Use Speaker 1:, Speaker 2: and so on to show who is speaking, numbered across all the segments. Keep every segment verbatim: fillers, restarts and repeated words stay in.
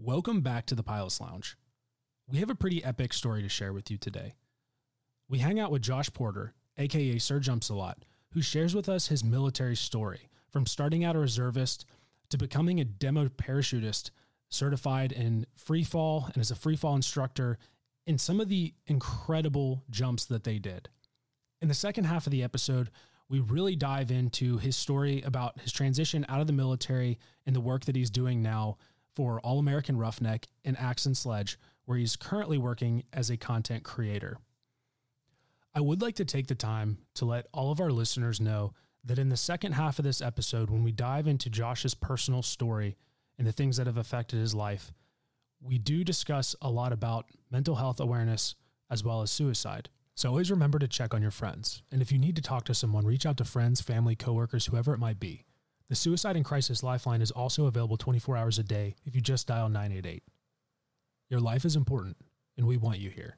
Speaker 1: Welcome back to the Pilot's Lounge. We have a pretty epic story to share with you today. We hang out with Josh Porter, aka Sir Jumps a Lot, who shares with us his military story, from starting out a reservist to becoming a demo parachutist, certified in free fall and as a free fall instructor, and some of the incredible jumps that they did. In the second half of the episode, we really dive into his story about his transition out of the military and the work that he's doing now for All American Roughneck and Axe and Sledge, where he's currently working as a content creator. I would like to take the time to let all of our listeners know that in the second half of this episode, when we dive into Josh's personal story and the things that have affected his life, we do discuss a lot about mental health awareness as well as suicide. So always remember to check on your friends. And if you need to talk to someone, reach out to friends, family, coworkers, whoever it might be. The Suicide and Crisis Lifeline is also available twenty-four hours a day if you just dial nine eight eight. Your life is important, and we want you here.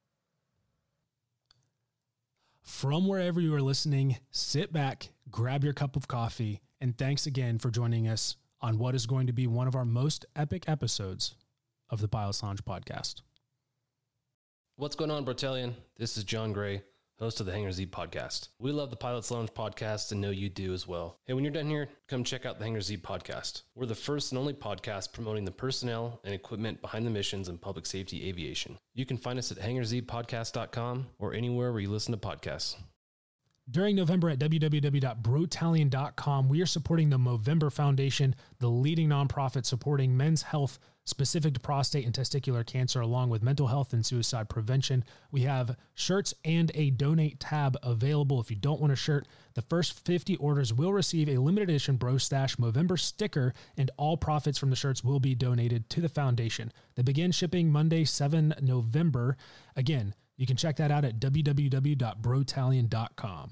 Speaker 1: From wherever you are listening, sit back, grab your cup of coffee, and thanks again for joining us on what is going to be one of our most epic episodes of the Pilot's Lounge podcast.
Speaker 2: What's going on, Battalion? This is John Gray, host of the Hangar Z podcast. We love the Pilot's Lounge podcast and know you do as well. Hey, when you're done here, come check out the Hangar Z podcast. We're the first and only podcast promoting the personnel and equipment behind the missions in public safety aviation. You can find us at hangar z podcast dot com or anywhere where you listen to podcasts.
Speaker 1: During November at w w w dot brotalion dot com, we are supporting the Movember Foundation, the leading nonprofit supporting men's health specific to prostate and testicular cancer, along with mental health and suicide prevention. We have shirts and a donate tab available. If you don't want a shirt, the first fifty orders will receive a limited edition Bro Stash Movember sticker, and all profits from the shirts will be donated to the foundation. They begin shipping Monday, the seventh of November. Again, you can check that out at w w w dot brotalion dot com.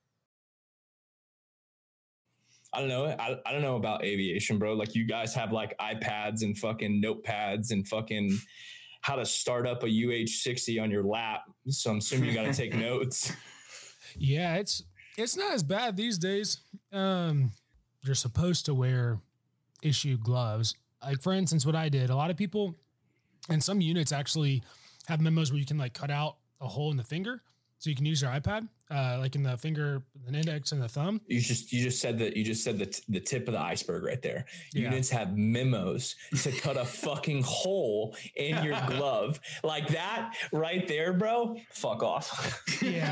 Speaker 3: I don't know. I, I don't know about aviation, bro. Like, you guys have like iPads and fucking notepads and fucking how to start up a U H sixty on your lap. So I'm assuming you got to take notes.
Speaker 1: Yeah, it's it's not as bad these days. Um, you're supposed to wear issue gloves. Like, for instance, what I did, a lot of people and some units actually have memos where you can like cut out a hole in the finger so you can use your iPad, uh, like in the finger, the index and the thumb.
Speaker 3: You just you just said that you just said the t- the tip of the iceberg right there.
Speaker 1: Yeah.
Speaker 3: Units have memos to cut a fucking hole in your glove like that right there, bro. Fuck off.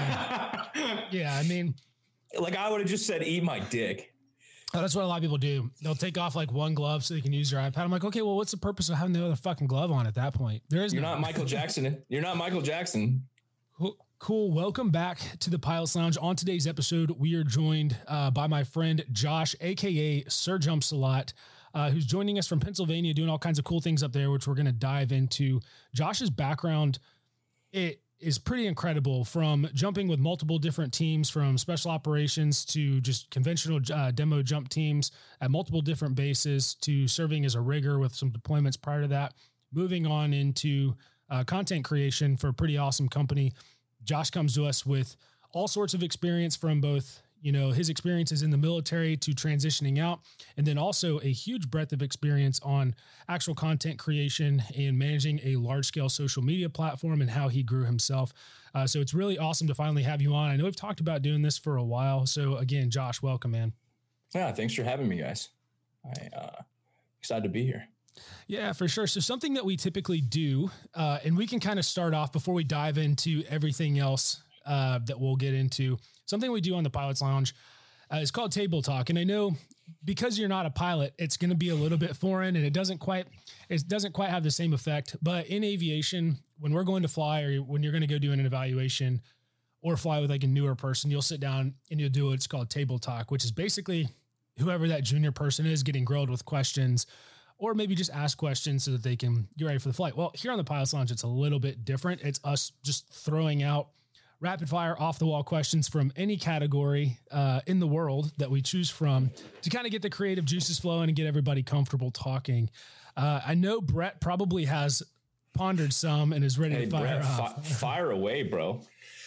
Speaker 1: Yeah, yeah. I mean,
Speaker 3: like, I would have just said, eat my dick.
Speaker 1: Oh, that's what a lot of people do. They'll take off like one glove so they can use their iPad. I'm like, okay, well, what's the purpose of having the other fucking glove on at that point? There is
Speaker 3: You're
Speaker 1: no-
Speaker 3: not Michael Jackson. You're not Michael Jackson.
Speaker 1: Cool. Cool. Welcome back to the Pilot's Lounge. On today's episode, we are joined uh, by my friend Josh, aka Sir Jumps a Lot, uh, who's joining us from Pennsylvania, doing all kinds of cool things up there, which we're going to dive into. Josh's background, it is pretty incredible, from jumping with multiple different teams, from special operations to just conventional uh, demo jump teams at multiple different bases, to serving as a rigger with some deployments prior to that, moving on into uh, content creation for a pretty awesome company. Josh comes to us with all sorts of experience, from both, you know, his experiences in the military to transitioning out, and then also a huge breadth of experience on actual content creation and managing a large scale social media platform and how he grew himself. Uh, so it's really awesome to finally have you on. I know we've talked about doing this for a while. So again, Josh, welcome, man.
Speaker 3: Yeah. Thanks for having me, guys. I uh excited to be here.
Speaker 1: Yeah, for sure. So something that we typically do, uh, and we can kind of start off before we dive into everything else uh, that we'll get into. Something we do on the Pilot's Lounge uh, is called Table Talk. And I know because you're not a pilot, it's going to be a little bit foreign, and it doesn't quite it doesn't quite have the same effect. But in aviation, when we're going to fly, or when you're going to go do an evaluation or fly with like a newer person, you'll sit down and you'll do what's called Table Talk, which is basically whoever that junior person is getting grilled with questions, or maybe just ask questions so that they can get ready for the flight. Well, here on the Pilot's Lounge, it's a little bit different. It's us just throwing out rapid fire off the wall questions from any category uh, in the world that we choose from to kind of get the creative juices flowing and get everybody comfortable talking. Uh, I know Brett probably has pondered some and is ready
Speaker 3: Hey,
Speaker 1: to fire
Speaker 3: Brett,
Speaker 1: off.
Speaker 3: fi- fire away, bro.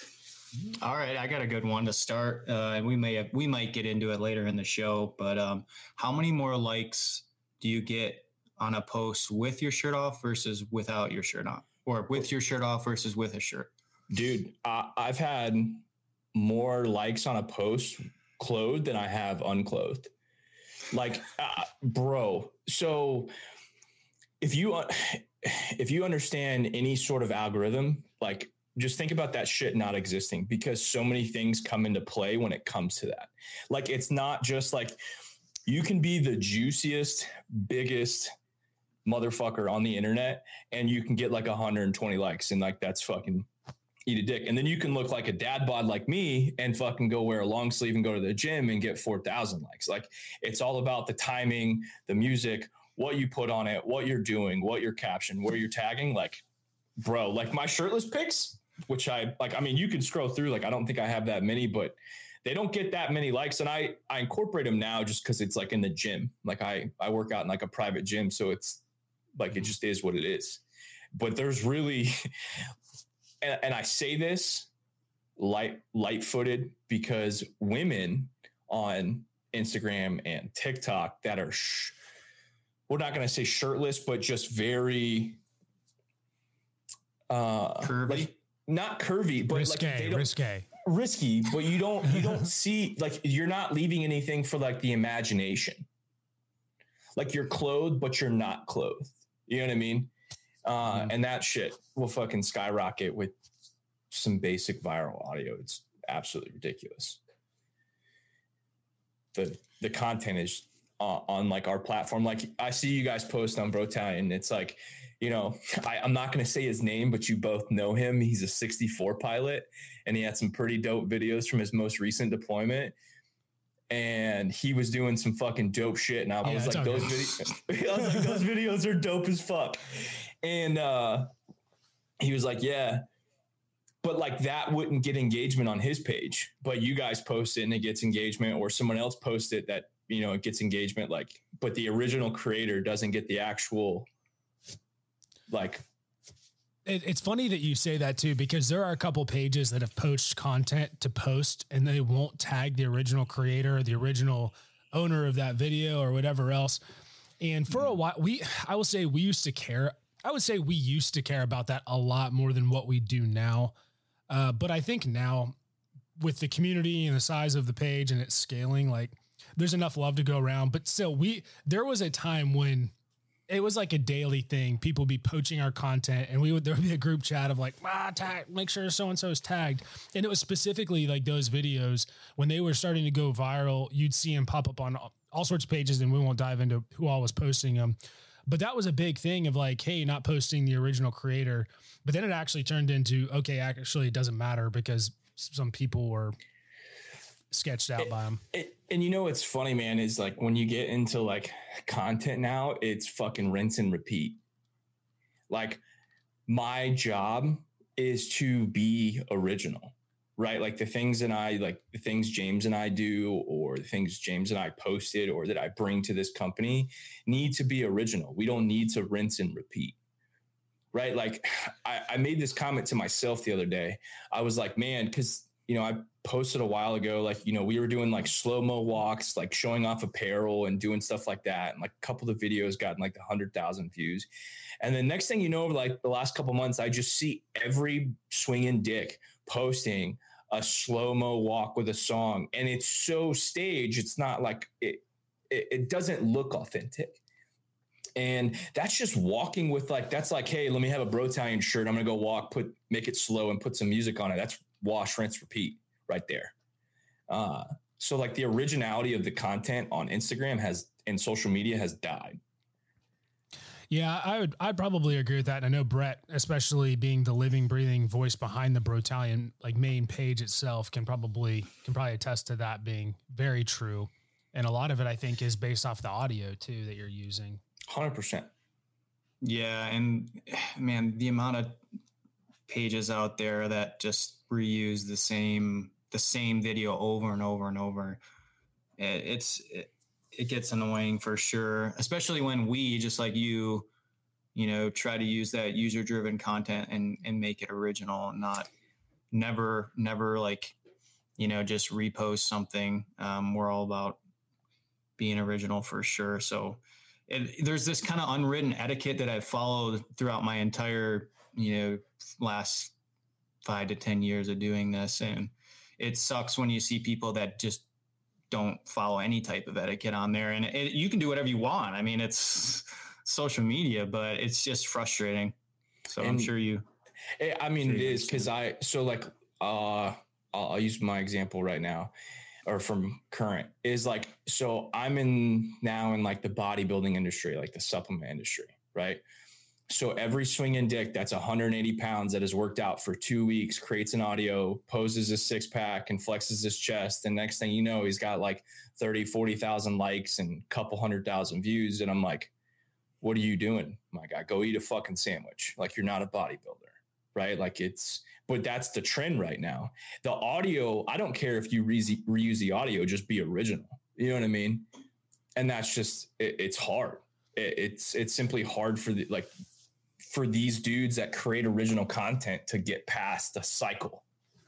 Speaker 4: All right, I got a good one to start, uh, and we may have, we might get into it later in the show. But um, how many more likes do you get on a post with your shirt off versus without your shirt on, or with your shirt off versus with a shirt?
Speaker 3: Dude, I, I've had more likes on a post clothed than I have unclothed. Like, uh, bro. So if you, uh, if you understand any sort of algorithm, like just think about that shit not existing, because so many things come into play when it comes to that. Like, it's not just like you can be the juiciest, biggest motherfucker on the internet and you can get like one hundred twenty likes and like, that's fucking eat a dick. And then you can look like a dad bod like me and fucking go wear a long sleeve and go to the gym and get four thousand likes. Like, it's all about the timing, the music, what you put on it, what you're doing, what your caption, where you're tagging. Like, bro, like my shirtless pics, which I like, I mean, you can scroll through, like, I don't think I have that many, but they don't get that many likes. And I, I incorporate them now just cause it's like in the gym. Like I, I work out in like a private gym. So it's like, it just is what it is. But there's really, and, and I say this light, light footed because women on Instagram and TikTok that are, sh- we're not going to say shirtless, but just very, uh,
Speaker 4: Curvy.
Speaker 3: Like, not curvy, but
Speaker 1: risque,
Speaker 3: like they don't,
Speaker 1: risque.
Speaker 3: risky, but you don't, you don't see, like, you're not leaving anything for like the imagination. Like, you're clothed, but you're not clothed. You know what I mean? Uh, mm-hmm. And that shit will fucking skyrocket with some basic viral audio. It's absolutely ridiculous. The, the content is uh, on like our platform. Like, I see you guys post on Brotallion. It's like, you know, I, I'm not going to say his name, but you both know him. He's a sixty-four pilot, and he had some pretty dope videos from his most recent deployment. And he was doing some fucking dope shit. And I was yeah, like, those videos, I was like, those videos are dope as fuck. And uh, he was like, yeah, but like that wouldn't get engagement on his page, but you guys post it and it gets engagement, or someone else posts it that, you know, it gets engagement. Like, but the original creator doesn't get the actual, like,
Speaker 1: it, it's funny that you say that too, because there are a couple pages that have posted content to post and they won't tag the original creator or the original owner of that video or whatever else. And for a while, we, I will say we used to care. I would say we used to care about that a lot more than what we do now. Uh, but I think now with the community and the size of the page and its scaling, like there's enough love to go around. But still, we, there was a time when it was like a daily thing. People would be poaching our content, and we would, there would be a group chat of like, ah, tag, make sure so-and-so is tagged. And it was specifically like those videos when they were starting to go viral, you'd see them pop up on all sorts of pages, and we won't dive into who all was posting them. But that was a big thing of like, hey, not posting the original creator. But then it actually turned into, okay, actually it doesn't matter because some people were sketched out
Speaker 3: it,
Speaker 1: by them.
Speaker 3: It, and you know, what's funny, man, is like when you get into like content now, it's fucking rinse and repeat. Like, my job is to be original, right? Like the things that I like, the things James and I do, or the things James and I posted or that I bring to this company need to be original. We don't need to rinse and repeat. Right. Like I, I made this comment to myself the other day. I was like, man, cause you know, I posted a while ago, like, you know, we were doing like slow-mo walks, like showing off apparel and doing stuff like that. And like a couple of the videos got like a hundred thousand views. And then next thing you know, like the last couple of months, I just see every swinging dick posting a slow-mo walk with a song. And it's so staged. It's not like it, it, it doesn't look authentic. And that's just walking with like, that's like, hey, let me have a Brotallion shirt. I'm going to go walk, put, make it slow and put some music on it. That's wash, rinse, repeat right there. Uh, so like the originality of the content on Instagram has, and social media has died.
Speaker 1: Yeah, I would, I'd probably agree with that. And I know Brett, especially being the living, breathing voice behind the Brotallion, like main page itself, can probably, can probably attest to that being very true. And a lot of it, I think, is based off the audio too, that you're using.
Speaker 3: one hundred percent.
Speaker 4: Yeah. And man, the amount of pages out there that just reuse the same, the same video over and over and over. It, it's, it, it gets annoying for sure, especially when we, just like you, you know, try to use that user driven content and, and make it original, not never, never like, you know, just repost something. Um, we're all about being original for sure. So it, there's this kind of unwritten etiquette that I've followed throughout my entire, you know, last five to ten years of doing this. And it sucks when you see people that just don't follow any type of etiquette on there. And it, you can do whatever you want. I mean, it's social media, but it's just frustrating. So and I'm sure you,
Speaker 3: I mean, sure it is because I, so like, uh, I'll, I'll use my example right now, or from current is like, so I'm in now in like the bodybuilding industry, like the supplement industry, right? So every swinging dick that's one hundred eighty pounds that has worked out for two weeks, creates an audio, poses a six pack and flexes his chest. And next thing you know, he's got like thirty, forty thousand likes and a couple hundred thousand views. And I'm like, what are you doing? My God, go eat a fucking sandwich. Like you're not a bodybuilder, right? Like it's, but that's the trend right now. The audio, I don't care if you re- reuse the audio, just be original. You know what I mean? And that's just, it, it's hard. It, it's, it's simply hard for the, like, for these dudes that create original content to get past the cycle.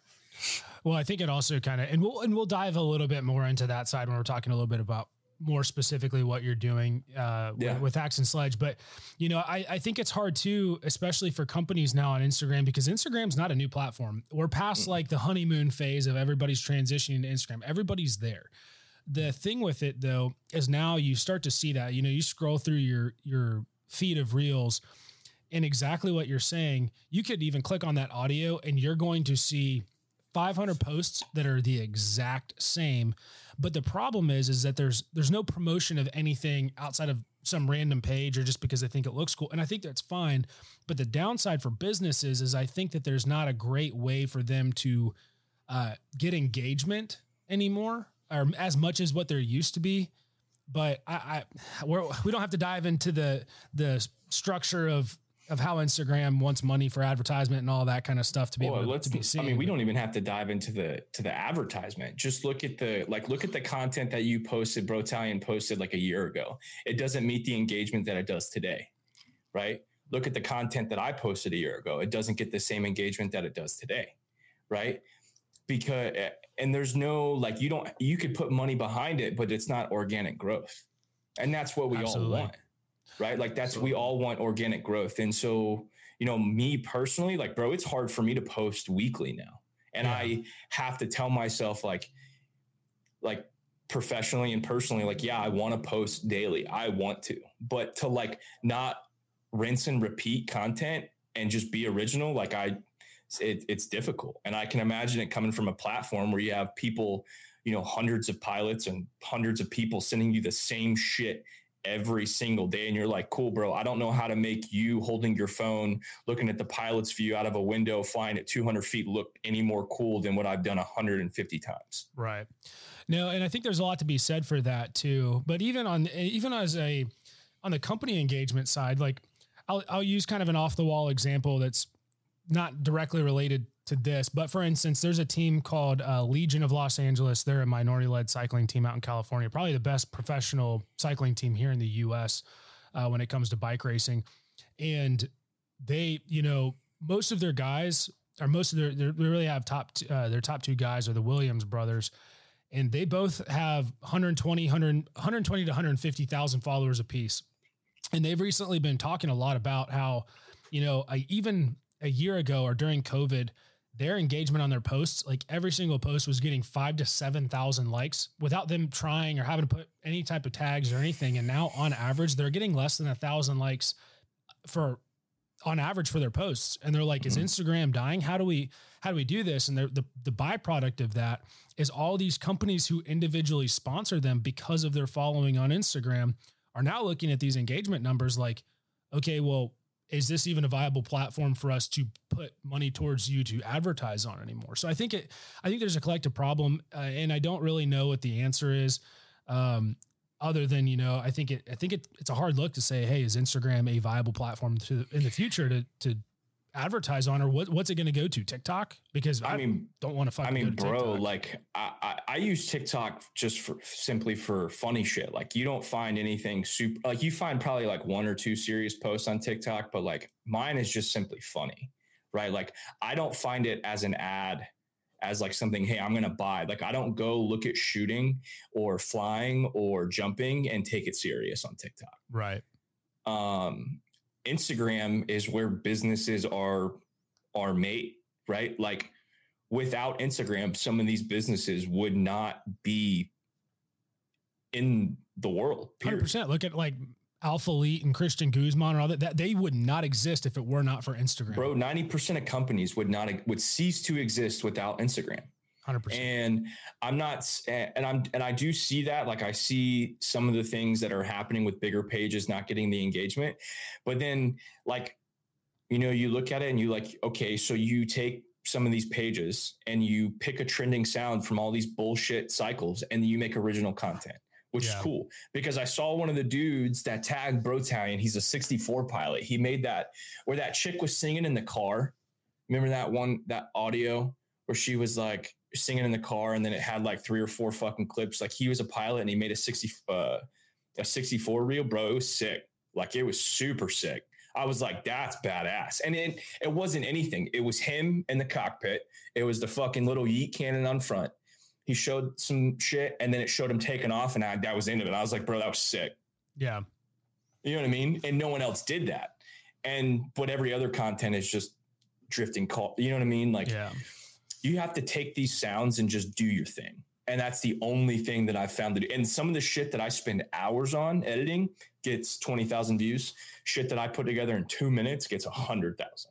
Speaker 1: Well, I think it also kind of, and we'll, and we'll dive a little bit more into that side when we're talking a little bit about more specifically what you're doing uh, yeah. with, with Axe and Sledge. But, you know, I, I think it's hard too, especially for companies now on Instagram, because Instagram's not a new platform. We're past mm. like the honeymoon phase of everybody's transitioning to Instagram. Everybody's there. The thing with it though, is now you start to see that, you know, you scroll through your, your feed of reels, and exactly what you're saying, you could even click on that audio and you're going to see five hundred posts that are the exact same. But the problem is, is that there's, there's no promotion of anything outside of some random page or just because they think it looks cool. And I think that's fine. But the downside for businesses is I think that there's not a great way for them to uh, get engagement anymore, or as much as what there used to be. But I, I we're, we don't have to dive into the, the structure of, of how Instagram wants money for advertisement and all that kind of stuff to be
Speaker 3: well,
Speaker 1: able to be seen.
Speaker 3: I mean, we don't even have to dive into the, to the advertisement. Just look at the, like, look at the content that you posted, Brotalion posted like a year ago. It doesn't meet the engagement that it does today. Right. Look at the content that I posted a year ago. It doesn't get the same engagement that it does today. Right. Because, and there's no, like, you don't, you could put money behind it, but it's not organic growth. And that's what we Absolutely. all want. Right. Like that's, we all want organic growth. And so, you know, me personally, like, bro, it's hard for me to post weekly now. And yeah. I have to tell myself like, like professionally and personally, like, yeah, I want to post daily. I want to, but to like not rinse and repeat content and just be original. Like I, it, it's difficult. And I can imagine it coming from a platform where you have people, you know, hundreds of pilots and hundreds of people sending you the same shit every single day. And you're like, cool, bro. I don't know how to make you holding your phone, looking at the pilot's view out of a window, flying at two hundred feet look any more cool than what I've done one hundred fifty times.
Speaker 1: Right. No. And I think there's a lot to be said for that too. But even on, even as a, on the company engagement side, like I'll, I'll use kind of an off the wall example that's not directly related to this, but for instance, there's a team called uh, Legion of Los Angeles. They're a minority led cycling team out in California, probably the best professional cycling team here in the U S uh, when it comes to bike racing. And they, you know, most of their guys or most of their, they really have top, t- uh, their top two guys are the Williams brothers. And they both have one twenty, one hundred, one twenty to one hundred fifty thousand followers apiece. And they've recently been talking a lot about how, you know, I, even a year ago or during COVID, their engagement on their posts, like every single post was getting five to seven thousand likes without them trying or having to put any type of tags or anything. And now on average, they're getting less than a thousand likes for on average for their posts. And they're like, mm-hmm. is Instagram dying? How do we, how do we do this? And the, the byproduct of that is all these companies who individually sponsor them because of their following on Instagram are now looking at these engagement numbers like, okay, well, is this even a viable platform for us to put money towards you to advertise on anymore? So I think it, I think there's a collective problem uh, and I don't really know what the answer is. Um, other than, you know, I think it, I think it, it's a hard look to say, hey, is Instagram a viable platform to, in the future to, to advertise on, or what, what's it going to go to? TikTok? Because I, I mean, don't want to fucking
Speaker 3: I mean,
Speaker 1: go to
Speaker 3: bro,
Speaker 1: TikTok.
Speaker 3: like I, I, I use TikTok just for simply for funny shit. Like you don't find anything super, like you find probably like one or two serious posts on TikTok, but like mine is just simply funny, right? Like I don't find it as an ad as like something, hey, I'm going to buy. Like, I don't go look at shooting or flying or jumping and take it serious on TikTok.
Speaker 1: Right.
Speaker 3: Um, Instagram is where businesses are, are made, right? Like, without Instagram, some of these businesses would not be in the world. Period.
Speaker 1: one hundred percent. Look at like Alpha Elite and Christian Guzman and all that, that they would not exist if it were not for Instagram.
Speaker 3: Bro, ninety percent of companies would not, would cease to exist without Instagram.
Speaker 1: one hundred percent. And
Speaker 3: I'm not, and I'm, and I do see that, like I see some of the things that are happening with bigger pages, not getting the engagement, but then like, you know, you look at it and you like, okay, so you take some of these pages and you pick a trending sound from all these bullshit cycles and you make original content, which yeah. is cool, because I saw one of the dudes that tagged Brotalion. He's a sixty-four pilot. He made that where that chick was singing in the car. Remember that one, that audio where she was like singing in the car and then it had like three or four fucking clips. Like, he was a pilot and he made a sixty, uh, a sixty-four reel, bro. It was sick. Like, it was super sick. I was like, that's badass. And it, it wasn't anything. It was him in the cockpit. It was the fucking little yeet cannon on front. He showed some shit and then it showed him taking off and I, that was into it. I was like, bro, that was sick.
Speaker 1: Yeah.
Speaker 3: You know what I mean? And no one else did that. And, but every other content is just drifting call. You know what I mean? Like,
Speaker 1: yeah.
Speaker 3: you have to take these sounds and just do your thing. And that's the only thing that I've found to do. And some of the shit that I spend hours on editing gets twenty thousand views. Shit that I put together in two minutes gets a hundred thousand.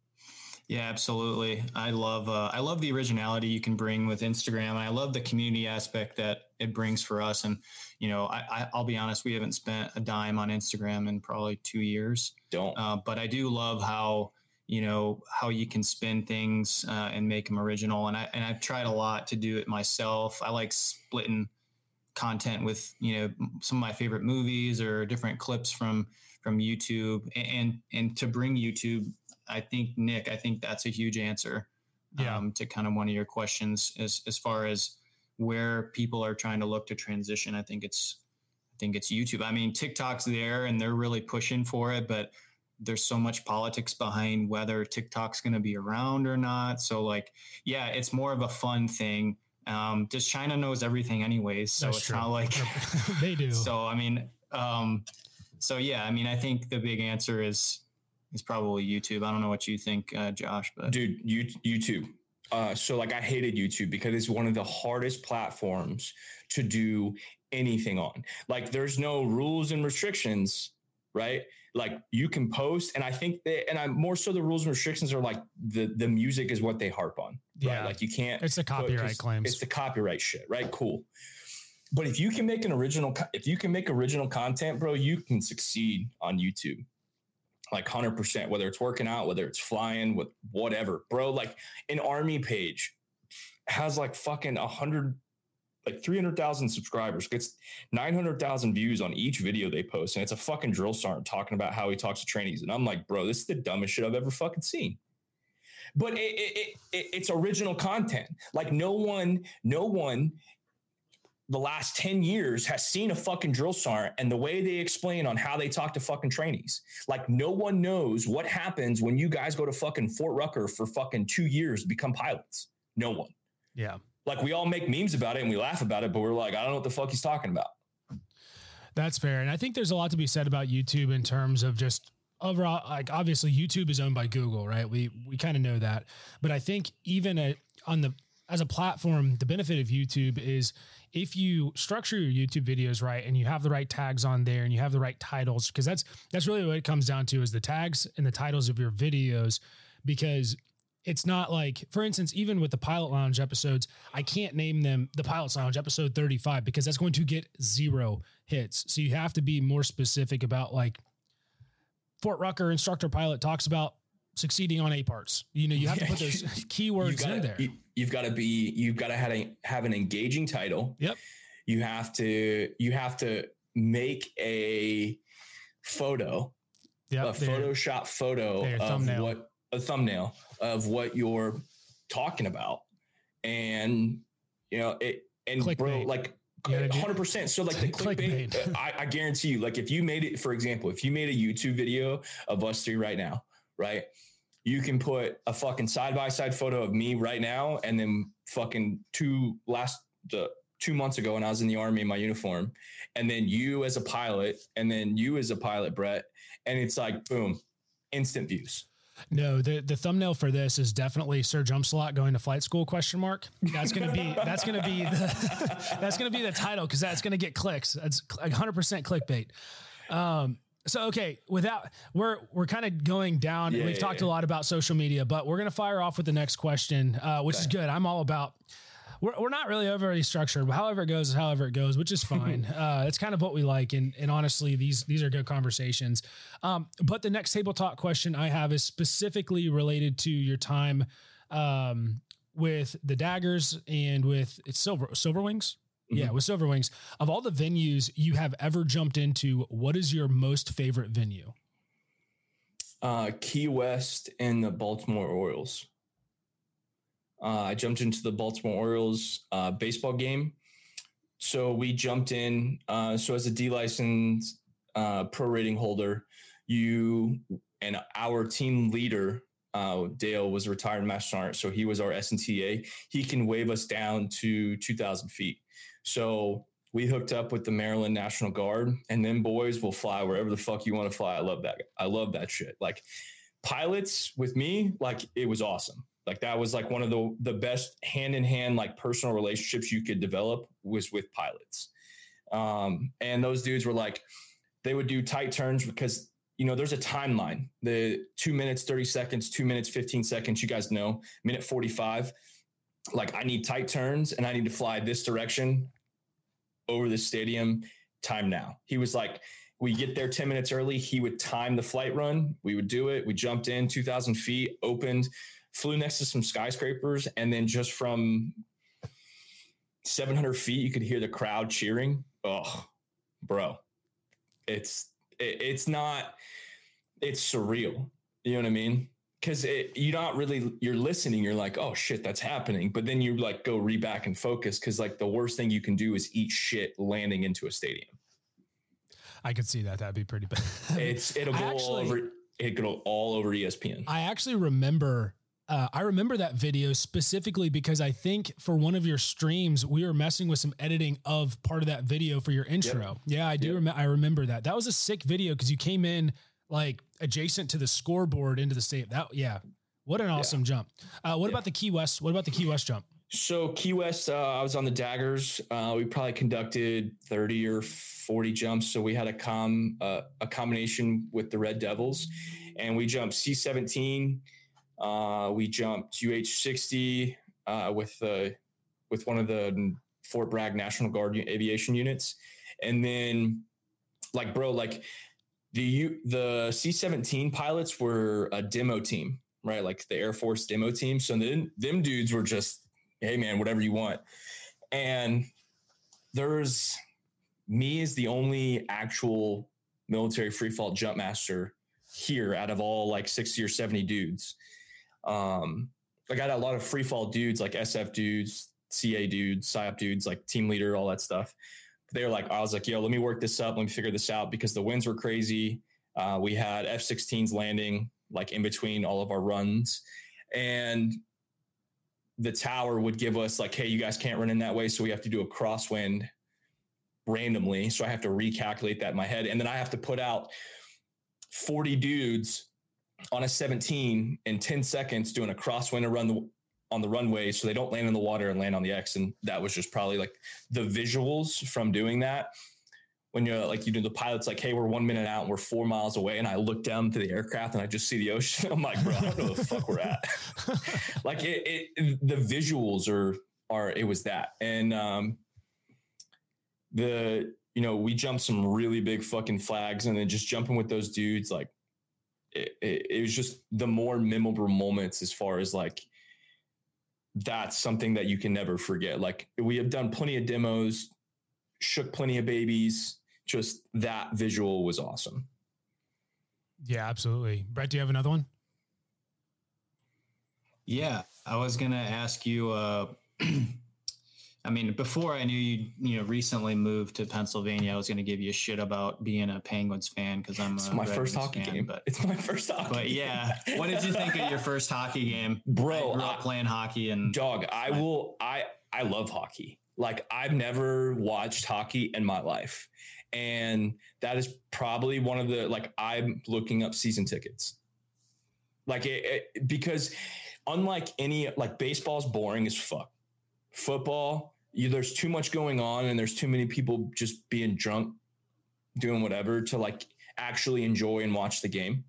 Speaker 4: Yeah, absolutely. I love, uh, I love the originality you can bring with Instagram. And I love the community aspect that it brings for us. And, you know, I, I I'll be honest, we haven't spent a dime on Instagram in probably two years.
Speaker 3: Don't,
Speaker 4: uh, but I do love how, you know, how you can spin things uh, and make them original. And I, and I've tried a lot to do it myself. I like splitting content with, you know, some of my favorite movies or different clips from, from YouTube and, and to bring YouTube. I think, Nick, I think that's a huge answer
Speaker 1: yeah.
Speaker 4: um, to kind of one of your questions as, as far as where people are trying to look to transition. I think it's, I think it's YouTube. I mean, TikTok's there and they're really pushing for it, but there's so much politics behind whether TikTok's going to be around or not. So like, yeah, it's more of a fun thing. Um, just China knows everything anyways. So
Speaker 1: That's
Speaker 4: it's
Speaker 1: true.
Speaker 4: not like
Speaker 1: they do.
Speaker 4: So, I mean, um, so yeah, I mean, I think the big answer is, is probably YouTube. I don't know what you think, uh, Josh, but
Speaker 3: dude, you, YouTube. Uh, so like I hated YouTube because it's one of the hardest platforms to do anything on. Like there's no rules and restrictions, right? Like you can post, and I think that, and I'm more so the rules and restrictions are like the, the music is what they harp on.
Speaker 1: Yeah.
Speaker 3: Right? Like you can't,
Speaker 1: it's the copyright claims.
Speaker 3: It's the copyright shit, right? Cool. But if you can make an original, if you can make original content, bro, you can succeed on YouTube. Like one hundred percent, whether it's working out, whether it's flying, with whatever, bro. Like an army page has like fucking a hundred, like three hundred thousand subscribers, gets nine hundred thousand views on each video they post. And it's a fucking drill sergeant talking about how he talks to trainees. And I'm like, bro, this is the dumbest shit I've ever fucking seen. But it, it, it, it's original content. Like no one, no one, the last ten years has seen a fucking drill sergeant and the way they explain on how they talk to fucking trainees. Like no one knows what happens when you guys go to fucking Fort Rucker for fucking two years to become pilots. No one.
Speaker 1: Yeah.
Speaker 3: Like we all make memes about it and we laugh about it, but we're like, I don't know what the fuck he's talking about.
Speaker 1: That's fair. And I think there's a lot to be said about YouTube in terms of just overall, like obviously YouTube is owned by Google, right? We, we kind of know that, but I think even a, on the, as a platform, the benefit of YouTube is if you structure your YouTube videos right and you have the right tags on there and you have the right titles, because that's that's really what it comes down to is the tags and the titles of your videos, because it's not like, for instance, even with the Pilot Lounge episodes, I can't name them the Pilot Lounge episode thirty-five because that's going to get zero hits. So you have to be more specific about like Fort Rucker instructor pilot talks about succeeding on A parts. You know, you have to put those keywords
Speaker 3: gotta,
Speaker 1: in there.
Speaker 3: You, you've got to be, you've got to have, a, have an engaging title.
Speaker 1: Yep.
Speaker 3: You have to, you have to make a photo,
Speaker 1: yep,
Speaker 3: a
Speaker 1: there.
Speaker 3: Photoshop photo
Speaker 1: there,
Speaker 3: of
Speaker 1: thumbnail.
Speaker 3: what a thumbnail of what you're talking about. And, you know, it, and
Speaker 1: Clickbait.
Speaker 3: bro, like one hundred percent. So like the clickbait,
Speaker 1: Clickbait.
Speaker 3: I, I guarantee you, like if you made it, for example, if you made a YouTube video of us three right now, right? you can put a fucking side by side photo of me right now, and then fucking two last the two months ago when I was in the Army in my uniform, and then you as a pilot, and then you as a pilot, Brett, and it's like boom, instant views.
Speaker 1: No, the, the thumbnail for this is definitely Sir Jumpsalot going to flight school question mark. That's going to be, that's going to be, the, that's going to be the title. Cause that's going to get clicks. That's a hundred percent clickbait. Um, so, okay, without we're, we're kind of going down
Speaker 3: yeah,
Speaker 1: and we've
Speaker 3: yeah,
Speaker 1: talked
Speaker 3: yeah.
Speaker 1: a lot about social media, but we're going to fire off with the next question, uh, which okay. is good. I'm all about, We're, we're not really overly structured, but however it goes is however it goes, which is fine. uh, it's kind of what we like. And, and honestly, these, these are good conversations. Um, but the next table talk question I have is specifically related to your time um, with the Daggers and with it's Silver, Silver Wings. Mm-hmm. Yeah. With Silver Wings. Of all the venues you have ever jumped into, what is your most favorite venue?
Speaker 3: Uh, Key West and the Baltimore Orioles. Uh, I jumped into the Baltimore Orioles uh, baseball game. So we jumped in. Uh, so as a D license uh, pro rating holder, you and our team leader, uh, Dale, was a retired master sergeant. So he was our S N T A. He can wave us down to two thousand feet. So we hooked up with the Maryland National Guard, and then boys will fly wherever the fuck you want to fly. I love that. I love that shit. Like pilots with me, like it was awesome. Like that was like one of the, the best hand in hand, like personal relationships you could develop was with pilots. Um, and those dudes were like, they would do tight turns because, you know, there's a timeline, the two minutes, thirty seconds, two minutes, fifteen seconds, you guys know, minute forty-five. Like I need tight turns and I need to fly this direction over the stadium time now. He was like, we get there ten minutes early. He would time the flight run. We would do it. We jumped in two thousand feet, opened, flew next to some skyscrapers, and then just from seven hundred feet, you could hear the crowd cheering. Oh, bro, it's it, it's not it's surreal. You know what I mean? Because you're not really you're listening. You're like, oh shit, that's happening. But then you like go re back and focus because like the worst thing you can do is eat shit landing into a stadium.
Speaker 1: I could see that. That'd be pretty bad.
Speaker 3: It's it'll go actually, all over. It'll go all over E S P N.
Speaker 1: I actually remember. Uh, I remember that video specifically because I think for one of your streams, we were messing with some editing of part of that video for your intro. Yep. Yeah, I do. Yep. Rem- I remember that. That was a sick video because you came in like adjacent to the scoreboard into the state. That yeah, what an awesome yeah. jump. Uh, what yeah. about the Key West? What about the Key West jump?
Speaker 3: So Key West, uh, I was on the Daggers. Uh, we probably conducted thirty or forty jumps. So we had a com uh, a combination with the Red Devils, and we jumped C seventeen. Uh, we jumped U H sixty uh, with uh, with one of the Fort Bragg National Guard aviation units, and then like bro, like the U, the C seventeen pilots were a demo team, right? Like the Air Force demo team. So then them dudes were just, hey man, whatever you want. And there's me as the only actual military free fall jump master here out of all like sixty or seventy dudes. Um, I got a lot of free fall dudes, like S F dudes, C A dudes, S I O P dudes, like team leader, all that stuff. They were like, I was like, yo, let me work this up. Let me figure this out because the winds were crazy. Uh, we had F sixteens landing like in between all of our runs, and the tower would give us like, hey, you guys can't run in that way. So we have to do a crosswind randomly. So I have to recalculate that in my head. And then I have to put out forty dudes on a seventeen in ten seconds doing a crosswind to run the, on the runway so they don't land in the water and land on the X. And that was just probably like the visuals from doing that. When you're like, you do the pilot's like, hey, we're one minute out and we're four miles away. And I look down to the aircraft and I just see the ocean. I'm like, bro, I don't know the fuck we're at. Like it, it, the visuals are, are, it was that. And, um, the, you know, we jumped some really big fucking flags and then just jumping with those dudes, like, It, it, it was just the more memorable moments as far as like, that's something that you can never forget. Like we have done plenty of demos, shook plenty of babies. Just that visual was awesome.
Speaker 1: Yeah, absolutely. Brett, do you have another one?
Speaker 4: Yeah, I was going to ask you, uh, I mean, before I knew you, you know, recently moved to Pennsylvania, I was going to give you a shit about being a Penguins fan because I'm
Speaker 3: it's
Speaker 4: a
Speaker 3: my
Speaker 4: Red
Speaker 3: first
Speaker 4: Wings
Speaker 3: hockey
Speaker 4: fan,
Speaker 3: game.
Speaker 4: But
Speaker 3: it's my first hockey.
Speaker 4: But yeah, what did you think of your first hockey game,
Speaker 3: bro?
Speaker 4: I grew up
Speaker 3: I,
Speaker 4: playing hockey and
Speaker 3: dog. I will. I I love hockey. Like I've never watched hockey in my life, and that is probably one of the like I'm looking up season tickets. Like it, it because unlike any like baseball's boring as fuck. Football. You, there's too much going on and there's too many people just being drunk, doing whatever to like actually enjoy and watch the game.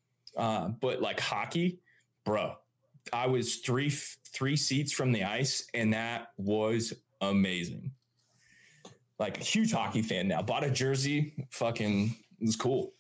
Speaker 3: Uh, but like hockey, bro, I was three, three seats from the ice and that was amazing. Like a huge hockey fan now, bought a jersey, fucking it was cool.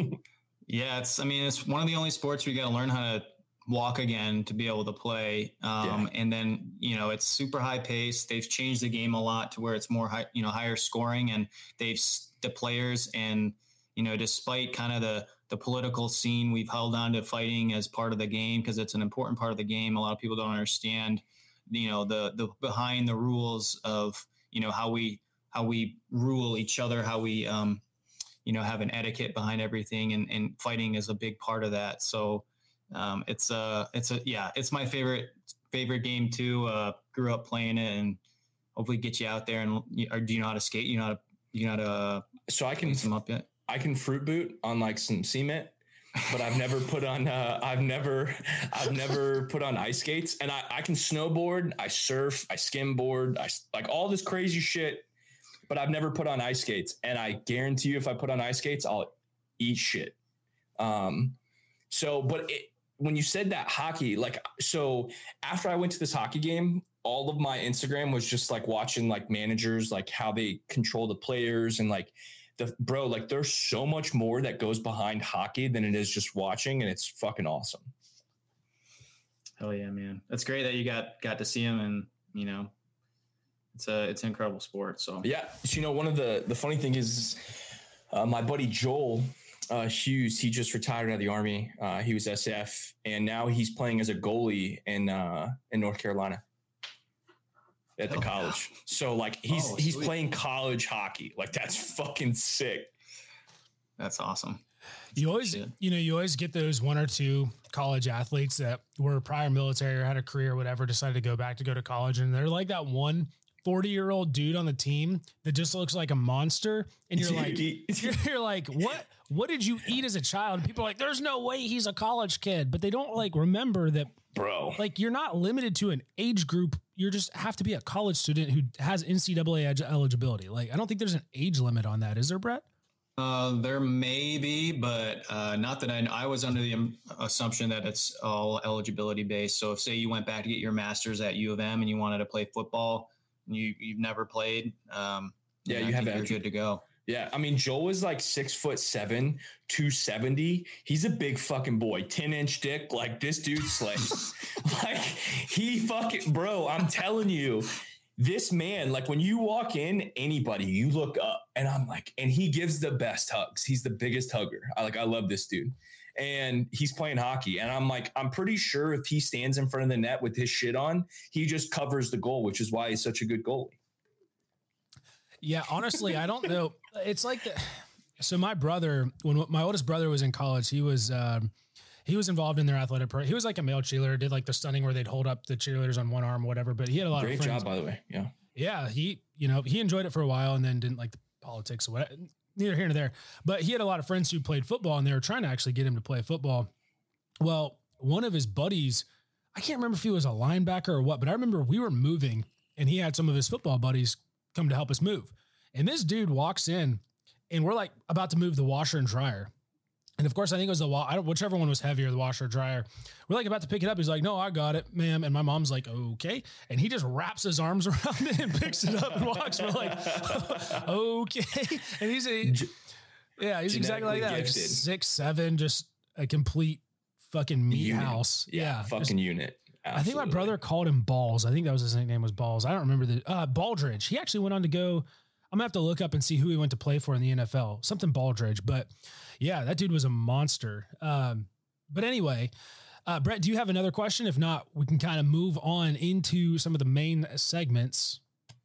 Speaker 4: Yeah. It's, I mean, it's one of the only sports where you got to learn how to walk again to be able to play. Um, yeah. And then, you know, it's super high pace. They've changed the game a lot to where it's more high, you know, higher scoring, and they've the players and, you know, despite kind of the, the political scene, we've held on to fighting as part of the game because it's an important part of the game. A lot of people don't understand, you know, the, the behind the rules of, you know, how we, how we rule each other, how we, um, you know, have an etiquette behind everything, and, and fighting is a big part of that. So, Um, it's a, it's a, yeah, it's my favorite, favorite game too. Uh, grew up playing it, and hopefully get you out there. And or do you know how to skate? You know how to, you know how to,
Speaker 3: so I can,
Speaker 4: some up yet?
Speaker 3: I can fruit boot on like some cement, but I've never put on, uh, I've never, I've never put on ice skates, and I, I can snowboard, I surf, I skimboard, I like all this crazy shit, but I've never put on ice skates. And I guarantee you, if I put on ice skates, I'll eat shit. Um, so, but it, when you said that hockey, like, so after I went to this hockey game, all of my Instagram was just like watching like managers, like how they control the players and like the bro, like there's so much more that goes behind hockey than it is just watching. And it's fucking awesome.
Speaker 4: Hell yeah, man. That's great that you got, got to see him, and, you know, it's a, it's an incredible sport. So
Speaker 3: yeah. So, you know, one of the, the funny thing is uh, my buddy Joel, Uh, Hughes, he just retired out of the Army. Uh, he was S F, and now he's playing as a goalie in uh, in North Carolina at the oh, college. Yeah. So like he's oh, he's playing college hockey. Like that's fucking sick.
Speaker 4: That's awesome.
Speaker 1: You always, you know, you always get those one or two college athletes that were prior military or had a career or whatever, decided to go back to go to college, and they're like that one forty-year-old dude on the team that just looks like a monster, and you're like, you're, you're like, what? What did you eat as a child? And people are like, there's no way he's a college kid, but they don't like remember that,
Speaker 3: bro.
Speaker 1: Like you're not limited to an age group. You just have to be a college student who has N C double A eligibility. Like I don't think there's an age limit on that, is there, Brett?
Speaker 4: Uh, there may be, but uh, not that I know. I was under the um, assumption that it's all eligibility based. So if say you went back to get your master's at U of M and you wanted to play football, and you you've never played, um,
Speaker 3: yeah,
Speaker 4: you, know,
Speaker 3: you have
Speaker 4: you're good to go.
Speaker 3: Yeah, I mean, Joel is like six foot seven, two seventy. He's a big fucking boy, ten inch dick. Like this dude slays. Like he fucking, bro, I'm telling you, this man, like when you walk in, anybody, you look up, and I'm like, and he gives the best hugs. He's the biggest hugger. I like, I love this dude. And he's playing hockey. And I'm like, I'm pretty sure if he stands in front of the net with his shit on, he just covers the goal, which is why he's such a good goalie.
Speaker 1: Yeah, honestly, I don't know. It's like the, so my brother, when my oldest brother was in college, he was um, he was involved in their athletic program. He was like a male cheerleader, did like the stunning where they'd hold up the cheerleaders on one arm, whatever. But he had a lot
Speaker 3: Great
Speaker 1: of friends.
Speaker 3: job, by the way. Yeah,
Speaker 1: yeah. He, you know, he enjoyed it for a while and then didn't like the politics or whatever. Neither here nor there. But he had a lot of friends who played football, and they were trying to actually get him to play football. Well, one of his buddies, I can't remember if he was a linebacker or what, but I remember we were moving, and he had some of his football buddies come to help us move. And this dude walks in, and we're like about to move the washer and dryer. And of course, I think it was the wa- I don't, whichever one was heavier, the washer or dryer. We're like about to pick it up. He's like, "No, I got it, ma'am." And my mom's like, "Okay." And he just wraps his arms around it and picks it up and walks. We're like, "Okay." And he's a, yeah, he's exactly like that. Like six, seven, just a complete fucking meat
Speaker 3: unit.
Speaker 1: house.
Speaker 3: Yeah,
Speaker 1: yeah
Speaker 3: fucking
Speaker 1: just,
Speaker 3: unit. Absolutely.
Speaker 1: I think my brother called him Balls. I think that was his nickname was Balls. I don't remember the uh, Baldridge. He actually went on to go. I'm gonna have to look up and see who he went to play for in the N F L. Something Baldridge, but yeah, that dude was a monster. Um, but anyway, uh, Brett, do you have another question? If not, we can kind of move on into some of the main segments.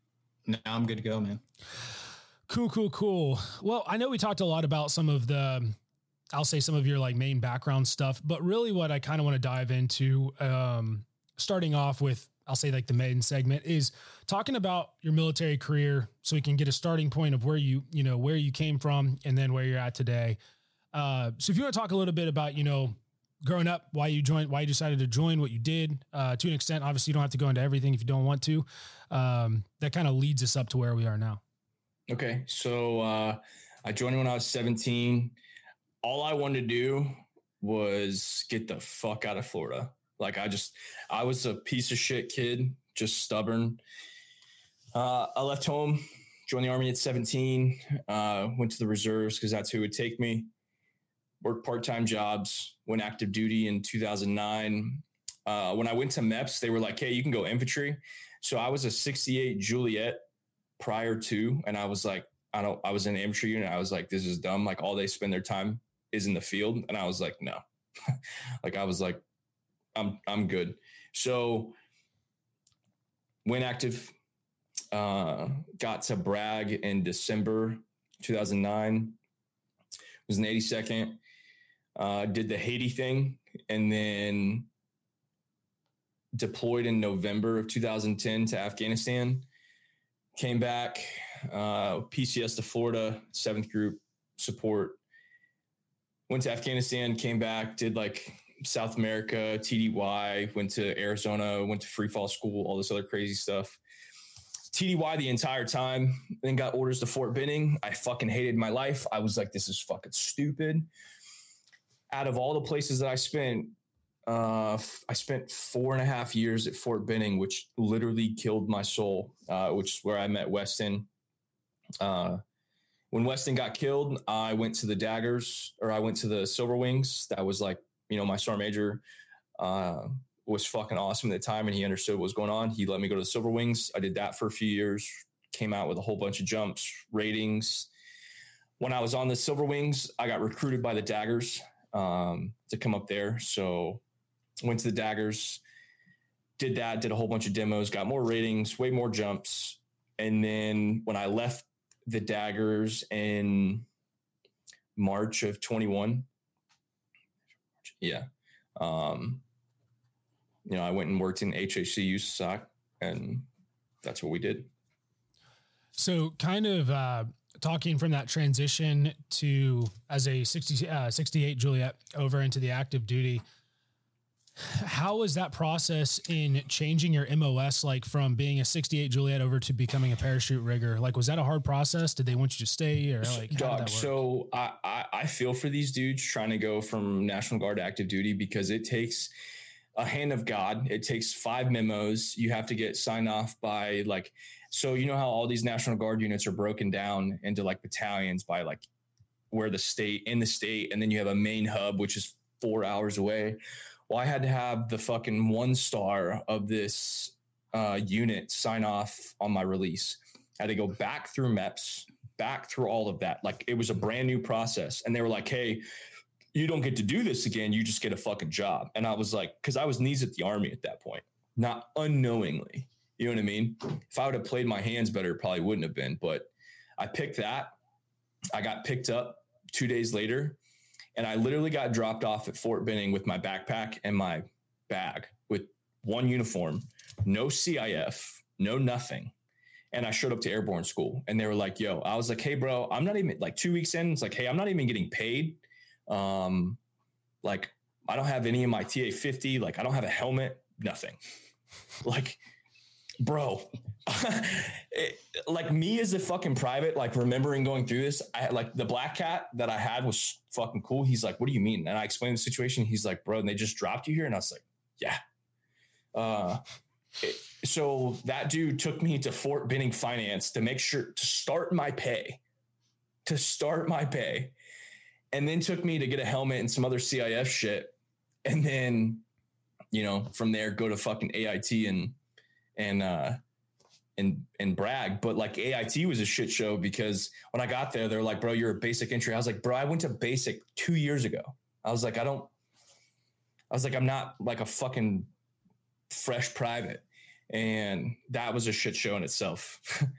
Speaker 4: now I'm good to go, man.
Speaker 1: Cool, cool, cool. Well, I know we talked a lot about some of the, I'll say some of your like main background stuff, but really what I kind of want to dive into, um, starting off with, I'll say like the main segment is talking about your military career so we can get a starting point of where you, you know, where you came from and then where you're at today. Uh, so if you want to talk a little bit about, you know, growing up, why you joined, why you decided to join, what you did, uh, to an extent, obviously you don't have to go into everything if you don't want to. Um, that kind of leads us up to where we are now.
Speaker 3: Okay. So, uh, I joined when I was seventeen. All I wanted to do was get the fuck out of Florida. Like I just, I was a piece of shit kid, just stubborn. Uh, I left home, joined the Army at seventeen, uh, went to the reserves because that's who would take me. Worked part-time jobs, went active duty in two thousand nine. Uh, when I went to MEPS, they were like, hey, you can go infantry. So I was a sixty-eight Juliet prior to, and I was like, I don't, I was in the infantry unit. I was like, this is dumb. Like all they spend their time is in the field. And I was like, no, like, I was like, I'm, I'm good. So went active, uh, got to Bragg in December two thousand nine, was an eighty-second, uh, did the Haiti thing, and then deployed in November of two thousand ten to Afghanistan, came back, uh, P C S to Florida, seventh group support, went to Afghanistan, came back, did like South America, T D Y, went to Arizona, went to free fall school, all this other crazy stuff. T D Y the entire time, then got orders to Fort Benning. I fucking hated my life. I was like, this is fucking stupid. Out of all the places that I spent, uh, I spent four and a half years at Fort Benning, which literally killed my soul, uh, which is where I met Weston. Uh, when Weston got killed, I went to the Daggers, or I went to the Silver Wings. That was like, you know, my sergeant major uh, was fucking awesome at the time, and he understood what was going on. He let me go to the Silver Wings. I did that for a few years, came out with a whole bunch of jumps, ratings. When I was on the Silver Wings, I got recruited by the Daggers um, to come up there. So went to the Daggers, did that, did a whole bunch of demos, got more ratings, way more jumps. And then when I left the Daggers in March of twenty-one, yeah, um, you know, I went and worked in H H C U S O C, and that's what we did.
Speaker 1: So kind of uh, talking from that transition to as a sixty, uh, sixty-eight Juliet over into the active duty, how was that process in changing your M O S, like from being a sixty-eight Juliet over to becoming a parachute rigger? Like, was that a hard process? Did they want you to stay, or like, how
Speaker 3: Dog,
Speaker 1: did that work?
Speaker 3: So I, I, I feel for these dudes trying to go from National Guard to active duty, because it takes a hand of God. It takes five memos. You have to get signed off by like, so you know how all these National Guard units are broken down into like battalions by like where the state in the state. And then you have a main hub, which is four hours away. Well, I had to have the fucking one star of this uh, unit sign off on my release. I had to go back through MEPS, back through all of that. Like, it was a brand new process. And they were like, hey, you don't get to do this again. You just get a fucking job. And I was like, because I was knees at the Army at that point, not unknowingly. You know what I mean? If I would have played my hands better, it probably wouldn't have been. But I picked that. I got picked up two days later. And I literally got dropped off at Fort Benning with my backpack and my bag with one uniform, no C I F, no nothing. And I showed up to airborne school, and they were like, yo, I was like, hey, bro, I'm not even like two weeks in. It's like, hey, I'm not even getting paid. Um, like, I don't have any of my T A fifty. Like, I don't have a helmet, nothing. Like, bro, it, like me as a fucking private, like remembering going through this, I had like the black cat that I had was fucking cool. He's like, what do you mean? And I explained the situation. He's like, bro, and they just dropped you here. And I was like, yeah. Uh, it, so that dude took me to Fort Benning Finance to make sure to start my pay, to start my pay. And then took me to get a helmet and some other C I F shit. And then, you know, from there, go to fucking A I T and, and, uh, and, and brag. But like A I T was a shit show, because when I got there, they're like, bro, you're a basic entry. I was like, bro, I went to basic two years ago. I was like, I don't, I was like, I'm not like a fucking fresh private. And that was a shit show in itself.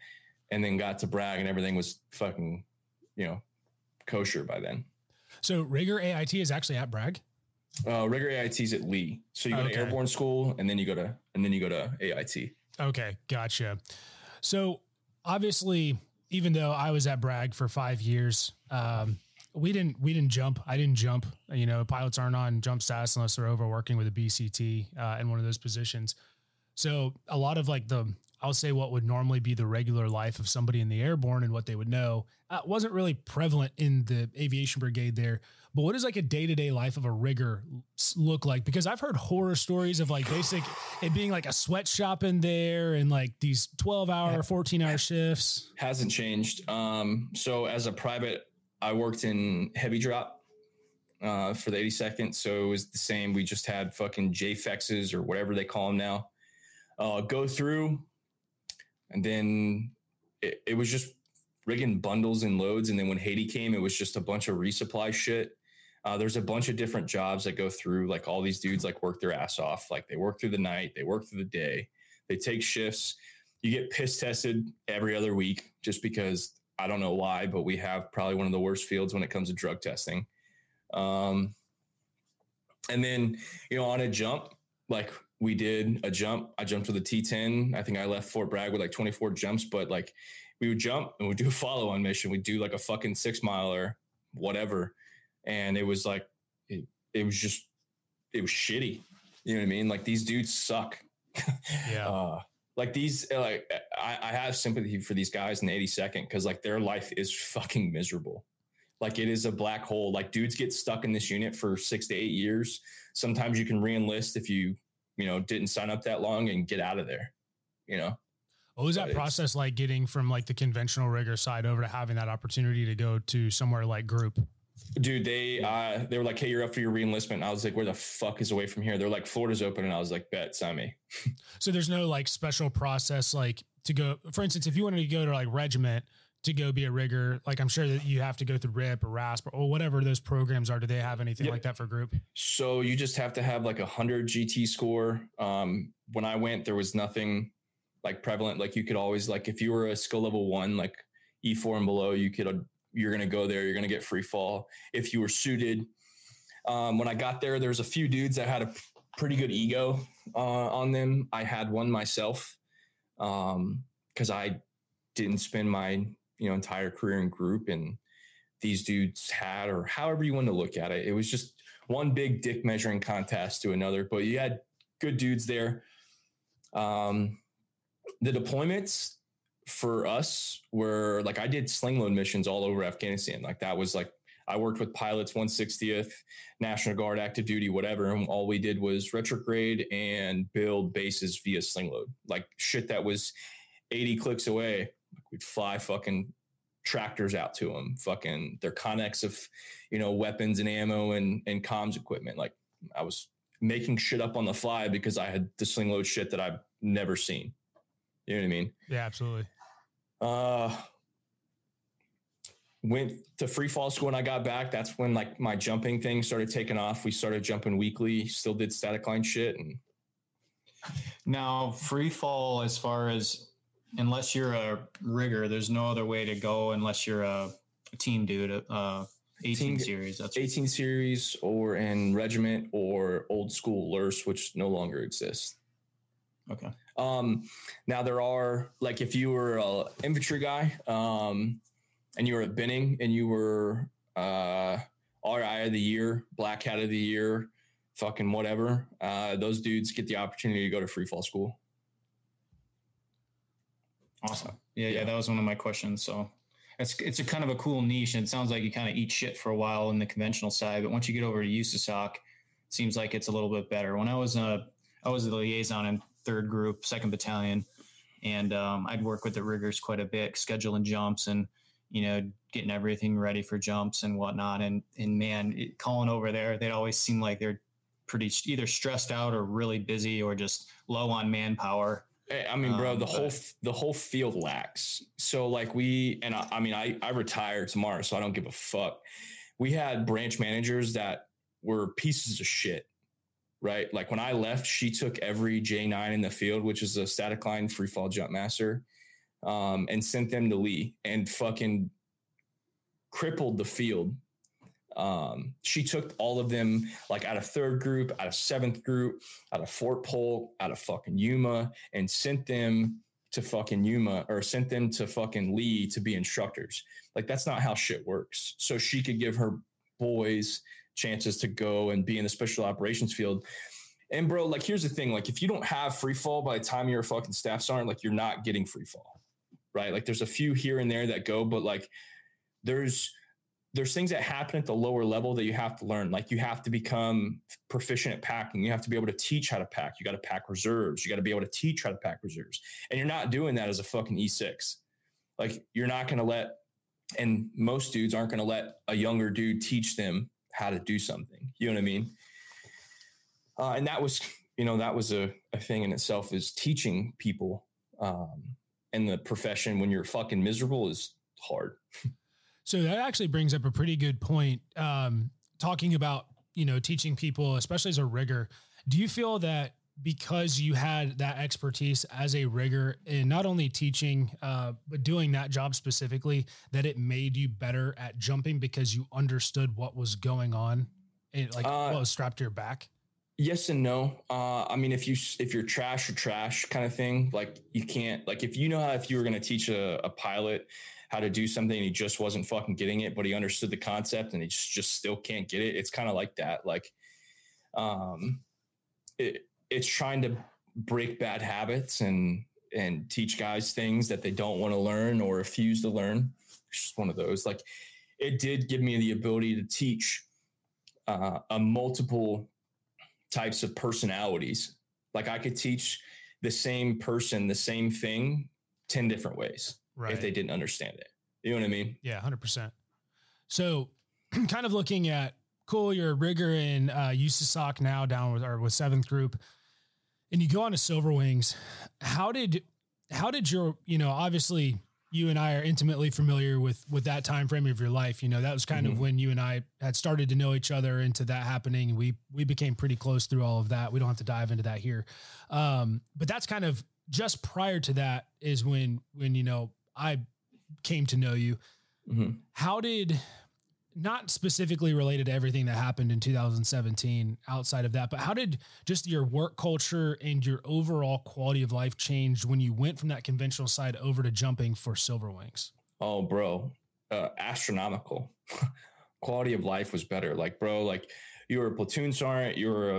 Speaker 3: and then got to Bragg and everything was fucking, you know, kosher by then.
Speaker 1: So rigger A I T is actually at Bragg?
Speaker 3: Uh, rigger A I T is at Lee. So you go
Speaker 1: Okay.
Speaker 3: to airborne school and then you go to, and then you go to A I T.
Speaker 1: Okay. Gotcha. So obviously, even though I was at Bragg for five years, um, we didn't, we didn't jump. I didn't jump, you know, pilots aren't on jump status unless they're over working with a B C T, uh, in one of those positions. So a lot of like the, I'll say what would normally be the regular life of somebody in the airborne and what they would know uh, wasn't really prevalent in the aviation brigade there. But what does like a day-to-day life of a rigger s- look like? Because I've heard horror stories of like basic it being like a sweatshop in there and like these twelve hour, fourteen hour shifts.
Speaker 3: Hasn't changed. Um, so as a private, I worked in heavy drop uh, for the eighty-second. So it was the same. We just had fucking J F E Xs or whatever they call them now. Uh, go through. And then it, it was just rigging bundles and loads. And then when Haiti came, it was just a bunch of resupply shit. Uh, there's a bunch of different jobs that go through, like all these dudes like work their ass off. Like they work through the night, they work through the day, they take shifts. You get piss tested every other week just because I don't know why, but we have probably one of the worst fields when it comes to drug testing. Um, and then, you know, on a jump, like we did a jump. I jumped with a T ten. I think I left Fort Bragg with like twenty-four jumps, but like we would jump and we'd do a follow on mission. We'd do like a fucking six miler, whatever. And it was like, it, it was just, it was shitty. You know what I mean? Like these dudes suck.
Speaker 1: Yeah.
Speaker 3: uh, like these, like I, I have sympathy for these guys in the eighty-second. Cause like their life is fucking miserable. Like it is a black hole. Like dudes get stuck in this unit for six to eight years. Sometimes you can re-enlist if you, you know, didn't sign up that long and get out of there, you know?
Speaker 1: What was that
Speaker 3: But
Speaker 1: process like getting from like the conventional rigger side over to having that opportunity to go to somewhere like group?
Speaker 3: Dude, they, uh, they were like, hey, you're up for your re-enlistment. And I was like, where the fuck is away from here? They're like, Florida's open. And I was like, bet, sign me.
Speaker 1: So there's no like special process, like to go, for instance, if you wanted to go to like regiment to go be a rigger, like I'm sure that you have to go through R I P or RASP or whatever those programs are. Do they have anything
Speaker 3: Yep.
Speaker 1: like that for group?
Speaker 3: So you just have to have like a hundred G T score. Um, when I went, there was nothing like prevalent. Like you could always, like, if you were a skill level one, like E four and below, you could, you're going to go there. You're going to get free fall. If you were suited. Um, when I got there, there was a few dudes that had a pretty good ego, uh, on them. I had one myself. Um, cause I didn't spend my, you know, entire career in group, and these dudes had, or however you want to look at it. It was just one big dick measuring contest to another, but you had good dudes there. Um, the deployments for us were like, I did sling load missions all over Afghanistan. Like that was like, I worked with pilots, one sixtieth, National Guard, active duty, whatever. And all we did was retrograde and build bases via sling load, like shit that was eighty clicks away. We'd fly fucking tractors out to them, fucking their connects of, you know, weapons and ammo and, and comms equipment. Like I was making shit up on the fly because I had the sling load shit that I've never seen. You know what I mean?
Speaker 1: Yeah, absolutely.
Speaker 3: Uh, went to free fall school when I got back. That's when like my jumping thing started taking off. We started jumping weekly, still did static line shit. And
Speaker 4: now free fall, as far as, unless you're a rigger, there's no other way to go unless you're a, a team dude, uh, eighteen
Speaker 3: Team-
Speaker 4: series. That's
Speaker 3: eighteen series or in regiment or old school L U R S, which no longer exists.
Speaker 4: okay.
Speaker 3: Um, now there are, like, if you were a infantry guy, um, and you were at Benning and you were, uh, R I of the year, Black Hat of the year, fucking whatever, uh, those dudes get the opportunity to go to free fall school.
Speaker 4: Awesome. Yeah, yeah,
Speaker 3: Yeah.
Speaker 4: that was one of my questions. So it's it's a kind of a cool niche, and it sounds like you kind of eat shit for a while in the conventional side, but once you get over to U S A S O C, it seems like it's a little bit better. When I was a I was the liaison in third group, second battalion, and um, I'd work with the riggers quite a bit, scheduling jumps and, you know, getting everything ready for jumps and whatnot. And and man, it, calling over there, they'd always seem like they're pretty either stressed out or really busy or just low on manpower.
Speaker 3: I mean, bro,
Speaker 4: Um,
Speaker 3: the
Speaker 4: but-
Speaker 3: whole the whole field lacks. So like we, and I, I mean, I I retire tomorrow, so I don't give a fuck. We had branch managers that were pieces of shit, right? Like when I left, she took every J nine in the field, which is a static line free fall jump master. um, and sent them to Lee and fucking crippled the field. Um, she took all of them like out of third group, out of seventh group, out of Fort Polk, out of fucking Yuma, and sent them to fucking Yuma or sent them to fucking Lee to be instructors. Like, that's not how shit works. So she could give her boys chances to go and be in the special operations field. And bro, like, here's the thing. Like, if you don't have free fall by the time you're a fucking staff sergeant, like, you're not getting free fall, right? Like, there's a few here and there that go, but like there's, there's things that happen at the lower level that you have to learn. Like, you have to become proficient at packing. You have to be able to teach how to pack. You got to pack reserves. You got to be able to teach how to pack reserves. And you're not doing that as a fucking E six. Like, you're not going to let, and most dudes aren't going to let a younger dude teach them how to do something. You know what I mean? Uh, and that was, you know, that was a, a thing in itself, is teaching people um, in the profession when you're fucking miserable is hard.
Speaker 1: So that actually brings up a pretty good point. Um, talking about, you know, teaching people, especially as a rigger, do you feel that because you had that expertise as a rigger and not only teaching, uh, but doing that job specifically, that it made you better at jumping because you understood what was going on and like uh, what was strapped to your back?
Speaker 3: Yes and no. Uh, I mean, if you, if you're trash or trash kind of thing, like, you can't, like, if you know how, if you were going to teach a, a pilot how to do something and he just wasn't fucking getting it, but he understood the concept and he just, just still can't get it. It's kind of like that. Like, um, it, it's trying to break bad habits and, and teach guys things that they don't want to learn or refuse to learn. It's just one of those. Like, it did give me the ability to teach uh, a multiple types of personalities. Like, I could teach the same person the same thing ten different ways. Right. If they didn't understand it. You know what I mean?
Speaker 1: Yeah, one hundred percent. So kind of looking at, cool, you're a rigger in uh, U S A S O C now, down with, or with seventh group, and you go on to Silver Wings. How did, how did your, you know, obviously you and I are intimately familiar with, with that time frame of your life. You know, that was kind mm-hmm. of when you and I had started to know each other into that happening. And we, we became pretty close through all of that. We don't have to dive into that here. Um, but that's kind of just prior to that is when, when, you know, I came to know you. Mm-hmm. How did, not specifically related to everything that happened in two thousand seventeen outside of that, but how did just your work culture and your overall quality of life change when you went from that conventional side over to jumping for Silver Wings?
Speaker 3: Oh, bro, uh, astronomical. Quality of life was better. Like, bro, like, you were a platoon sergeant, you were a,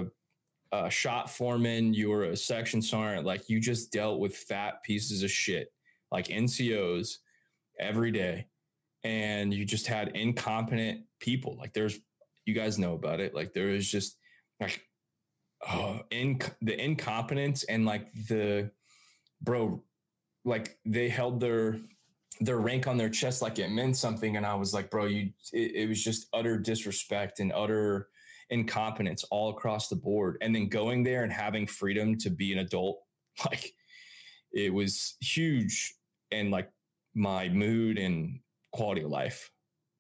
Speaker 3: a shot foreman, you were a section sergeant. Like, you just dealt with fat pieces of shit, like N C Os every day. And you just had incompetent people. Like, there's, you guys know about it. Like, there is just like, oh, in the incompetence and like the bro, like, they held their, their rank on their chest like it meant something. And I was like, bro, you, it, it was just utter disrespect and utter incompetence all across the board. And then going there and having freedom to be an adult, like, it was huge. And like, my mood and quality of life.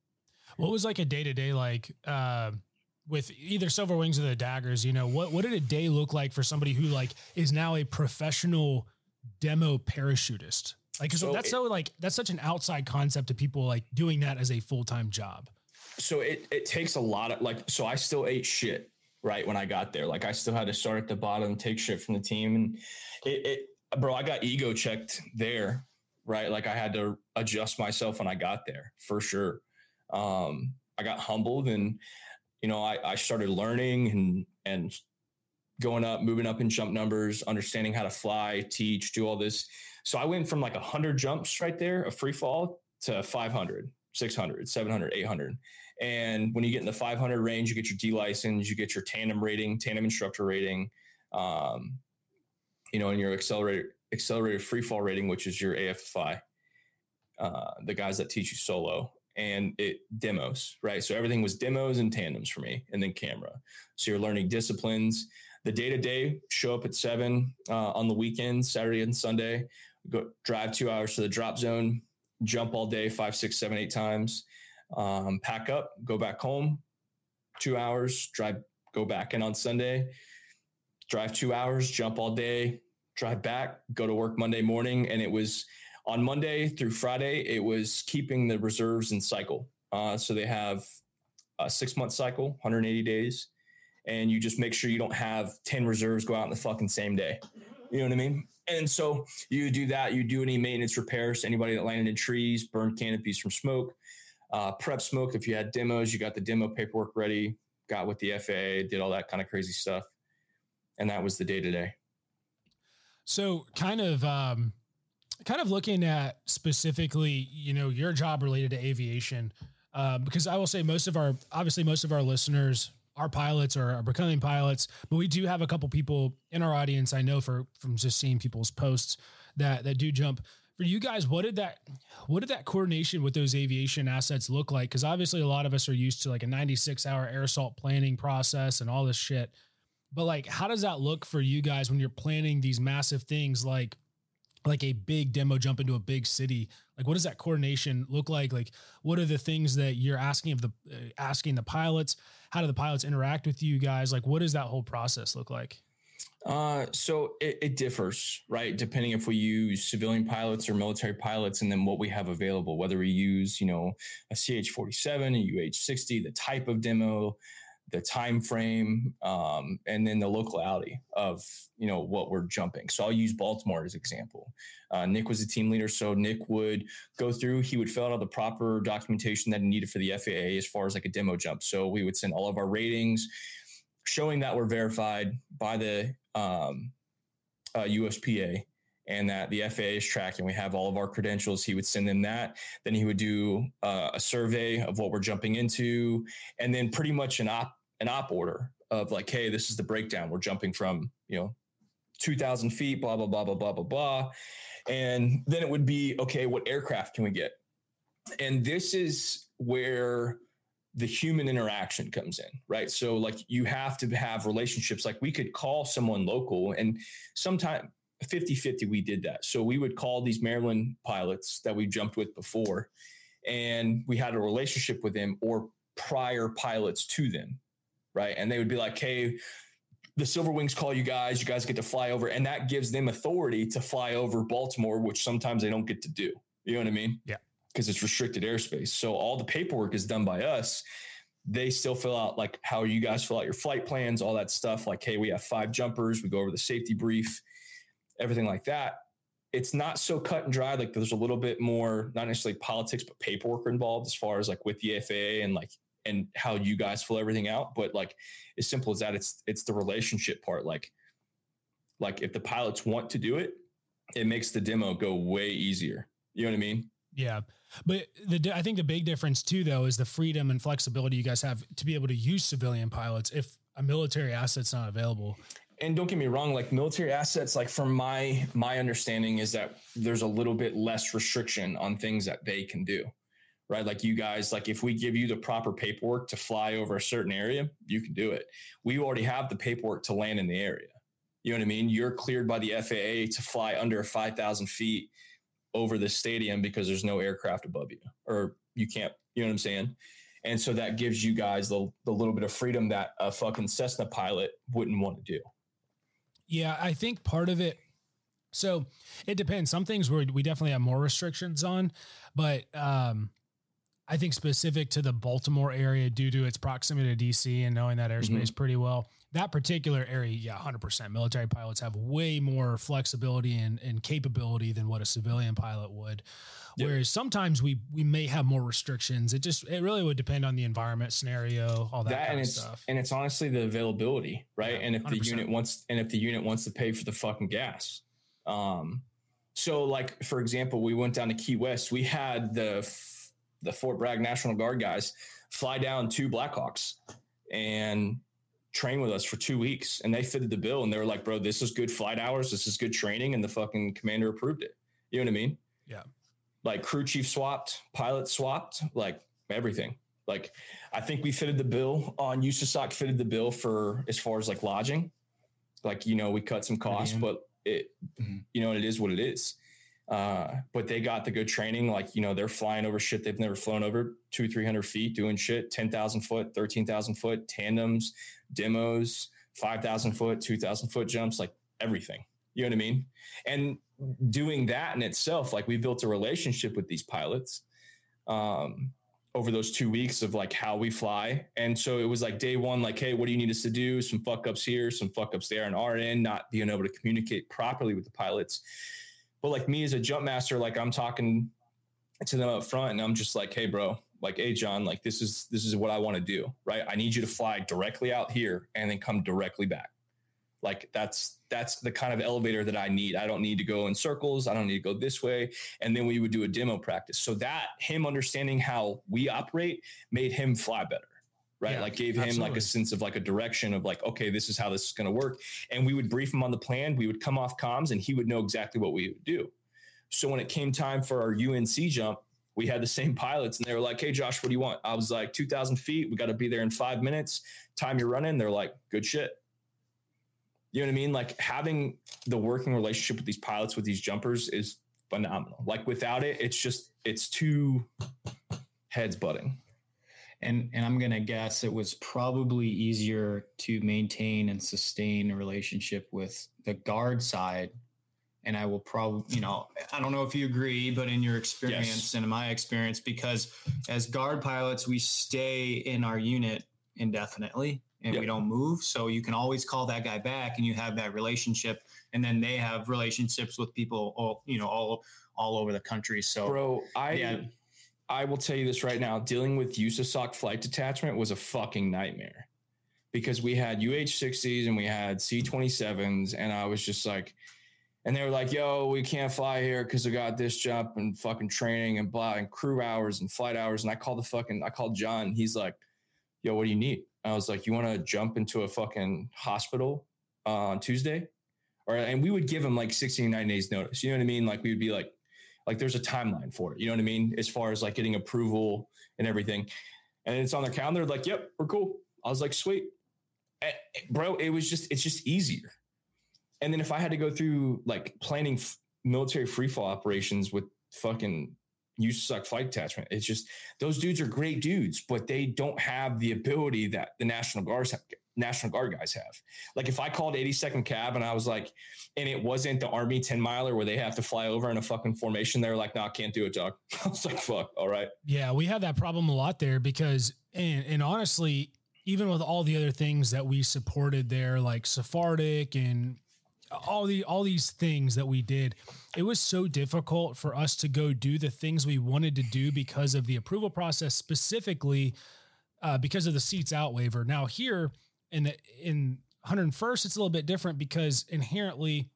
Speaker 1: What was like a day to day, like, uh, with either Silver Wings or the Daggers, you know, what, what did a day look like for somebody who like is now a professional demo parachutist? Like, so that's it, so like, that's such an outside concept to people like doing that as a full-time job.
Speaker 3: So it, it takes a lot of like, so I still ate shit right when I got there. Like, I still had to start at the bottom, take shit from the team. And it, it bro, I got ego checked there. Right. Like, I had to adjust myself when I got there for sure. Um, I got humbled and, you know, I, I started learning and, and going up, moving up in jump numbers, understanding how to fly, teach, do all this. So I went from like a hundred jumps right there, a free fall, to five hundred, six hundred, seven hundred, eight hundred. And when you get in the five hundred range, you get your D license, you get your tandem rating, tandem instructor rating, um, you know, and your accelerated accelerated free fall rating, which is your A F F I, uh, the guys that teach you solo, and it demos, right? So everything was demos and tandems for me, and then camera. So you're learning disciplines. The day-to-day, show up at seven uh, on the weekends, Saturday and Sunday, go drive two hours to the drop zone, jump all day, five, six, seven, eight times, um, pack up, go back home, two hours, drive, go back in on Sunday, drive two hours, jump all day, drive back, go to work Monday morning. And it was On Monday through Friday, it was keeping the reserves in cycle. Uh, so they have a six month cycle, one hundred eighty days. And you just make sure you don't have ten reserves go out in the fucking same day. You know what I mean? And so you do that. You do any maintenance repairs to anybody that landed in trees, burned canopies from smoke, uh, prep smoke. If you had demos, you got the demo paperwork ready, got with the F A A, did all that kind of crazy stuff. And that was the day to day.
Speaker 1: So kind of, um, kind of looking at specifically, you know, your job related to aviation, uh, because I will say most of our, obviously most of our listeners, our pilots or are becoming pilots, but we do have a couple people in our audience. I know for, from just seeing people's posts that, that do jump. For you guys, what did that, what did that coordination with those aviation assets look like? Cause obviously a lot of us are used to like a ninety-six hour air assault planning process and all this shit. But like, how does that look for you guys when you're planning these massive things like, like a big demo jump into a big city? Like, what does that coordination look like? Like, what are the things that you're asking of the, uh, asking the pilots? How do the pilots interact with you guys? Like, what does that whole process look like?
Speaker 3: Uh, so it, it differs, right? Depending if we use civilian pilots or military pilots, and then what we have available, whether we use, you know, a C H forty-seven, a U H sixty, the type of demo, the time frame, um, and then the locality of, you know, what we're jumping. So I'll use Baltimore as an example. Uh, Nick was the team leader. So Nick would go through, he would fill out all the proper documentation that he needed for the F A A as far as like a demo jump. So we would send all of our ratings showing that we're verified by the um, uh, U S P A and that the F A A is tracking. We have all of our credentials. He would send them that. Then he would do uh, a survey of what we're jumping into, and then pretty much an op an op order of like, hey, this is the breakdown. We're jumping from, you know, two thousand feet, blah, blah, blah, blah, blah, blah, blah. And then it would be, okay, what aircraft can we get? And this is where the human interaction comes in, right? So like you have to have relationships. Like we could call someone local, and sometime fifty fifty, we did that. So we would call these Maryland pilots that we jumped with before, and we had a relationship with them or prior pilots to them. Right. And they would be like, hey, the Silver Wings call you guys, you guys get to fly over. And that gives them authority to fly over Baltimore, which sometimes they don't get to do. You know what I mean?
Speaker 1: Yeah.
Speaker 3: Because it's restricted airspace. So all the paperwork is done by us. They still fill out like how you guys fill out your flight plans, all that stuff. Like, hey, we have five jumpers. We go over the safety brief, everything like that. It's not so cut and dry. Like there's a little bit more, not necessarily politics, but paperwork involved as far as like with the F A A and like, and how you guys fill everything out. But like, as simple as that, it's, it's the relationship part. Like, like if the pilots want to do it, it makes the demo go way easier. You know what I mean?
Speaker 1: Yeah. But the, I think the big difference too, though, is the freedom and flexibility you guys have to be able to use civilian pilots if a military asset's not available.
Speaker 3: And don't get me wrong, like military assets, like from my, my understanding is that there's a little bit less restriction on things that they can do. Right? Like you guys, like if we give you the proper paperwork to fly over a certain area, you can do it. We already have the paperwork to land in the area. You know what I mean? You're cleared by the F A A to fly under five thousand feet over the stadium because there's no aircraft above you, or you can't, you know what I'm saying? And so that gives you guys the, the little bit of freedom that a fucking Cessna pilot wouldn't want to do.
Speaker 1: Yeah. I think part of it, so it depends. Some things where we definitely have more restrictions on, but, um, I think specific to the Baltimore area due to its proximity to D C and knowing that airspace mm-hmm. pretty well, that particular area, yeah, one hundred percent. Military pilots have way more flexibility and, and capability than what a civilian pilot would. Yep. Whereas sometimes we we may have more restrictions. It just, it really would depend on the environment, scenario, all that, that kind
Speaker 3: and
Speaker 1: of
Speaker 3: it's,
Speaker 1: stuff.
Speaker 3: And it's honestly the availability, right? Yeah, and if one hundred percent. the unit wants, and if the unit wants to pay for the fucking gas. Um, so like, for example, we went down to Key West. We had the the Fort Bragg National Guard guys fly down two Blackhawks and train with us for two weeks. And they fitted the bill and they were like, bro, this is good flight hours. This is good training. And the fucking commander approved it. You know what I mean?
Speaker 1: Yeah.
Speaker 3: Like crew chief swapped, pilot swapped, like everything. Like, I think we fitted the bill on U S A S O C fitted the bill for as far as like lodging. Like, you know, we cut some costs, mm-hmm. but it, mm-hmm. you know, it is what it is. Uh, but they got the good training. Like, you know, they're flying over shit they've never flown over, two, three hundred feet, doing shit, ten thousand foot, thirteen thousand foot, tandems, demos, five thousand foot, two thousand foot jumps, like everything. You know what I mean? And doing that in itself, like we built a relationship with these pilots um, over those two weeks of like how we fly. And so it was like day one, like, hey, what do you need us to do? Some fuck ups here, some fuck ups there on our end, not being able to communicate properly with the pilots. But like me as a jump master, like I'm talking to them up front and I'm just like, hey, bro, like, hey, John, like this is, this is what I want to do. Right. I need you to fly directly out here and then come directly back. Like that's, that's the kind of elevator that I need. I don't need to go in circles. I don't need to go this way. And then we would do a demo practice. So that him understanding how we operate made him fly better. Right. Yeah, like gave him absolutely. Like a sense of like a direction of like, okay, this is how this is going to work. And we would brief him on the plan. We would come off comms and he would know exactly what we would do. So when it came time for our U N C jump, we had the same pilots and they were like, hey, Josh, what do you want? I was like, two thousand feet. We got to be there in five minutes. Time you're running. They're like, good shit. You know what I mean? Like having the working relationship with these pilots, with these jumpers is phenomenal. Like without it, it's just, it's two heads butting.
Speaker 4: And, and I'm going to guess it was probably easier to maintain and sustain a relationship with the guard side. And I will probably, you know, I don't know if you agree, but in your experience yes. and in my experience, because as guard pilots, we stay in our unit indefinitely and yep. we don't move. So you can always call that guy back and you have that relationship. And then they have relationships with people, all, you know, all, all over the country. So
Speaker 3: bro, I, yeah. I will tell you this right now, dealing with U S A S O C flight detachment was a fucking nightmare because we had U H sixties and we had C twenty-sevens. And I was just like, and they were like, yo, we can't fly here because we got this jump and fucking training and blah and crew hours and flight hours. And I called the fucking, I called John. He's like, yo, what do you need? I was like, you want to jump into a fucking hospital uh, on Tuesday? Or, and we would give him like sixty, ninety days notice. You know what I mean? Like we would be like, like there's a timeline for it. You know what I mean? As far as like getting approval and everything. And it's on their calendar. Like, yep, we're cool. I was like, sweet. And, bro, it was just, it's just easier. And then if I had to go through like planning f- military freefall operations with fucking U S A S O C flight attachment, it's just, those dudes are great dudes, but they don't have the ability that the National Guards have, National Guard guys have. Like if I called eighty-second Cab and I was like, and it wasn't the Army ten miler where they have to fly over in a fucking formation, they're like, no, nah, can't do it, dog. I was like, fuck. All right.
Speaker 1: Yeah. We had that problem a lot there because, and, and honestly, even with all the other things that we supported there, like Sephardic and all the, all these things that we did, it was so difficult for us to go do the things we wanted to do because of the approval process, specifically uh, because of the seats out waiver. Now here in the, in one hundred first, it's a little bit different because inherently,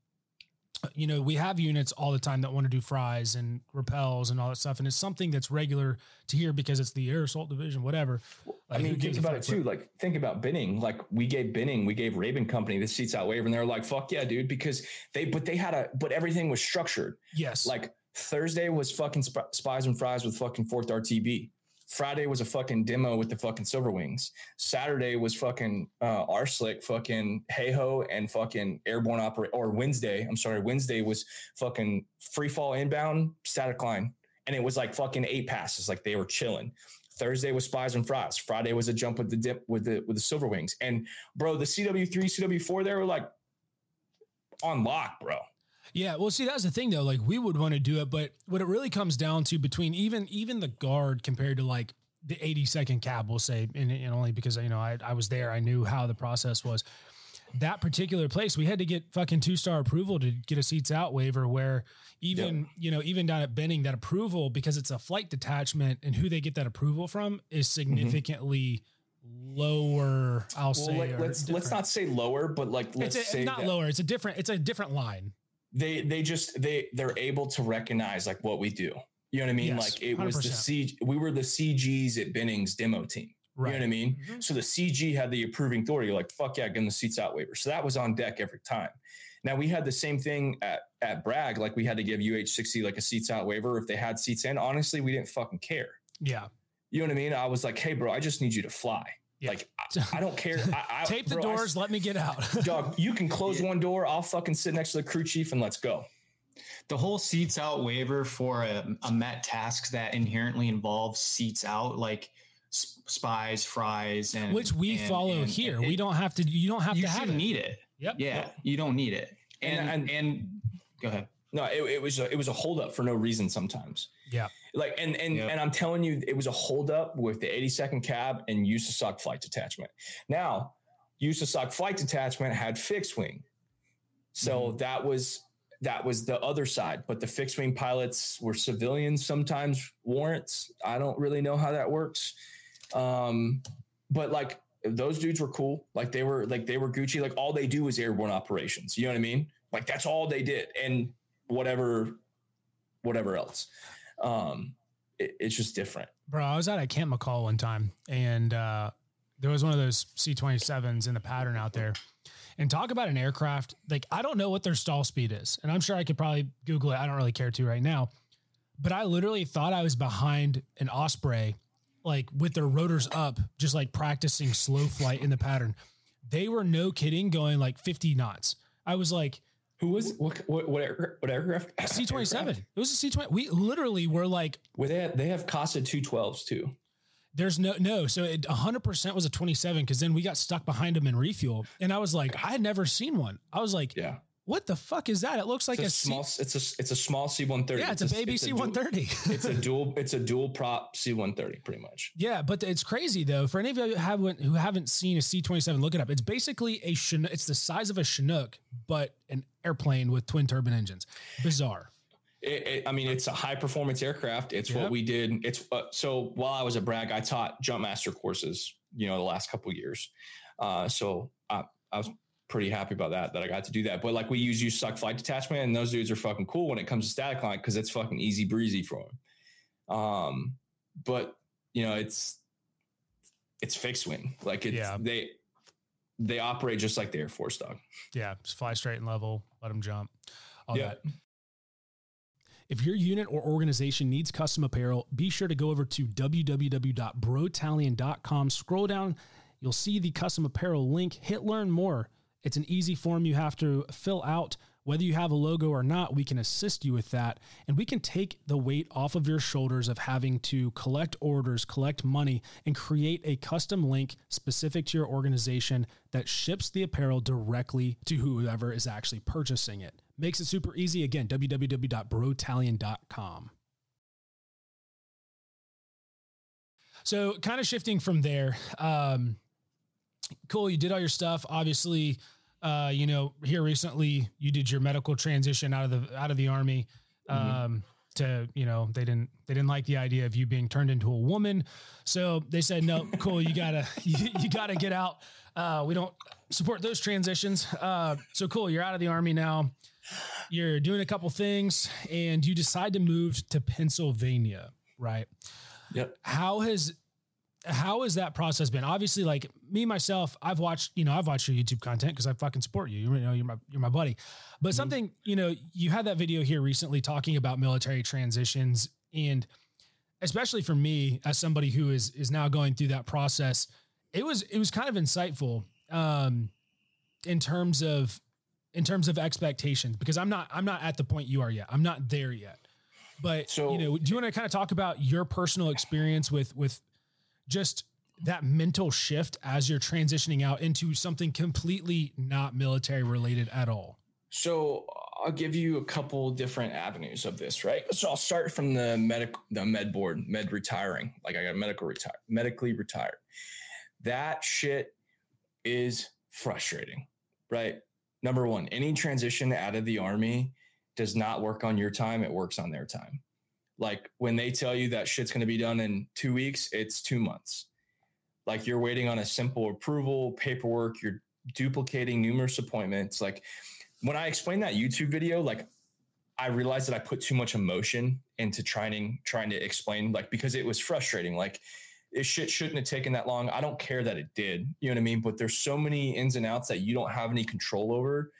Speaker 1: you know, we have units all the time that want to do fries and rappels and all that stuff. And it's something that's regular to hear because it's the Air Assault Division, whatever.
Speaker 3: Like, I mean, think about it too. Like, think about Binning. Like, we gave Binning, we gave Raven Company the seats out waiver, and they're like, fuck yeah, dude, because they, but they had a, but everything was structured.
Speaker 1: Yes.
Speaker 3: Like, Thursday was fucking sp- Spies and Fries with fucking fourth R T B. Friday was a fucking demo with the fucking Silver Wings. Saturday was fucking uh, R Slick, fucking Hey Ho, and fucking airborne operate. Or Wednesday, I'm sorry, Wednesday was fucking free fall inbound static line, and it was like fucking eight passes, like they were chilling. Thursday was Spies and Fries. Friday was a jump with the dip with the with the Silver Wings. And bro, the C W three, C W four, they were like on lock, bro.
Speaker 1: Yeah, well, see, that's the thing, though. Like, we would want to do it, but what it really comes down to between even even the guard compared to, like, the eighty-second Cab, we'll say, and, and only because, you know, I, I was there, I knew how the process was. That particular place, we had to get fucking two-star approval to get a seats out waiver where even, yep. you know, even down at Benning, that approval, because it's a flight detachment and who they get that approval from is significantly mm-hmm. lower, I'll well, say.
Speaker 3: Like, let's let's not say lower, but, like, let's
Speaker 1: it's a,
Speaker 3: say
Speaker 1: not
Speaker 3: that-
Speaker 1: lower. It's a different, it's a different line.
Speaker 3: They they just they they're able to recognize like what we do. You know what I mean?
Speaker 1: Yes,
Speaker 3: like it
Speaker 1: one hundred percent.
Speaker 3: was the C we were the C Gs at Benning's demo team. Right. You know what I mean? Mm-hmm. So the C G had the approving authority, like fuck yeah, getting the seats out waiver. So that was on deck every time. Now we had the same thing at at Bragg, like we had to give U H sixty like a seats out waiver if they had seats in. Honestly, we didn't fucking care.
Speaker 1: Yeah.
Speaker 3: You know what I mean? I was like, hey bro, I just need you to fly. Yeah. Like, I, I don't care. I, I,
Speaker 1: Tape the
Speaker 3: bro,
Speaker 1: doors. I, let me get out.
Speaker 3: Dog, you can close yeah. one door. I'll fucking sit next to the crew chief and let's go.
Speaker 4: The whole seats out waiver for a, a Met task that inherently involves seats out, like spies, fries, and
Speaker 1: which we
Speaker 4: and,
Speaker 1: follow
Speaker 4: and,
Speaker 1: here.
Speaker 4: And,
Speaker 1: we don't have to. You don't have
Speaker 4: you
Speaker 1: to have it.
Speaker 4: Need it.
Speaker 1: Yep.
Speaker 4: Yeah,
Speaker 1: yep.
Speaker 4: You don't need it. And and, and, and go ahead.
Speaker 3: No, it, it was a, it was a holdup for no reason sometimes.
Speaker 1: Yeah.
Speaker 3: Like, and, and, yep. and I'm telling you, it was a holdup with the eighty-second cab and U S A S O C flight detachment. Now, U S A S O C flight detachment had fixed wing. So mm-hmm. that was, that was the other side, but the fixed wing pilots were civilians, sometimes warrants. I don't really know how that works. Um, but like those dudes were cool. Like they were, like they were Gucci. Like all they do is airborne operations. You know what I mean? Like that's all they did. And whatever, whatever else. Um, it, it's just different.
Speaker 1: Bro, I was at a Camp McCall one time and, uh, there was one of those C twenty-sevens in the pattern out there. And talk about an aircraft. Like, I don't know what their stall speed is. And I'm sure I could probably Google it. I don't really care to right now. But I literally thought I was behind an Osprey, like with their rotors up, just like practicing slow flight in the pattern. They were, no kidding, going like fifty knots. I was like,
Speaker 3: who was what? What, what, air, what aircraft?
Speaker 1: C twenty-seven. It was a C twenty. We literally were like,
Speaker 3: well, they have, they have Casa two twelves too.
Speaker 1: There's no, no. So it one hundred percent was a twenty-seven because then we got stuck behind them in refuel. And I was like, I had never seen one. I was like,
Speaker 3: yeah,
Speaker 1: what the fuck is that? It looks like
Speaker 3: it's a,
Speaker 1: a
Speaker 3: small,
Speaker 1: C-
Speaker 3: it's a, it's a small C one thirty.
Speaker 1: Yeah, it's, it's a baby C one thirty.
Speaker 3: It's a dual, it's a dual prop C one thirty pretty much.
Speaker 1: Yeah. But it's crazy though. For any of you who haven't, who haven't seen a C twenty-seven, look it up. It's basically a Chinook. It's the size of a Chinook, but an airplane with twin turbine engines. Bizarre.
Speaker 3: It, it, I mean, it's a high performance aircraft. It's yep. what we did. It's uh, so while I was at Bragg, I taught jump master courses, you know, the last couple of years. Uh, so I, I was pretty happy about that, that I got to do that. But like we use U S A S O C flight detachment and those dudes are fucking cool when it comes to static line because it's fucking easy breezy for them. Um, but you know, it's, it's fixed wing. Like it's, yeah. they, they operate just like the Air Force dog.
Speaker 1: Yeah. Just fly straight and level, let them jump. All
Speaker 3: yeah.
Speaker 1: that. If your unit or organization needs custom apparel, be sure to go over to w w w dot brotalion dot com. Scroll down, you'll see the custom apparel link. Hit learn more. It's an easy form you have to fill out. Whether you have a logo or not, we can assist you with that. And we can take the weight off of your shoulders of having to collect orders, collect money, and create a custom link specific to your organization that ships the apparel directly to whoever is actually purchasing it. Makes it super easy. Again, w w w dot brotalion dot com. So kind of shifting from there. Um, cool. You did all your stuff. Obviously, uh, you know, here recently you did your medical transition out of the, out of the Army, um, mm-hmm. to, you know, they didn't, they didn't like the idea of you being turned into a woman. So they said, no, cool. You gotta, you, you gotta get out. Uh, we don't support those transitions. Uh, so cool. You're out of the Army now. You're doing a couple things and you decide to move to Pennsylvania, right?
Speaker 3: Yep.
Speaker 1: How has, how has that process been? Obviously, like me, myself, I've watched, you know, I've watched your YouTube content because I fucking support you. You know, you're my, you're my buddy, but mm-hmm. something, you know, you had that video here recently talking about military transitions, and especially for me as somebody who is, is now going through that process, it was, it was kind of insightful, um, in terms of, in terms of expectations, because I'm not, I'm not at the point you are yet. I'm not there yet, but so, you know, do you want to kind of talk about your personal experience with, with just that mental shift as you're transitioning out into something completely not military related at all?
Speaker 3: So I'll give you a couple different avenues of this, right? So I'll start from the medic, the med board, med retiring. Like I got medical retire, medically retired. That shit is frustrating, right? Number one, any transition out of the Army does not work on your time. It works on their time. Like when they tell you that shit's going to be done in two weeks, it's two months. Like you're waiting on a simple approval, paperwork, you're duplicating numerous appointments. Like when I explained that YouTube video, like I realized that I put too much emotion into trying, trying to explain, like, because it was frustrating. Like it shit shouldn't have taken that long. I don't care that it did, you know what I mean? But there's so many ins and outs that you don't have any control over.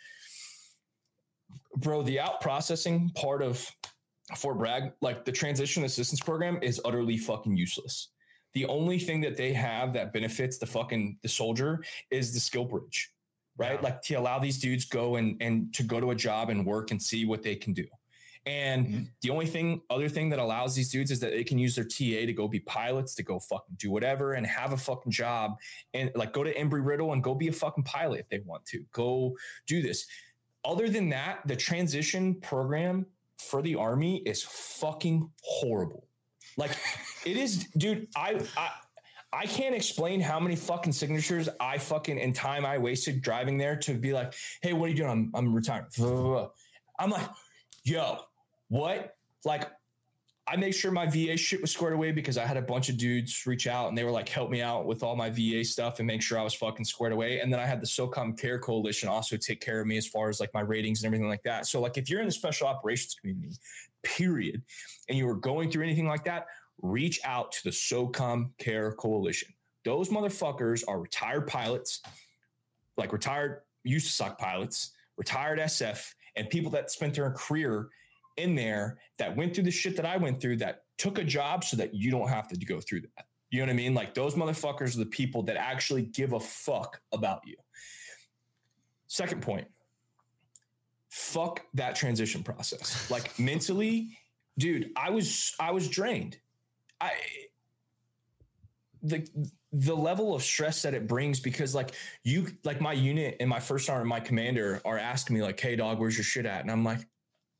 Speaker 3: Bro, the out processing part of Fort Bragg, like the transition assistance program is utterly fucking useless. The only thing that they have that benefits the fucking, the soldier is the skill bridge, right? Yeah. Like to allow these dudes go and, and to go to a job and work and see what they can do. And mm-hmm. the only thing, other thing that allows these dudes is that they can use their T A to go be pilots, to go fucking do whatever and have a fucking job and like go to Embry Riddle and go be a fucking pilot if they want to. Go do this. other than that, the transition program for the Army is fucking horrible. Like it is, dude. I, I, I can't explain how many fucking signatures I fucking and time I wasted driving there to be like, hey, what are you doing? I'm, I'm retiring. I'm like, yo, what? Like, I made sure my V A shit was squared away because I had a bunch of dudes reach out and they were like, help me out with all my V A stuff and make sure I was fucking squared away. And then I had the SOCOM Care Coalition also take care of me as far as like my ratings and everything like that. So like if you're in the special operations community, period, and you were going through anything like that, reach out to the SOCOM Care Coalition. Those motherfuckers are retired pilots, like retired used to suck pilots, retired S F, and people that spent their career in there that went through the shit that I went through, that took a job so that you don't have to go through that. You know what I mean? Like those motherfuckers are the people that actually give a fuck about you. Second point, fuck that transition process. Like mentally, dude, I was, I was drained. I, the, the level of stress that it brings, because like you, like my unit and my first sergeant and my commander are asking me like, hey dog, where's your shit at? And I'm like,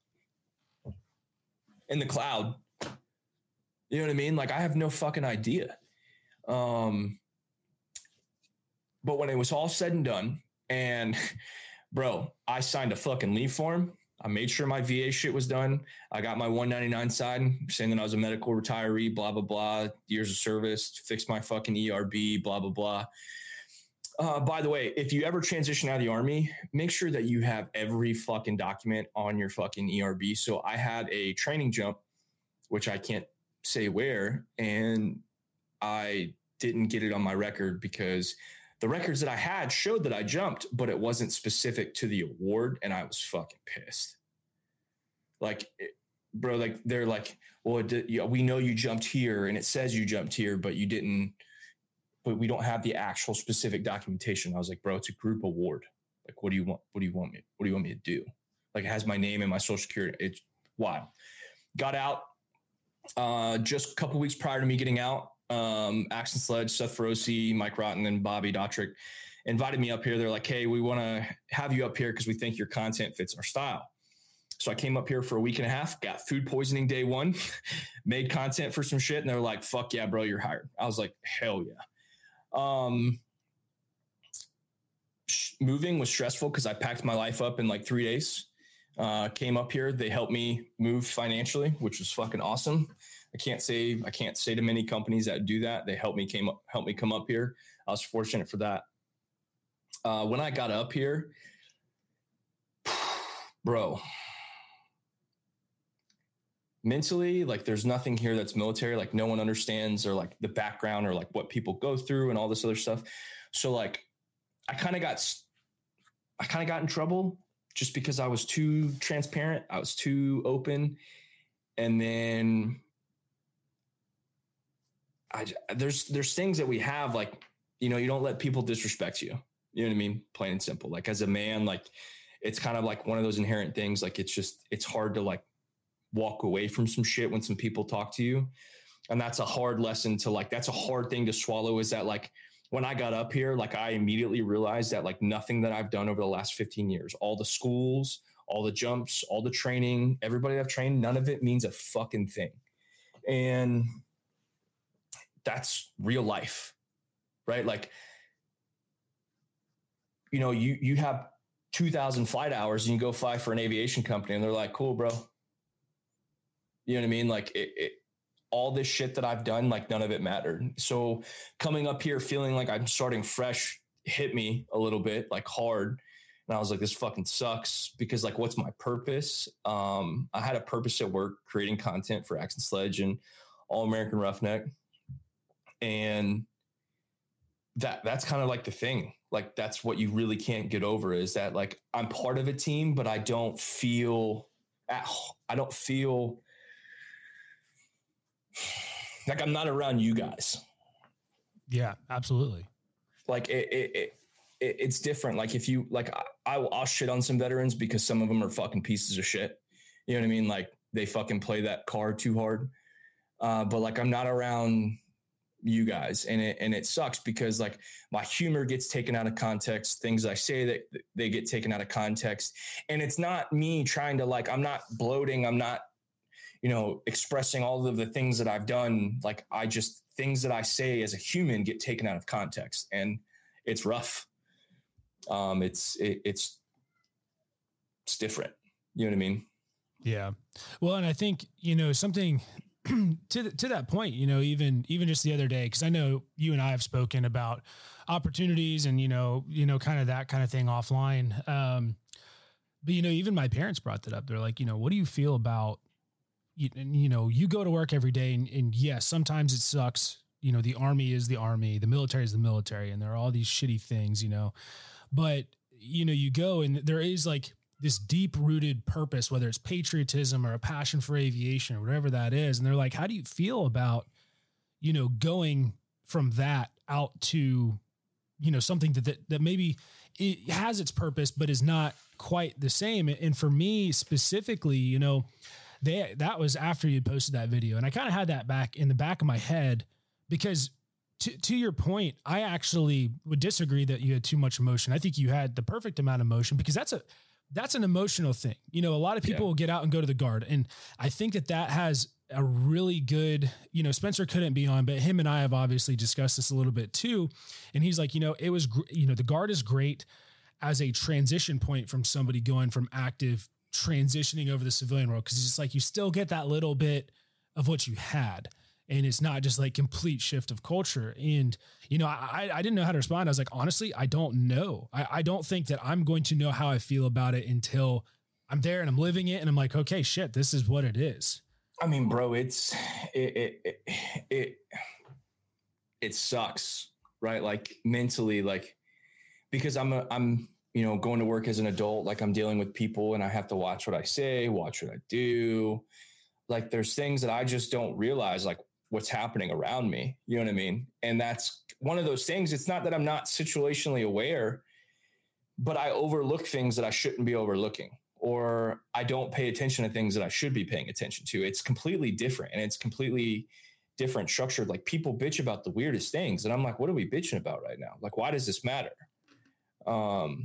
Speaker 3: in the cloud. You know what I mean? Like I have no fucking idea. Um, but when it was all said and done, and bro, I signed a fucking leave form. I made sure my V A shit was done. I got my one ninety-nine side saying that I was a medical retiree, blah, blah, blah, years of service, fixed my fucking E R B, blah, blah, blah. Uh, by the way, if you ever transition out of the Army, make sure that you have every fucking document on your fucking E R B. So I had a training jump, which I can't say where, and I didn't get it on my record because the records that I had showed that I jumped, but it wasn't specific to the award, and I was fucking pissed. Like, bro, like they're like, well, it did, yeah, we know you jumped here, and it says you jumped here, but you didn't. But we don't have the actual specific documentation. I was like, bro, it's a group award. Like, what do you want? What do you want me? What do you want me to do? Like, it has my name and my social security. It's wild. Got out uh, just a couple weeks prior to me getting out. Um, Axon Sledge, Seth Feroci, Mike Rotten, and Bobby Dotrick invited me up here. They're like, hey, we want to have you up here because we think your content fits our style. So I came up here for a week and a half, got food poisoning day one, made content for some shit. And they were like, fuck yeah, bro, you're hired. I was like, hell yeah. Um, sh- moving was stressful because I packed my life up in like three days. Uh, came up here. They helped me move financially, which was fucking awesome. I can't say, I can't say to many companies that do that. They helped me came up, helped me come up here. I was fortunate for that. Uh, when I got up here, bro, mentally, like there's nothing here that's military. Like no one understands or like the background or like what people go through and all this other stuff. So like, I kind of got, I kind of got in trouble just because I was too transparent. I was too open. And then I, there's, there's things that we have, like, you know, you don't let people disrespect you. You know what I mean? Plain and simple. Like as a man, like it's kind of like one of those inherent things. Like it's just, it's hard to like walk away from some shit when some people talk to you. And that's a hard lesson to like, that's a hard thing to swallow, is that like, when I got up here, like I immediately realized that like nothing that I've done over the last fifteen years, all the schools, all the jumps, all the training, everybody I've trained, none of it means a fucking thing. And that's real life, right? Like, you know, you, you have two thousand flight hours and you go fly for an aviation company and they're like, cool, bro. You know what I mean? Like it, it, all this shit that I've done, like none of it mattered. So coming up here, feeling like I'm starting fresh, hit me a little bit like hard. And I was like, this fucking sucks, because like, what's my purpose? Um, I had a purpose at work, creating content for Axon Sledge and All American Roughneck. And that that's kind of like the thing. Like, that's what you really can't get over, is that like, I'm part of a team, but I don't feel at, I don't feel like I'm not around you guys.
Speaker 1: Yeah, absolutely.
Speaker 3: Like it, it, it, it it's different. Like if you like, I, I I'll shit on some veterans because some of them are fucking pieces of shit. You know what I mean? Like they fucking play that card too hard. Uh, but like, I'm not around you guys. And it, and it sucks because like my humor gets taken out of context. Things I say that they get taken out of context. And it's not me trying to like, I'm not bloating. I'm not, you know, expressing all of the things that I've done. Like I just, things that I say as a human get taken out of context, and it's rough. Um, it's, it, it's, it's different. You know what I mean?
Speaker 1: Yeah. Well, and I think, you know, something to, the, to that point, you know, even, even just the other day, cause I know you and I have spoken about opportunities and, you know, you know, kind of that kind of thing offline. Um, but, you know, even my parents brought that up. They're like, you know, what do you feel about, you, you know, you go to work every day and, and yes, sometimes it sucks. You know, the army is the army, the military is the military, and there are all these shitty things, you know, but you know, you go and there is like this deep rooted purpose, whether it's patriotism or a passion for aviation or whatever that is. And they're like, how do you feel about, you know, going from that out to, you know, something that, that, that maybe it has its purpose, but is not quite the same. And for me specifically, you know, they, that was after you posted that video. And I kind of had that back in the back of my head because to, to your point, I actually would disagree that you had too much emotion. I think you had the perfect amount of emotion because that's a, that's an emotional thing. You know, a lot of people yeah. will get out and go to the Guard. And I think that that has a really good, you know, Spencer couldn't be on, but him and I have obviously discussed this a little bit too. And he's like, you know, it was, you know, the Guard is great as a transition point from somebody going from active transitioning over the civilian world. Cause it's just like, you still get that little bit of what you had. And it's not just like complete shift of culture. And, you know, I, I didn't know how to respond. I was like, honestly, I don't know. I, I don't think that I'm going to know how I feel about it until I'm there and I'm living it. And I'm like, okay, shit, this is what it is.
Speaker 3: I mean, bro, it's, it, it, it, it, it sucks, right? Like mentally, like, because I'm, a, I'm, you know, going to work as an adult, like I'm dealing with people and I have to watch what I say, watch what I do. Like there's things that I just don't realize, like, what's happening around me. You know what I mean? And that's one of those things. It's not that I'm not situationally aware, but I overlook things that I shouldn't be overlooking, or I don't pay attention to things that I should be paying attention to. It's completely different, and it's completely different structured. Like people bitch about the weirdest things. And I'm like, what are we bitching about right now? Like, why does this matter? Um,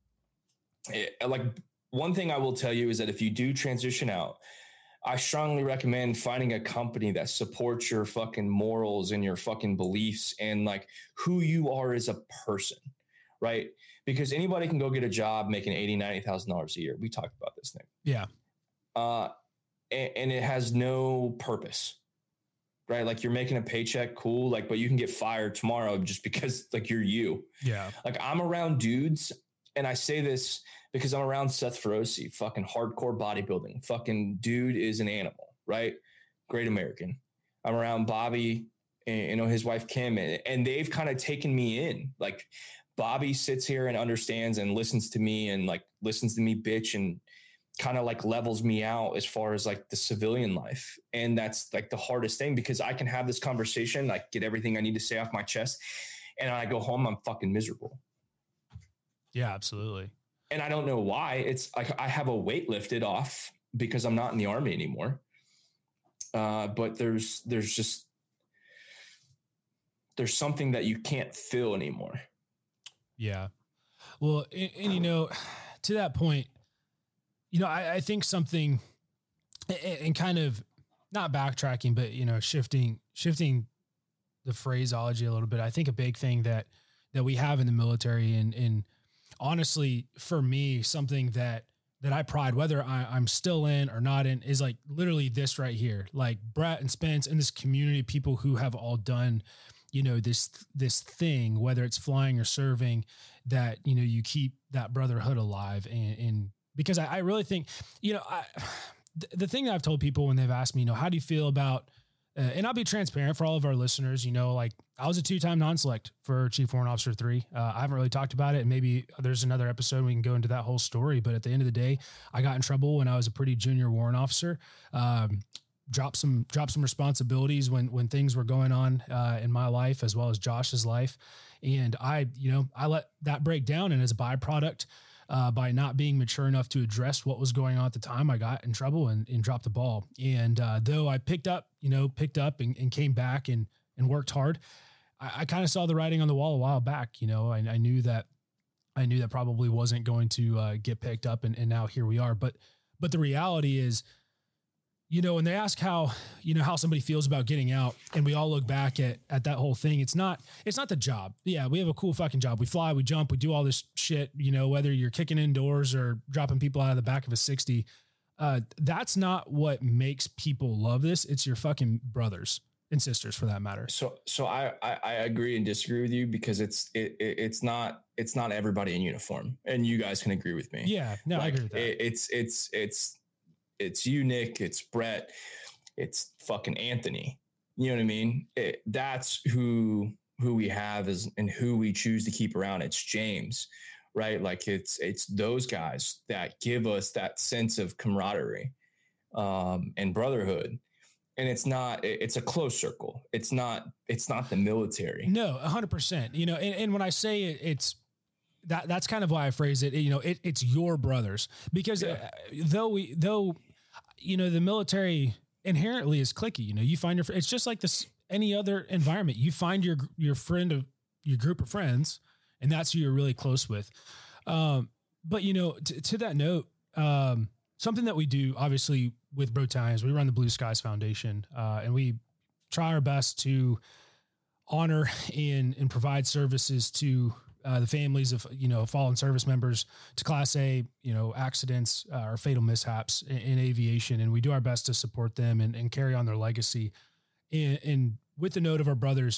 Speaker 3: it, like one thing I will tell you is that if you do transition out, I strongly recommend finding a company that supports your fucking morals and your fucking beliefs and like who you are as a person, right? Because anybody can go get a job making eighty thousand dollars, ninety thousand dollars a year. We talked about this thing.
Speaker 1: Yeah.
Speaker 3: Uh, and, and it has no purpose, right? Like you're making a paycheck, cool. Like, but you can get fired tomorrow just because like you're you.
Speaker 1: Yeah. Like
Speaker 3: I'm around dudes, and I say this because I'm around Seth Feroce, fucking hardcore bodybuilding. Fucking dude is an animal, right? Great American. I'm around Bobby and, you know, his wife, Kim, and, and they've kind of taken me in. Like Bobby sits here and understands and listens to me and like listens to me bitch and kind of like levels me out as far as like the civilian life. And that's like the hardest thing because I can have this conversation, like get everything I need to say off my chest. And I go home, I'm fucking miserable.
Speaker 1: Yeah, absolutely.
Speaker 3: And I don't know why. It's like I have a weight lifted off because I'm not in the Army anymore. Uh, but there's there's just there's something that you can't feel anymore.
Speaker 1: Yeah. Well, and, and you know, to that point, you know, I, I think something and, and kind of not backtracking, but you know, shifting shifting the phraseology a little bit. I think a big thing that that we have in the military and and honestly, for me, something that, that I pride, whether I, I'm still in or not in, is like literally this right here, like Brett and Spence and this community of people who have all done, you know, this, this thing, whether it's flying or serving, that, you know, you keep that brotherhood alive. And, and because I, I really think, you know, I, the thing that I've told people when they've asked me, you know, how do you feel about, Uh, and I'll be transparent for all of our listeners, you know, like I was a two-time non-select for Chief Warrant Officer three. Uh, I haven't really talked about it, and maybe there's another episode we can go into that whole story. But at the end of the day, I got in trouble when I was a pretty junior warrant officer. Um, dropped some dropped some responsibilities when when things were going on uh, in my life as well as Josh's life, and I, you know, I let that break down, and as a byproduct. Uh, by not being mature enough to address what was going on at the time, I got in trouble and, and dropped the ball. And uh, though I picked up, you know, picked up and, and came back and and worked hard. I, I kind of saw the writing on the wall a while back. You know, I, I knew that, I knew that probably wasn't going to uh, get picked up, and, and now here we are. But, but the reality is, you know, when they ask how, you know, how somebody feels about getting out, and we all look back at, at that whole thing, it's not, it's not the job. Yeah. We have a cool fucking job. We fly, we jump, we do all this shit, you know, whether you're kicking indoors or dropping people out of the back of a sixty, uh, that's not what makes people love this. It's your fucking brothers and sisters, for that matter.
Speaker 3: So, so I, I, I agree and disagree with you, because it's, it, it, it's not, it's not everybody in uniform, and you guys can agree with me.
Speaker 1: Yeah. No,
Speaker 3: like,
Speaker 1: I agree with that.
Speaker 3: It, it's, it's, it's, it's you, Nick, it's Brett, it's fucking Anthony. You know what I mean? It, that's who, who we have is, and who we choose to keep around. It's James, right? Like it's, it's those guys that give us that sense of camaraderie, um, and brotherhood. And it's not, it's a close circle. It's not, it's not the military.
Speaker 1: No, a hundred percent. You know, and, and when I say it, it's, that that's kind of why I phrase it, you know, it, it's your brothers, because yeah. uh, though we, though, you know, the military inherently is cliquey, you know, you find your, it's just like this, any other environment, you find your, your friend of your group of friends, and that's who you're really close with. Um, but you know, t- to that note, um, something that we do obviously with Brotalions, we run the Blue Skies Foundation, uh, and we try our best to honor and, and provide services to Uh, the families of, you know, fallen service members, to Class A, you know, accidents uh, or fatal mishaps in, in aviation. And we do our best to support them and, and carry on their legacy. And, and with the note of our brothers,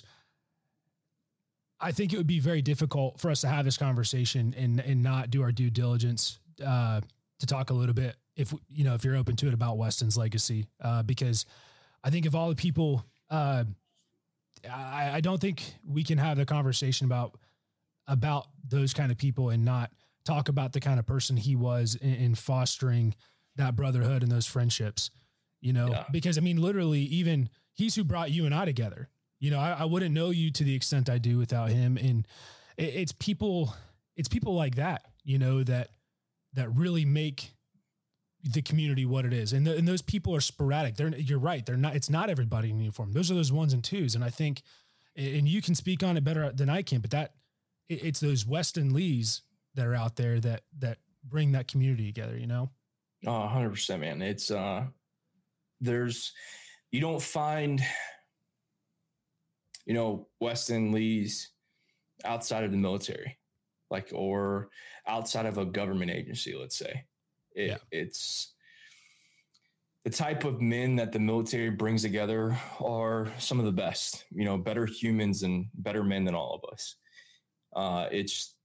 Speaker 1: I think it would be very difficult for us to have this conversation and, and not do our due diligence uh, to talk a little bit, if, you know, if you're open to it, about Weston's legacy. Uh, because I think of all the people, uh, I, I don't think we can have the conversation about about those kind of people and not talk about the kind of person he was in, in fostering that brotherhood and those friendships, you know, yeah. because I mean, literally even he's who brought you and I together. You know, I, I wouldn't know you to the extent I do without him. And it, it's people, it's people like that, you know, that, that really make the community what it is. And, the, and those people are sporadic. They're, you're right. They're not, it's not everybody in uniform. Those are those ones and twos. And I think, and you can speak on it better than I can, but that, it's those Weston Lees that are out there that, that bring that community together, you know?
Speaker 3: Oh, a hundred percent, man. It's, uh, there's, you don't find, you know, Weston Lees outside of the military, like, or outside of a government agency, let's say. It, yeah. It's the type of men that the military brings together are some of the best, you know, better humans and better men than all of us. Uh, it's,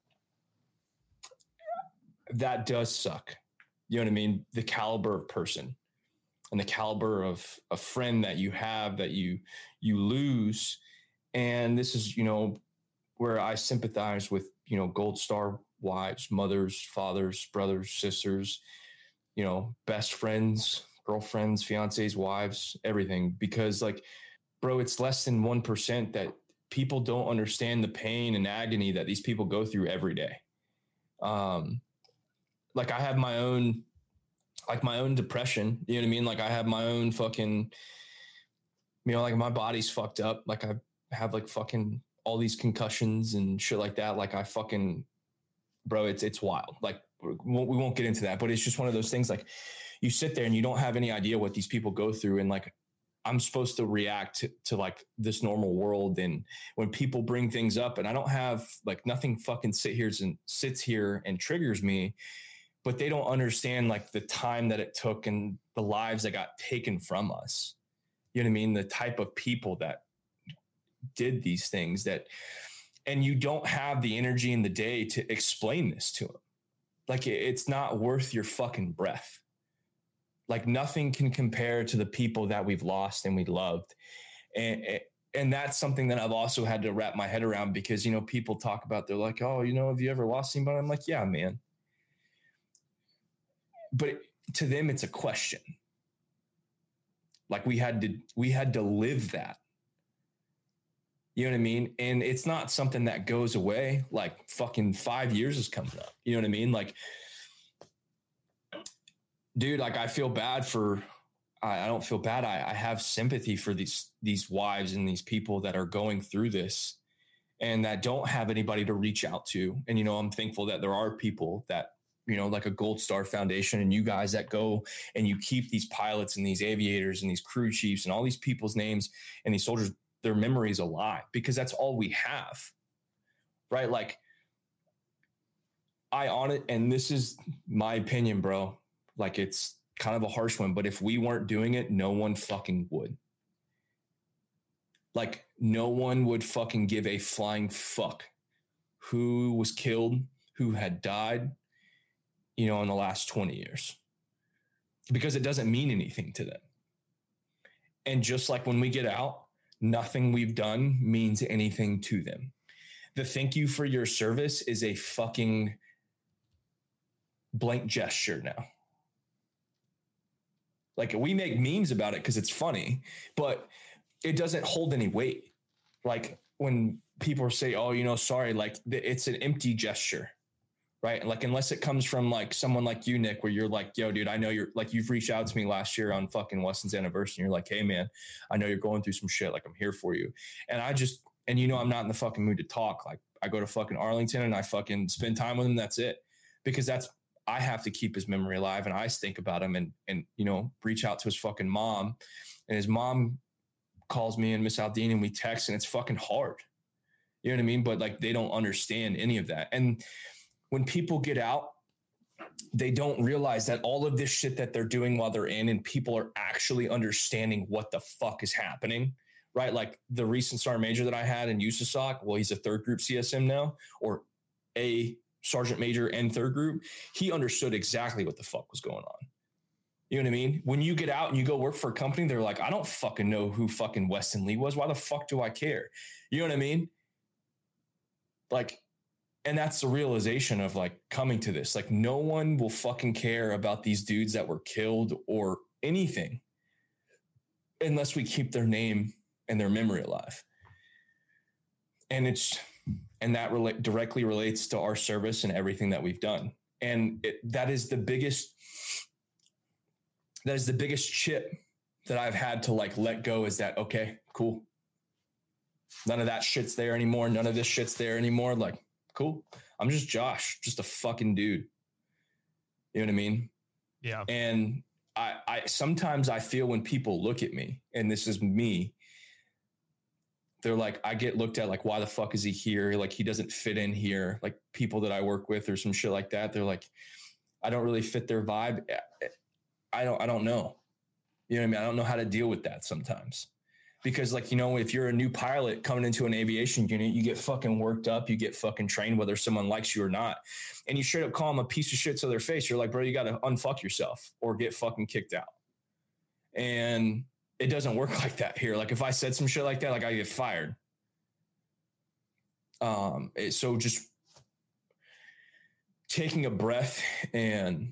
Speaker 3: that does suck. You know what I mean? The caliber of person and the caliber of a friend that you have that you, you lose. And this is, you know, where I sympathize with, you know, Gold Star wives, mothers, fathers, brothers, sisters, you know, best friends, girlfriends, fiancés, wives, everything. Because like, bro, it's less than one percent that people don't understand the pain and agony that these people go through every day. Um, like I have my own, like my own depression, you know what I mean? Like I have my own fucking, you know, like my body's fucked up. Like I have like fucking all these concussions and shit like that. Like I fucking, bro, it's, it's wild. Like we won't, we won't get into that, but it's just one of those things. Like you sit there and you don't have any idea what these people go through. And like, I'm supposed to react to, to like this normal world. And when people bring things up and I don't have like nothing fucking sit here and sits here and triggers me, but they don't understand like the time that it took and the lives that got taken from us. You know what I mean? The type of people that did these things that, and you don't have the energy in the day to explain this to them. Like it's not worth your fucking breath. Like nothing can compare to the people that we've lost and we loved. And, and that's something that I've also had to wrap my head around because, you know, people talk about, they're like, oh, you know, have you ever lost anybody? I'm like, yeah, man. But to them, it's a question. Like we had to, we had to live that. You know what I mean? And it's not something that goes away. Like fucking five years is coming up. You know what I mean? Like, dude, like I feel bad for I, I don't feel bad. I, I have sympathy for these, these wives and these people that are going through this and that don't have anybody to reach out to. And, you know, I'm thankful that there are people that, you know, like a Gold Star Foundation and you guys that go and you keep these pilots and these aviators and these crew chiefs and all these people's names and these soldiers, their memories alive, because that's all we have, right? Like I on it. And this is my opinion, bro. Like it's kind of a harsh one, but if we weren't doing it, no one fucking would. Like no one would fucking give a flying fuck who was killed, who had died, you know, in the last twenty years, because it doesn't mean anything to them. And just like when we get out, nothing we've done means anything to them. The thank you for your service is a fucking blank gesture now. Like we make memes about it because it's funny, but it doesn't hold any weight. Like when people say, oh, you know, sorry, like it's an empty gesture, right? Like, unless it comes from like someone like you, Nick, where you're like, yo, dude, I know you're like, you've reached out to me last year on fucking Weston's anniversary. And you're like, hey man, I know you're going through some shit. Like I'm here for you. And I just, and you know, I'm not in the fucking mood to talk. Like I go to fucking Arlington and I fucking spend time with him. That's it. Because that's, I have to keep his memory alive. And I think about him and, and, you know, reach out to his fucking mom, and his mom calls me and Miss Aldine and we text, and it's fucking hard. You know what I mean? But like, they don't understand any of that. And when people get out, they don't realize that all of this shit that they're doing while they're in, and people are actually understanding what the fuck is happening, right? Like the recent sergeant major that I had in U S A S O C, well, he's a third group C S M now, or a sergeant major and third group. He understood exactly what the fuck was going on. You know what I mean? When you get out and you go work for a company, they're like, I don't fucking know who fucking Weston Lee was. Why the fuck do I care? You know what I mean? Like, and that's the realization of like coming to this. Like no one will fucking care about these dudes that were killed or anything unless we keep their name and their memory alive. And it's, and that relate directly relates to our service and everything that we've done. And it, that is the biggest, that is the biggest chip that I've had to like let go, is that, okay, cool. None of that shit's there anymore. None of this shit's there anymore. Like, cool. I'm just Josh, just a fucking dude. You know what I mean?
Speaker 1: Yeah.
Speaker 3: And I, I, sometimes I feel when people look at me, and this is me, they're like, I get looked at like, why the fuck is he here? Like, he doesn't fit in here. Like people that I work with or some shit like that. They're like, I don't really fit their vibe. I don't, I don't know. You know what I mean? I don't know how to deal with that sometimes. Because like, you know, if you're a new pilot coming into an aviation unit, you get fucking worked up, you get fucking trained, whether someone likes you or not. And you straight up call them a piece of shit to their face. You're like, bro, you got to unfuck yourself or get fucking kicked out. And it doesn't work like that here. Like if I said some shit like that, like I get fired. Um, it, so just taking a breath and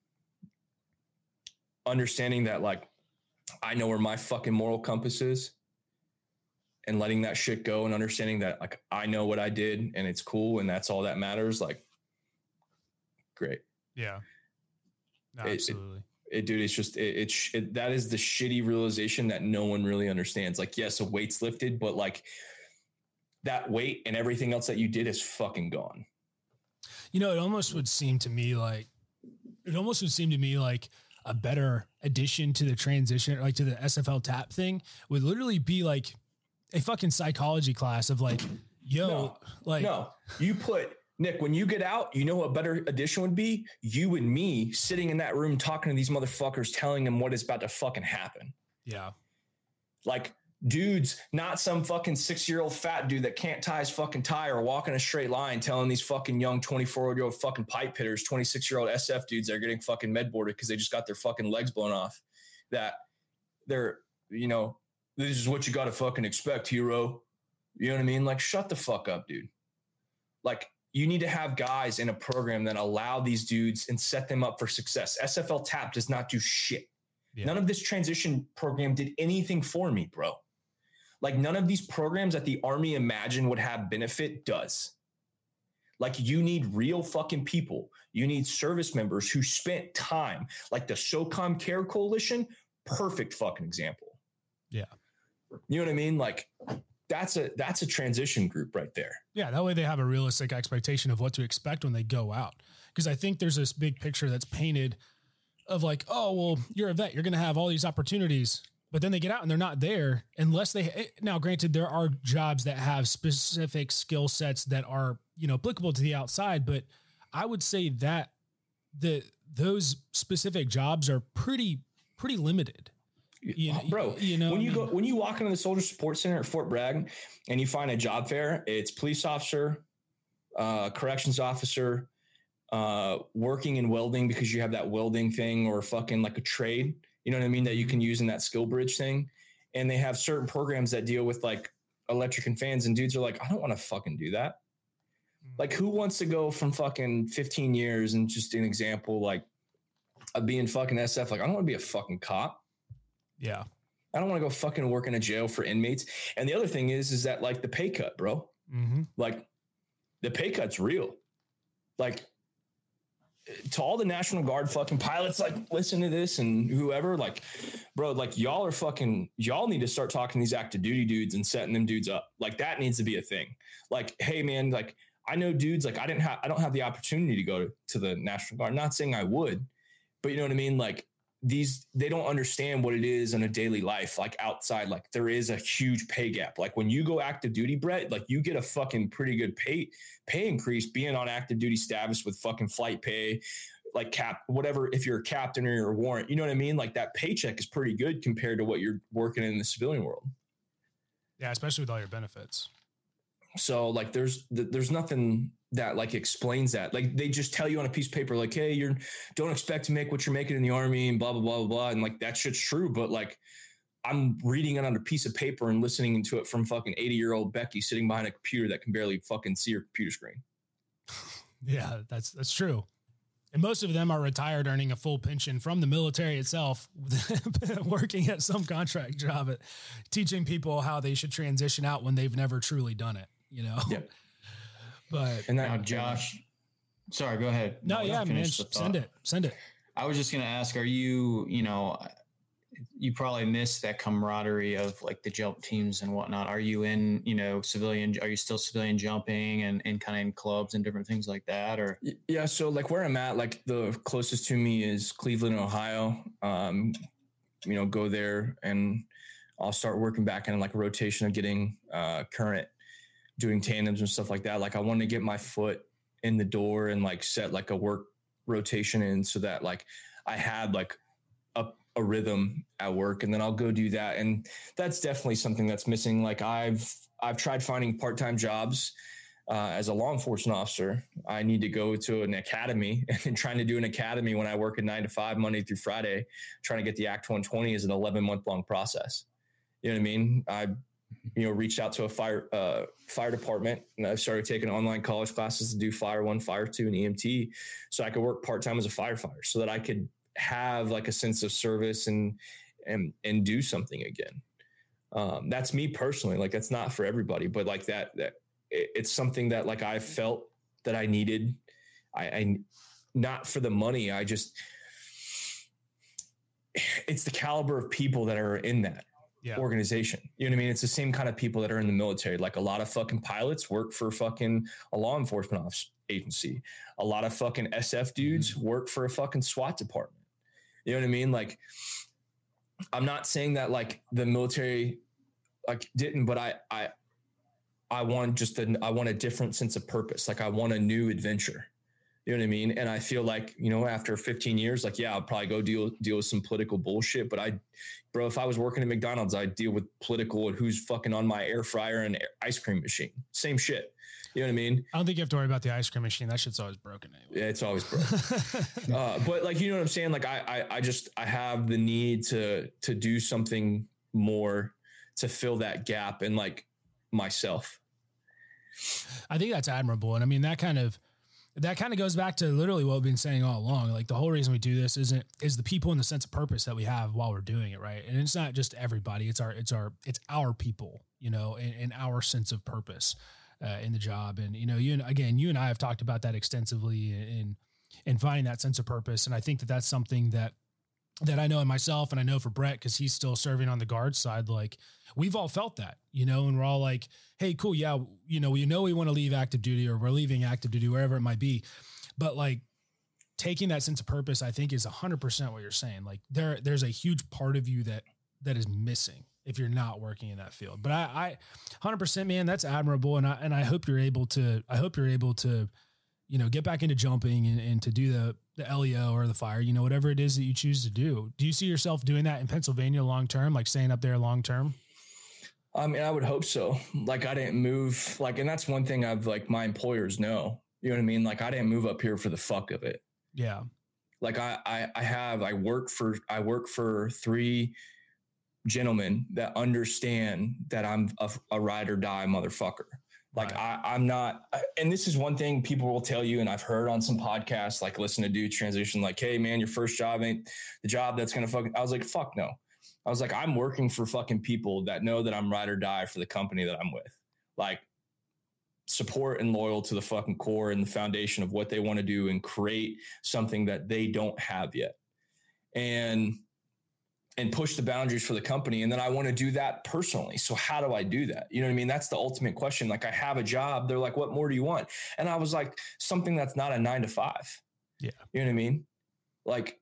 Speaker 3: understanding that like, I know where my fucking moral compass is, and letting that shit go and understanding that like, I know what I did and it's cool. And that's all that matters. Like, great.
Speaker 1: Yeah. No,
Speaker 3: it,
Speaker 1: absolutely.
Speaker 3: It, it, dude, it's just, it, it's, it, that is the shitty realization that no one really understands. Like, yes, a weight's lifted, but like that weight and everything else that you did is fucking gone.
Speaker 1: You know, it almost would seem to me like, it almost would seem to me like a better addition to the transition, like to the S F L TAP thing, would literally be like a fucking psychology class of like, yo,
Speaker 3: no,
Speaker 1: like,
Speaker 3: no, you put Nick, when you get out, you know what better addition would be? You and me sitting in that room, talking to these motherfuckers, telling them what is about to fucking happen.
Speaker 1: Yeah.
Speaker 3: Like dudes, not some fucking six year old fat dude that can't tie his fucking tie or walk in a straight line, telling these fucking young twenty-four year old fucking pipe hitters, twenty-six year old S F dudes that are getting fucking med boarded because they just got their fucking legs blown off, that they're, you know, this is what you got to fucking expect, hero. You know what I mean? Like, shut the fuck up, dude. Like, you need to have guys in a program that allow these dudes and set them up for success. S F L TAP does not do shit. Yeah. None of this transition program did anything for me, bro. Like none of these programs that the Army imagined would have benefit does. Like you need real fucking people. You need service members who spent time, like the SOCOM Care Coalition perfect fucking example.
Speaker 1: Yeah.
Speaker 3: You know what I mean? Like that's a, that's a transition group right there.
Speaker 1: Yeah. That way they have a realistic expectation of what to expect when they go out. Cause I think there's this big picture that's painted of like, oh, well, you're a vet, you're going to have all these opportunities, but then they get out and they're not there unless they, now granted, there are jobs that have specific skill sets that are, you know, applicable to the outside. But I would say that the, those specific jobs are pretty, pretty limited.
Speaker 3: You know, bro, you know, when you
Speaker 1: I mean,
Speaker 3: go, when you walk into the Soldier Support Center at Fort Bragg and you find a job fair, it's police officer, uh, corrections officer, uh, working in welding because you have that welding thing or fucking like a trade, you know what I mean? That you can use in that skill bridge thing. And they have certain programs that deal with like electric and fans, and dudes are like, I don't want to fucking do that. Like who wants to go from fucking fifteen years and just an example, like of being fucking S F, like, I don't want to be a fucking cop.
Speaker 1: Yeah.
Speaker 3: I don't want to go fucking work in a jail for inmates. And the other thing is, is that like the pay cut, bro,
Speaker 1: mm-hmm.
Speaker 3: like the pay cut's real. Like to all the National Guard fucking pilots, like listen to this and whoever, like, bro, like y'all are fucking, y'all need to start talking to these active duty dudes and setting them dudes up. Like that needs to be a thing. Like, hey man, like I know dudes, like I didn't have, I don't have the opportunity to go to, to the National Guard. Not saying I would, but you know what I mean? Like these, they don't understand what it is in a daily life. Like outside, like there is a huge pay gap. Like when you go active duty, Brett, like you get a fucking pretty good pay, pay increase being on active duty status with fucking flight pay, like cap, whatever, if you're a captain or you're a warrant, you know what I mean? Like that paycheck is pretty good compared to what you're working in the civilian world.
Speaker 1: Yeah. Especially with all your benefits.
Speaker 3: So like, there's, there's nothing that like explains that. Like they just tell you on a piece of paper, like, hey, you're don't expect to make what you're making in the Army and blah, blah, blah, blah, blah. And like, that shit's true. But like, I'm reading it on a piece of paper and listening to it from fucking eighty year old Becky sitting behind a computer that can barely fucking see her computer screen.
Speaker 1: Yeah, that's, that's true. And most of them are retired, earning a full pension from the military itself, working at some contract job at teaching people how they should transition out when they've never truly done it, you know?
Speaker 3: Yeah.
Speaker 1: But
Speaker 4: and now Josh, sorry, go ahead.
Speaker 1: No, no yeah, man, send it, send it.
Speaker 4: I was just going to ask, are you, you know, you probably missed that camaraderie of like the jump teams and whatnot. Are you in, you know, civilian, are you still civilian jumping and, and kind of in clubs and different things like that? Or
Speaker 3: yeah. So like where I'm at, like the closest to me is Cleveland, Ohio. Um, you know, go there and I'll start working back in like a rotation of getting uh, current, doing tandems and stuff like that. Like I want to get my foot in the door and like set like a work rotation in so that like I had like a, a rhythm at work, and then I'll go do that. And that's definitely something that's missing. Like I've, I've tried finding part-time jobs uh, as a law enforcement officer. I need to go to an academy, and trying to do an academy when I work at nine to five, Monday through Friday, trying to get the Act one twenty is an eleven month long process. You know what I mean? I, you know, reached out to a fire, uh, fire department, and I started taking online college classes to do fire one, fire two, and E M T. So I could work part-time as a firefighter so that I could have like a sense of service and, and, and do something again. Um, that's me personally. Like that's not for everybody, but like that, that it, it's something that like I felt that I needed. I, I, not for the money. I just, it's the caliber of people that are in that. Yeah. Organization. You know what I mean? It's the same kind of people that are in the military. Like a lot of fucking pilots work for fucking a law enforcement office agency. A lot of fucking S F dudes mm-hmm. work for a fucking SWAT department. You know what I mean? Like, I'm not saying that like the military like didn't, but I, I, I want just a, I want a different sense of purpose. Like I want a new adventure. You know what I mean? And I feel like, you know, after fifteen years, like, yeah, I'll probably go deal, deal with some political bullshit. But I, bro, if I was working at McDonald's, I'd deal with political and who's fucking on my air fryer and ice cream machine. Same shit. You know what I mean?
Speaker 1: I don't think you have to worry about the ice cream machine. That shit's always broken anyway.
Speaker 3: Yeah, it's always broken. uh, but like, you know what I'm saying? Like I, I, I just, I have the need to, to do something more to fill that gap in like myself.
Speaker 1: I think that's admirable. And I mean, that kind of, that kind of goes back to literally what we've been saying all along. Like the whole reason we do this isn't, is the people and the sense of purpose that we have while we're doing it. Right. And it's not just everybody, it's our, it's our, it's our people, you know, and, and our sense of purpose uh, in the job. And, you know, you and again, you and I have talked about that extensively in, in finding that sense of purpose. And I think that that's something that that I know in myself, and I know for Brett, cause he's still serving on the guard side. Like we've all felt that, you know, and we're all like, hey, cool. Yeah. You know, we know we want to leave active duty, or we're leaving active duty, wherever it might be. But like taking that sense of purpose, I think is a hundred percent what you're saying. Like there, there's a huge part of you that, that is missing if you're not working in that field. But I, I hundred percent, man, that's admirable. And I, and I hope you're able to, I hope you're able to, you know, get back into jumping and, and to do the, the L E O or the fire, you know, whatever it is that you choose to do. Do you see yourself doing that in Pennsylvania long-term, like staying up there long-term?
Speaker 3: I mean, I would hope so. Like I didn't move like, and that's one thing I've like my employers know, you know what I mean? Like I didn't move up here for the fuck of it.
Speaker 1: Yeah.
Speaker 3: Like I, I, I have, I work for, I work for three gentlemen that understand that I'm a, a ride or die motherfucker. Like right. I, I'm not, and this is one thing people will tell you, and I've heard on some podcasts, like listen to dudes transition, like, hey man, your first job ain't the job that's going to fucking, I was like, fuck no. I was like, I'm working for fucking people that know that I'm ride or die for the company that I'm with. Like support and loyal to the fucking core and the foundation of what they want to do and create something that they don't have yet. And and push the boundaries for the company. And then I want to do that personally. So how do I do that? You know what I mean? That's the ultimate question. Like I have a job. They're like, what more do you want? And I was like, something that's not a nine to five.
Speaker 1: Yeah.
Speaker 3: You know what I mean? Like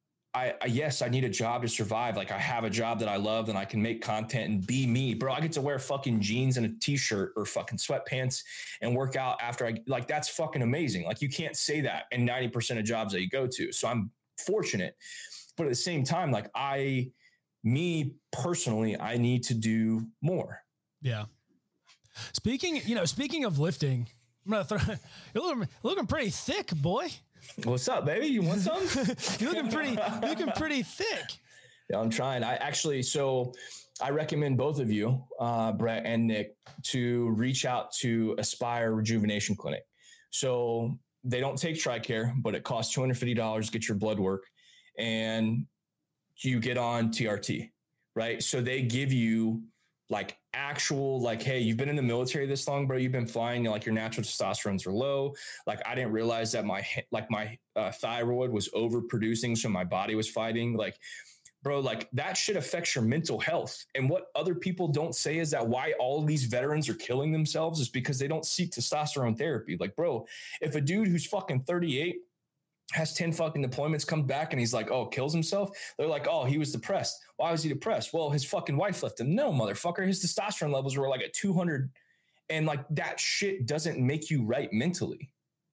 Speaker 3: I, I, yes, I need a job to survive. Like I have a job that I love and I can make content and be me, bro. I get to wear fucking jeans and a t-shirt or fucking sweatpants and work out after I like, that's fucking amazing. Like you can't say that in ninety percent of jobs that you go to. So I'm fortunate. But at the same time, like I, me personally, I need to do more.
Speaker 1: Yeah. Speaking, you know, speaking of lifting, I'm gonna throw, you're looking, looking pretty thick, boy.
Speaker 3: What's up, baby? You want some?
Speaker 1: You're looking pretty, you're looking pretty thick.
Speaker 3: Yeah, I'm trying. I actually, so I recommend both of you, uh, Brett and Nick, to reach out to Aspire Rejuvenation Clinic. So they don't take TRICARE, but it costs two hundred fifty dollars to get your blood work. And you get on T R T, right? So they give you like actual, like, hey, you've been in the military this long, bro. You've been flying, like your natural testosterones are low. Like I didn't realize that my, like my uh, thyroid was overproducing. So my body was fighting. Like, bro, like that shit affects your mental health. And what other people don't say is that why all these veterans are killing themselves is because they don't seek testosterone therapy. Like, bro, if a dude who's fucking thirty-eight has ten fucking deployments, comes back and he's like, oh, kills himself. They're like, oh, he was depressed. Why was he depressed? Well, his fucking wife left him. No, motherfucker. His testosterone levels were like at two hundred. And like that shit doesn't make you right mentally.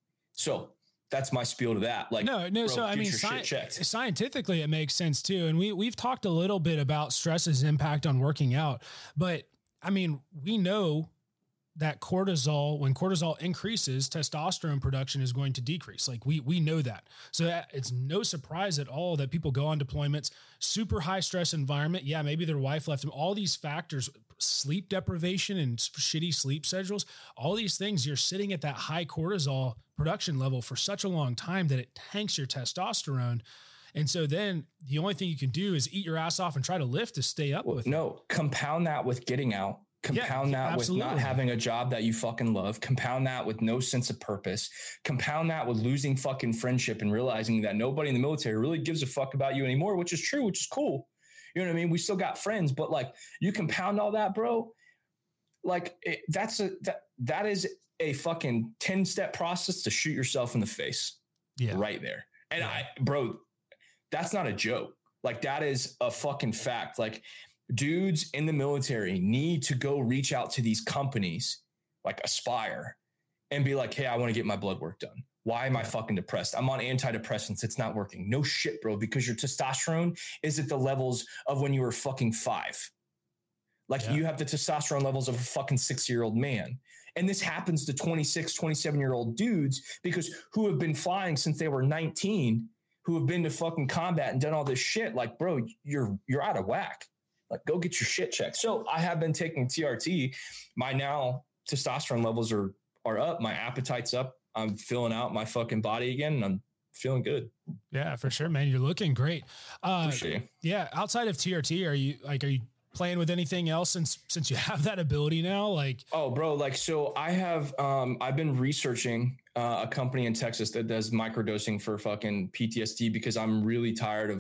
Speaker 3: So that's my spiel to that. Like,
Speaker 1: no, no.
Speaker 3: bro,
Speaker 1: So, I mean, sci- scientifically it makes sense too. And we, we've talked a little bit about stress's impact on working out, but I mean, we know that cortisol, when cortisol increases, testosterone production is going to decrease. Like we, we know that. So that it's no surprise at all that people go on deployments, super high stress environment. Yeah. Maybe their wife left them. All these factors, sleep deprivation and shitty sleep schedules, all these things, you're sitting at that high cortisol production level for such a long time that it tanks your testosterone. And so then the only thing you can do is eat your ass off and try to lift to stay up
Speaker 3: well,
Speaker 1: with
Speaker 3: no, it. Compound that with getting out. Compound yeah, that absolutely. With not having a job that you fucking love. Compound that with no sense of purpose. Compound that with losing fucking friendship and realizing that nobody in the military really gives a fuck about you anymore, which is true, which is cool. You know what I mean? We still got friends, but like you compound all that, bro. Like it, that's a, that, that is a fucking ten step process to shoot yourself in the face.
Speaker 1: Yeah.
Speaker 3: Right there. And
Speaker 1: yeah.
Speaker 3: I, bro, that's not a joke. Like that is a fucking fact. Like, dudes in the military need to go reach out to these companies like Aspire and be like, hey, I want to get my blood work done. Why am I fucking depressed? I'm on antidepressants. It's not working. No shit, bro, because your testosterone is at the levels of when you were fucking five. Like yeah. you have the testosterone levels of a fucking six year old man. And this happens to twenty-six, twenty-seven year old dudes because who have been flying since they were nineteen, who have been to fucking combat and done all this shit. Like, bro, you're, you're out of whack. Like, go get your shit checked. So I have been taking T R T. My now testosterone levels are are up. My appetite's up. I'm filling out my fucking body again, and I'm feeling good.
Speaker 1: Yeah, for sure, man. You're looking great. Uh,
Speaker 3: Appreciate you.
Speaker 1: Yeah. Outside of T R T, are you like, are you playing with anything else since since you have that ability now? Like,
Speaker 3: oh, bro, like so I have um, I've been researching uh, a company in Texas that does microdosing for fucking P T S D because I'm really tired of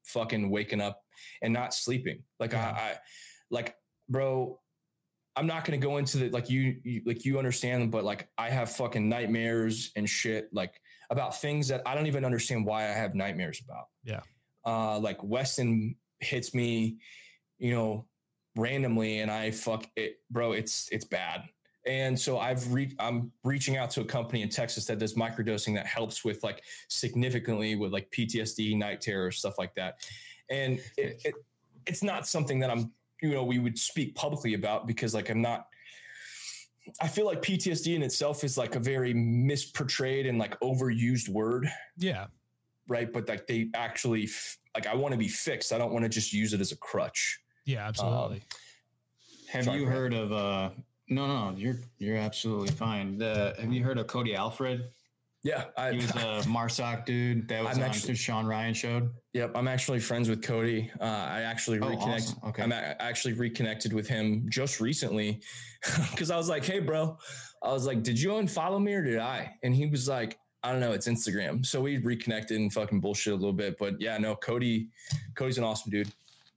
Speaker 3: fucking waking up and not sleeping. Like
Speaker 1: Yeah.
Speaker 3: I, I, like, bro, I'm not going to go into the, like you, you, like you understand, but like I have fucking nightmares and shit, like about things that I don't even understand why I have nightmares about.
Speaker 1: Yeah.
Speaker 3: Uh, like Weston hits me, you know, randomly and I fuck it, bro. It's, it's bad. And so I've re- I'm reaching out to a company in Texas that does microdosing that helps with like significantly with like P T S D, night terror, stuff like that. And it, it, it's not something that I'm, you know, we would speak publicly about because like, I'm not, I feel like P T S D in itself is like a very misportrayed and like overused word.
Speaker 1: Yeah.
Speaker 3: Right. But like they actually f- like, I want to be fixed. I don't want to just use it as a crutch.
Speaker 1: Yeah, absolutely.
Speaker 3: Um,
Speaker 4: Have
Speaker 3: Sorry,
Speaker 4: you
Speaker 3: Brett.
Speaker 4: heard of, uh, no, no, you're, you're absolutely fine. The, have you heard of Cody Alfred?
Speaker 3: Yeah. I,
Speaker 4: He was a Marsoc dude that was
Speaker 3: I'm
Speaker 4: on
Speaker 3: actually-
Speaker 4: the Sean Ryan showed.
Speaker 3: Yep, I'm actually friends with Cody. Uh, I actually
Speaker 4: Oh,
Speaker 3: reconnected.
Speaker 4: awesome. Okay.
Speaker 3: I'm a- actually reconnected with him just recently because I was like, "Hey, bro," I was like, "Did you unfollow me or did I?" And he was like, "I don't know, it's Instagram." So we reconnected and fucking bullshit a little bit. But yeah, no, Cody, Cody's an awesome dude.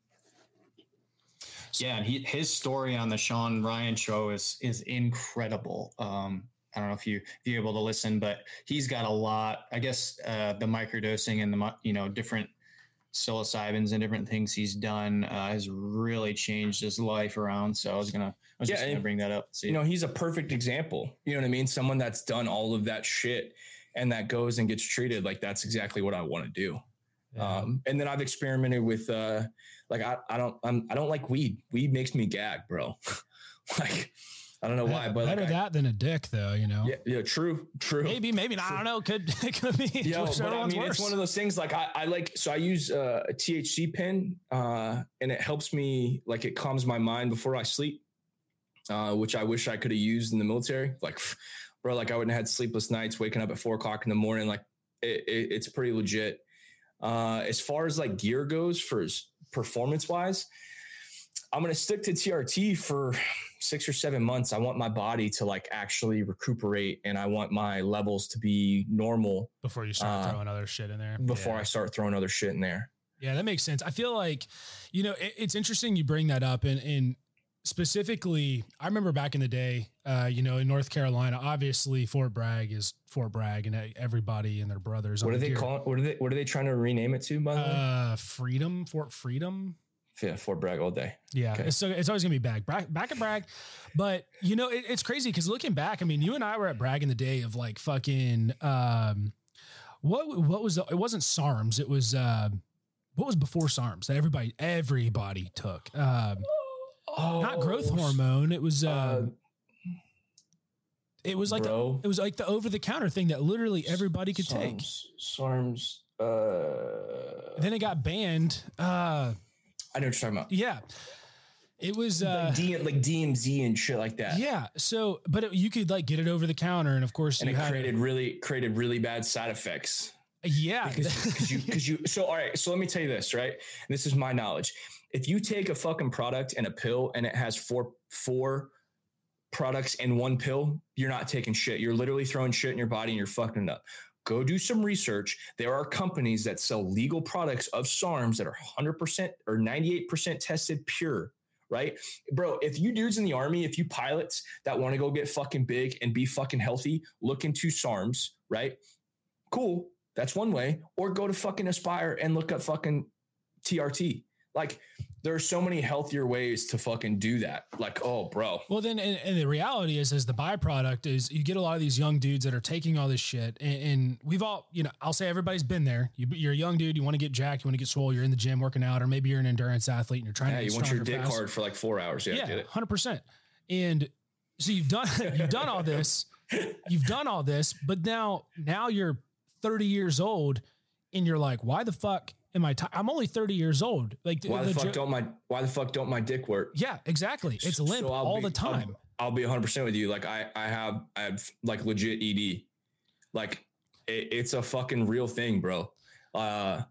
Speaker 4: Yeah, and he his story on the Sean Ryan show is is incredible. Um, I don't know if you if you're able to listen, but he's got a lot. I guess uh, the microdosing and the mi- you know different psilocybins and different things he's done uh, has really changed his life around. So I was gonna I was
Speaker 3: Yeah,
Speaker 4: just gonna
Speaker 3: and-
Speaker 4: bring that up. See,
Speaker 3: You know, he's a perfect example. You know what I mean? Someone that's done all of that shit and that goes and gets treated like that's exactly what I want to do.
Speaker 1: Yeah.
Speaker 3: Um, and then I've experimented with, uh, like, I, I don't, I'm, I don't like weed. Weed makes me gag, bro. Like, I don't know why, but
Speaker 1: better
Speaker 3: like, I-
Speaker 1: that than a dick, though. You know,
Speaker 3: yeah, yeah, true, true.
Speaker 1: maybe, maybe not. I don't know. Could it could be?
Speaker 3: Yo,
Speaker 1: whichever
Speaker 3: but I
Speaker 1: one's
Speaker 3: mean,
Speaker 1: worse.
Speaker 3: it's one of those things like I, I like, so I use uh, a T H C pen uh, and it helps me, like it calms my mind before I sleep, uh, which I wish I could have used in the military. Like, bro, like I wouldn't have had sleepless nights, waking up at four o'clock in the morning. Like it, it, it's pretty legit. Uh, as far as like gear goes for performance wise, I'm going to stick to T R T for six or seven months. I want my body to like actually recuperate and I want my levels to be normal
Speaker 1: before you start
Speaker 3: uh,
Speaker 1: throwing other shit in there.
Speaker 3: before
Speaker 1: Yeah.
Speaker 3: I start throwing other shit in there.
Speaker 1: Yeah, that makes sense. I feel like, you know, it, it's interesting you bring that up. And, and specifically, I remember back in the day, uh, you know, in North Carolina, obviously Fort Bragg is Fort Bragg and everybody and their brothers.
Speaker 3: What
Speaker 1: on
Speaker 3: are they
Speaker 1: gear.
Speaker 3: calling? What are they? What are they trying to rename it to? By the way,
Speaker 1: Uh, Freedom, Fort Freedom.
Speaker 3: yeah, Fort Bragg all day.
Speaker 1: Yeah,
Speaker 3: Okay.
Speaker 1: it's, so it's always gonna be Bragg, Bragg back at Bragg. But you know, it, it's crazy because looking back, I mean, you and I were at Bragg in the day of like fucking um, what what was the, it wasn't SARMs, it was uh, what was before SARMs that everybody everybody took. Um,
Speaker 3: Oh,
Speaker 1: not growth hormone. It was uh,
Speaker 3: Uh,
Speaker 1: it was like the,
Speaker 3: bro.
Speaker 1: it was like the over the counter thing that literally everybody could take.
Speaker 3: SARMs. SARMs. Uh,
Speaker 1: Then it got banned. Uh,
Speaker 3: I know what you're talking about.
Speaker 1: yeah, it was uh,
Speaker 3: like, D, like D M Z and shit like that.
Speaker 1: yeah. So, but it, you could like get it over the counter, and of course,
Speaker 3: And
Speaker 1: you
Speaker 3: it
Speaker 1: had
Speaker 3: created really created really bad side effects.
Speaker 1: yeah.
Speaker 3: because you because you so all right, so let me tell you this, right? And this is my knowledge. If you take a fucking product and a pill and it has four four products in one pill, you're not taking shit. You're literally throwing shit in your body and you're fucking it up. Go do some research. There are companies that sell legal products of SARMs that are one hundred percent or ninety-eight percent tested pure, right? Bro, if you dudes in the army, if you pilots that want to go get fucking big and be fucking healthy, look into SARMs, right? Cool. That's one way. Or go to fucking Aspire and look up fucking T R T. Like, there are so many healthier ways to fucking do that. Like, oh, bro.
Speaker 1: Well, then, and, and the reality is, is the byproduct is you get a lot of these young dudes that are taking all this shit, and, and we've all, you know, I'll say everybody's been there. You, you're a young dude, you want to get jacked, you want to get swole, you're in the gym working out, or maybe you're an endurance athlete and you're trying
Speaker 3: Yeah,
Speaker 1: to get
Speaker 3: you want your
Speaker 1: stronger
Speaker 3: dick
Speaker 1: fast.
Speaker 3: hard for like four hours. Yeah, I
Speaker 1: Yeah,
Speaker 3: get it.
Speaker 1: hundred percent. And so you've done you've done all this, you've done all this, but now now you're thirty years old, and you're like, why the fuck am I? T- I'm only thirty years old. Like,
Speaker 3: Why the
Speaker 1: jo-
Speaker 3: fuck don't my Why the fuck don't my dick work?
Speaker 1: Yeah, exactly. It's
Speaker 3: So
Speaker 1: limp
Speaker 3: I'll
Speaker 1: all
Speaker 3: be-
Speaker 1: the time.
Speaker 3: I'll, I'll be one hundred percent with you. Like I, I have, I have like legit E D. Like it, it's a fucking real thing, bro. Uh,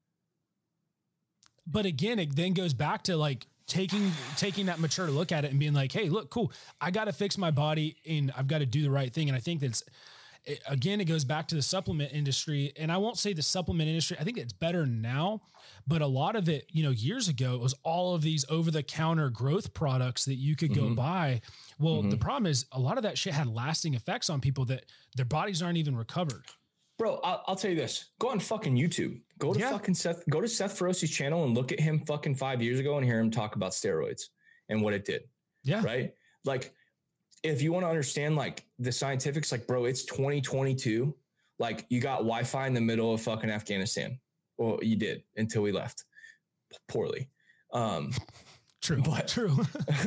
Speaker 1: But again, it then goes back to like taking taking that mature look at it and being like, hey, look, cool. I got to fix my body and I've got to do the right thing. And I think that's it, again, it goes back to the supplement industry. And I won't say the supplement industry, I think it's better now, but a lot of it, you know, years ago, it was all of these over the counter growth products that you could go
Speaker 3: Mm-hmm.
Speaker 1: buy. Well,
Speaker 3: Mhm.
Speaker 1: the problem is a lot of that shit had lasting effects on people that their bodies aren't even recovered.
Speaker 3: Bro, I'll, I'll tell you this. Go on fucking YouTube. Go to
Speaker 1: Yeah.
Speaker 3: fucking Seth. Go to Seth Ferosi's channel and look at him fucking five years ago and hear him talk about steroids and what it did.
Speaker 1: Yeah.
Speaker 3: Right. Like, if you want to understand like the scientifics, like, bro, it's twenty twenty-two. Like, you got Wi-Fi in the middle of fucking Afghanistan. Well, you did until we left poorly. Um,
Speaker 1: True.
Speaker 3: But-
Speaker 1: True.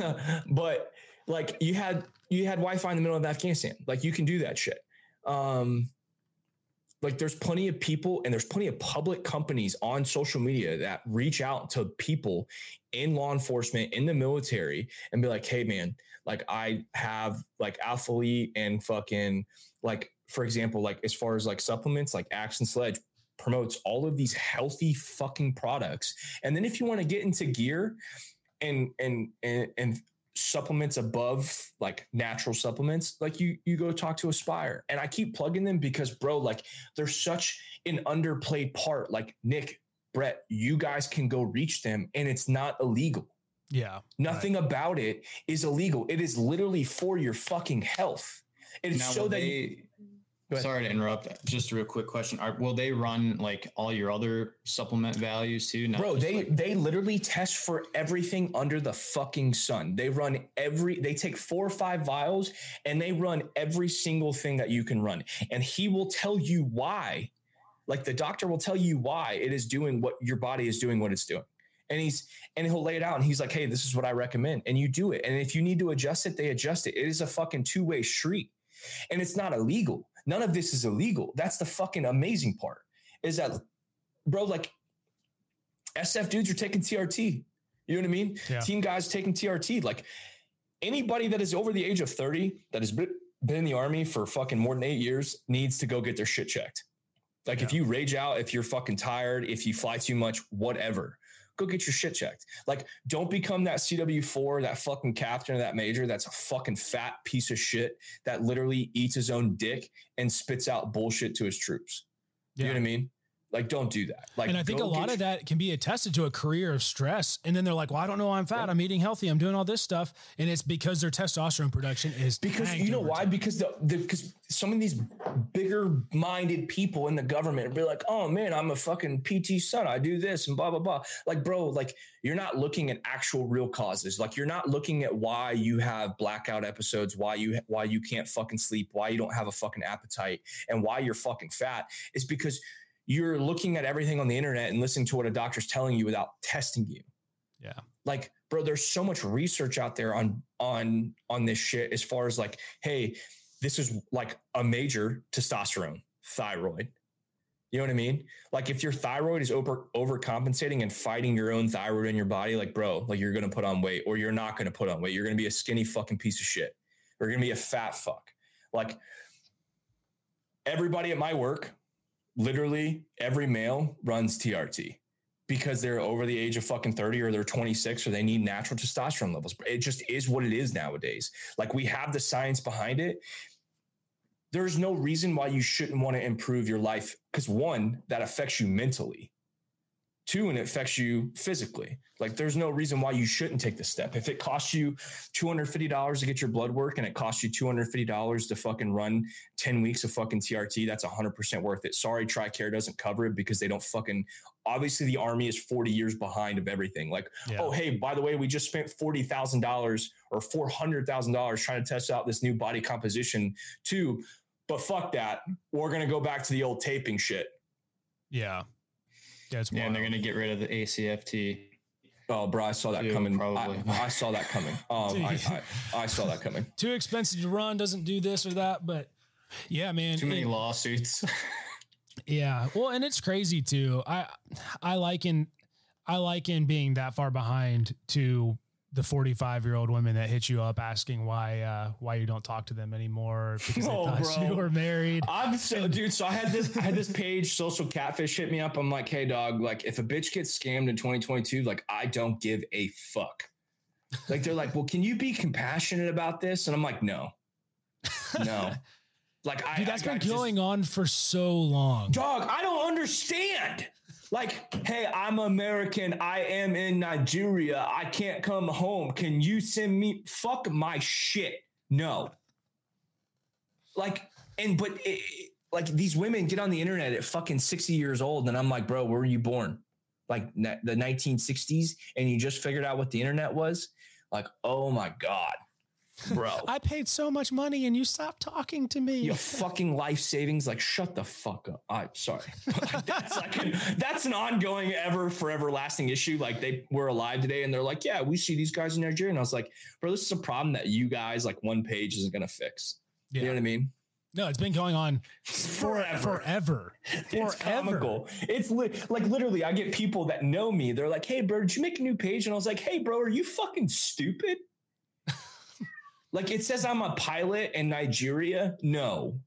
Speaker 3: but like you had you had Wi-Fi in the middle of Afghanistan. Like, you can do that shit. Um, like, there's plenty of people and there's plenty of public companies on social media that reach out to people in law enforcement, in the military, and be like, hey man, like I have like Alpha Elite and fucking like, for example, like as far as like supplements, like Axe and Sledge promotes all of these healthy fucking products. And then if you want to get into gear and, and, and, and supplements above like natural supplements, like you you go talk to Aspire. And I keep plugging them because, bro, like they're such an underplayed part. Like Nick, Brett, you guys can go reach them and it's not illegal.
Speaker 1: Yeah.
Speaker 3: Nothing about it is illegal. It is literally for your fucking health. It is
Speaker 4: Now,
Speaker 3: so
Speaker 4: will
Speaker 3: that
Speaker 4: they,
Speaker 3: you, Go ahead.
Speaker 4: sorry to interrupt. Just a real quick question. Are, will they run like all your other supplement values too? Not
Speaker 3: bro,
Speaker 4: just,
Speaker 3: they
Speaker 4: like-
Speaker 3: they literally test for everything under the fucking sun. They run every, they take four or five vials and they run every single thing that you can run. And he will tell you why. Like, the doctor will tell you why it is doing what your body is doing, what it's doing. And he's, and he'll lay it out and he's like, hey, this is what I recommend. And you do it. And if you need to adjust it, they adjust it. It is a fucking two-way street and it's not illegal. None of this is illegal. That's the fucking amazing part, is that, bro, like S F dudes are taking T R T. You know what I mean?
Speaker 1: Yeah.
Speaker 3: Team guys taking T R T. Like, anybody that is over the age of thirty that has been in the army for fucking more than eight years needs to go get their shit checked. Like, if you rage out, if you're fucking tired, if you fly too much, whatever, go get your shit checked. Like, don't become that C W four, that fucking captain or that major that's a fucking fat piece of shit that literally eats his own dick and spits out bullshit to his troops. You know what I mean? Like, don't do that. Like,
Speaker 1: And I think a
Speaker 3: go
Speaker 1: lot
Speaker 3: get
Speaker 1: of that can be attested to a career of stress. And then they're like, well, I don't know why I'm fat. I'm eating healthy. I'm doing all this stuff. And it's because their testosterone production is
Speaker 3: Because
Speaker 1: tanked
Speaker 3: you know
Speaker 1: over
Speaker 3: why?
Speaker 1: time.
Speaker 3: Because the, the because some of these bigger minded people in the government be like, oh man, I'm a fucking P T son. I do this and blah, blah, blah. Like, bro, like, you're not looking at actual real causes. Like, you're not looking at why you have blackout episodes, why you why you can't fucking sleep, why you don't have a fucking appetite, and why you're fucking fat. It's because you're looking at everything on the internet and listening to what a doctor's telling you without testing you.
Speaker 1: Yeah.
Speaker 3: Like, bro, there's so much research out there on, on, on this shit, as far as like, hey, this is like a major testosterone, thyroid. You know what I mean? Like, if your thyroid is over overcompensating and fighting your own thyroid in your body, like, bro, like, you're going to put on weight, or you're not going to put on weight. You're going to be a skinny fucking piece of shit. Or you're going to be a fat fuck. Like, everybody at my work, literally every male runs T R T because they're over the age of fucking thirty, or they're twenty-six, or they need natural testosterone levels. It just is what it is nowadays. Like, we have the science behind it. There's no reason why you shouldn't want to improve your life, because one, that affects you mentally. Two, and it affects you physically. Like, there's no reason why you shouldn't take the step. If it costs you two hundred fifty dollars to get your blood work, and it costs you two hundred fifty dollars to fucking run ten weeks of fucking T R T, that's one hundred percent worth it. Sorry, TRICARE doesn't cover it because they don't fucking, obviously the Army is forty years behind of everything. Like,
Speaker 1: Yeah.
Speaker 3: oh, hey, by the way, we just spent forty thousand dollars or four hundred thousand dollars trying to test out this new body composition too. But fuck that. We're going to go back to the old taping shit.
Speaker 1: Yeah. Yeah. It's
Speaker 4: yeah, and they're
Speaker 1: wild.
Speaker 4: going to get rid of the A C F T.
Speaker 3: Oh, bro, I saw that
Speaker 4: Dude,
Speaker 3: coming.
Speaker 4: probably.
Speaker 3: I, I saw that coming. Um, I, I, I saw that coming.
Speaker 1: Too expensive to run, doesn't do this or that. But yeah, man.
Speaker 4: Too many
Speaker 1: it-
Speaker 4: lawsuits.
Speaker 1: Yeah. Well, and it's crazy too. I I liken I liken being that far behind to the forty-five year old women that hit you up asking why uh why you don't talk to them anymore because they
Speaker 3: Oh,
Speaker 1: thought
Speaker 3: bro.
Speaker 1: you were married.
Speaker 3: I'm so, dude. So I had this, I had this page, Social Catfish, hit me up. I'm like, hey, dog, like, if a bitch gets scammed in twenty twenty-two, like, I don't give a fuck. Like, they're like, well, can you be compassionate about this? And I'm like, no, no. Like, I,
Speaker 1: Dude, that's
Speaker 3: I,
Speaker 1: been
Speaker 3: I just,
Speaker 1: going on for so long.
Speaker 3: dog, I don't understand. Like, hey, I'm American. I am in Nigeria. I can't come home. Can you send me? Fuck my shit. No. Like, and but it, like these women get on the internet at fucking sixty years old, and I'm like, bro, where were you born? Like the nineteen sixties, and you just figured out what the internet was? Like, oh my God. Bro,
Speaker 1: I paid so much money and you stopped talking to me.
Speaker 3: Your fucking life savings, like, shut the fuck up. I'm sorry. that's like an, that's an ongoing, ever, forever lasting issue. Like, they were alive today and they're like, yeah, we see these guys in Nigeria. And I was like, bro, this is a problem that you guys, like, one page isn't going to fix. Yeah. You know what I mean?
Speaker 1: No, it's been going on forever. Forever.
Speaker 3: It's
Speaker 1: forever.
Speaker 3: comical. It's li- like literally, I get people that know me. They're like, hey, bro, did you make a new page? And I was like, hey, bro, are you fucking stupid? Like, it says I'm a pilot in Nigeria. No.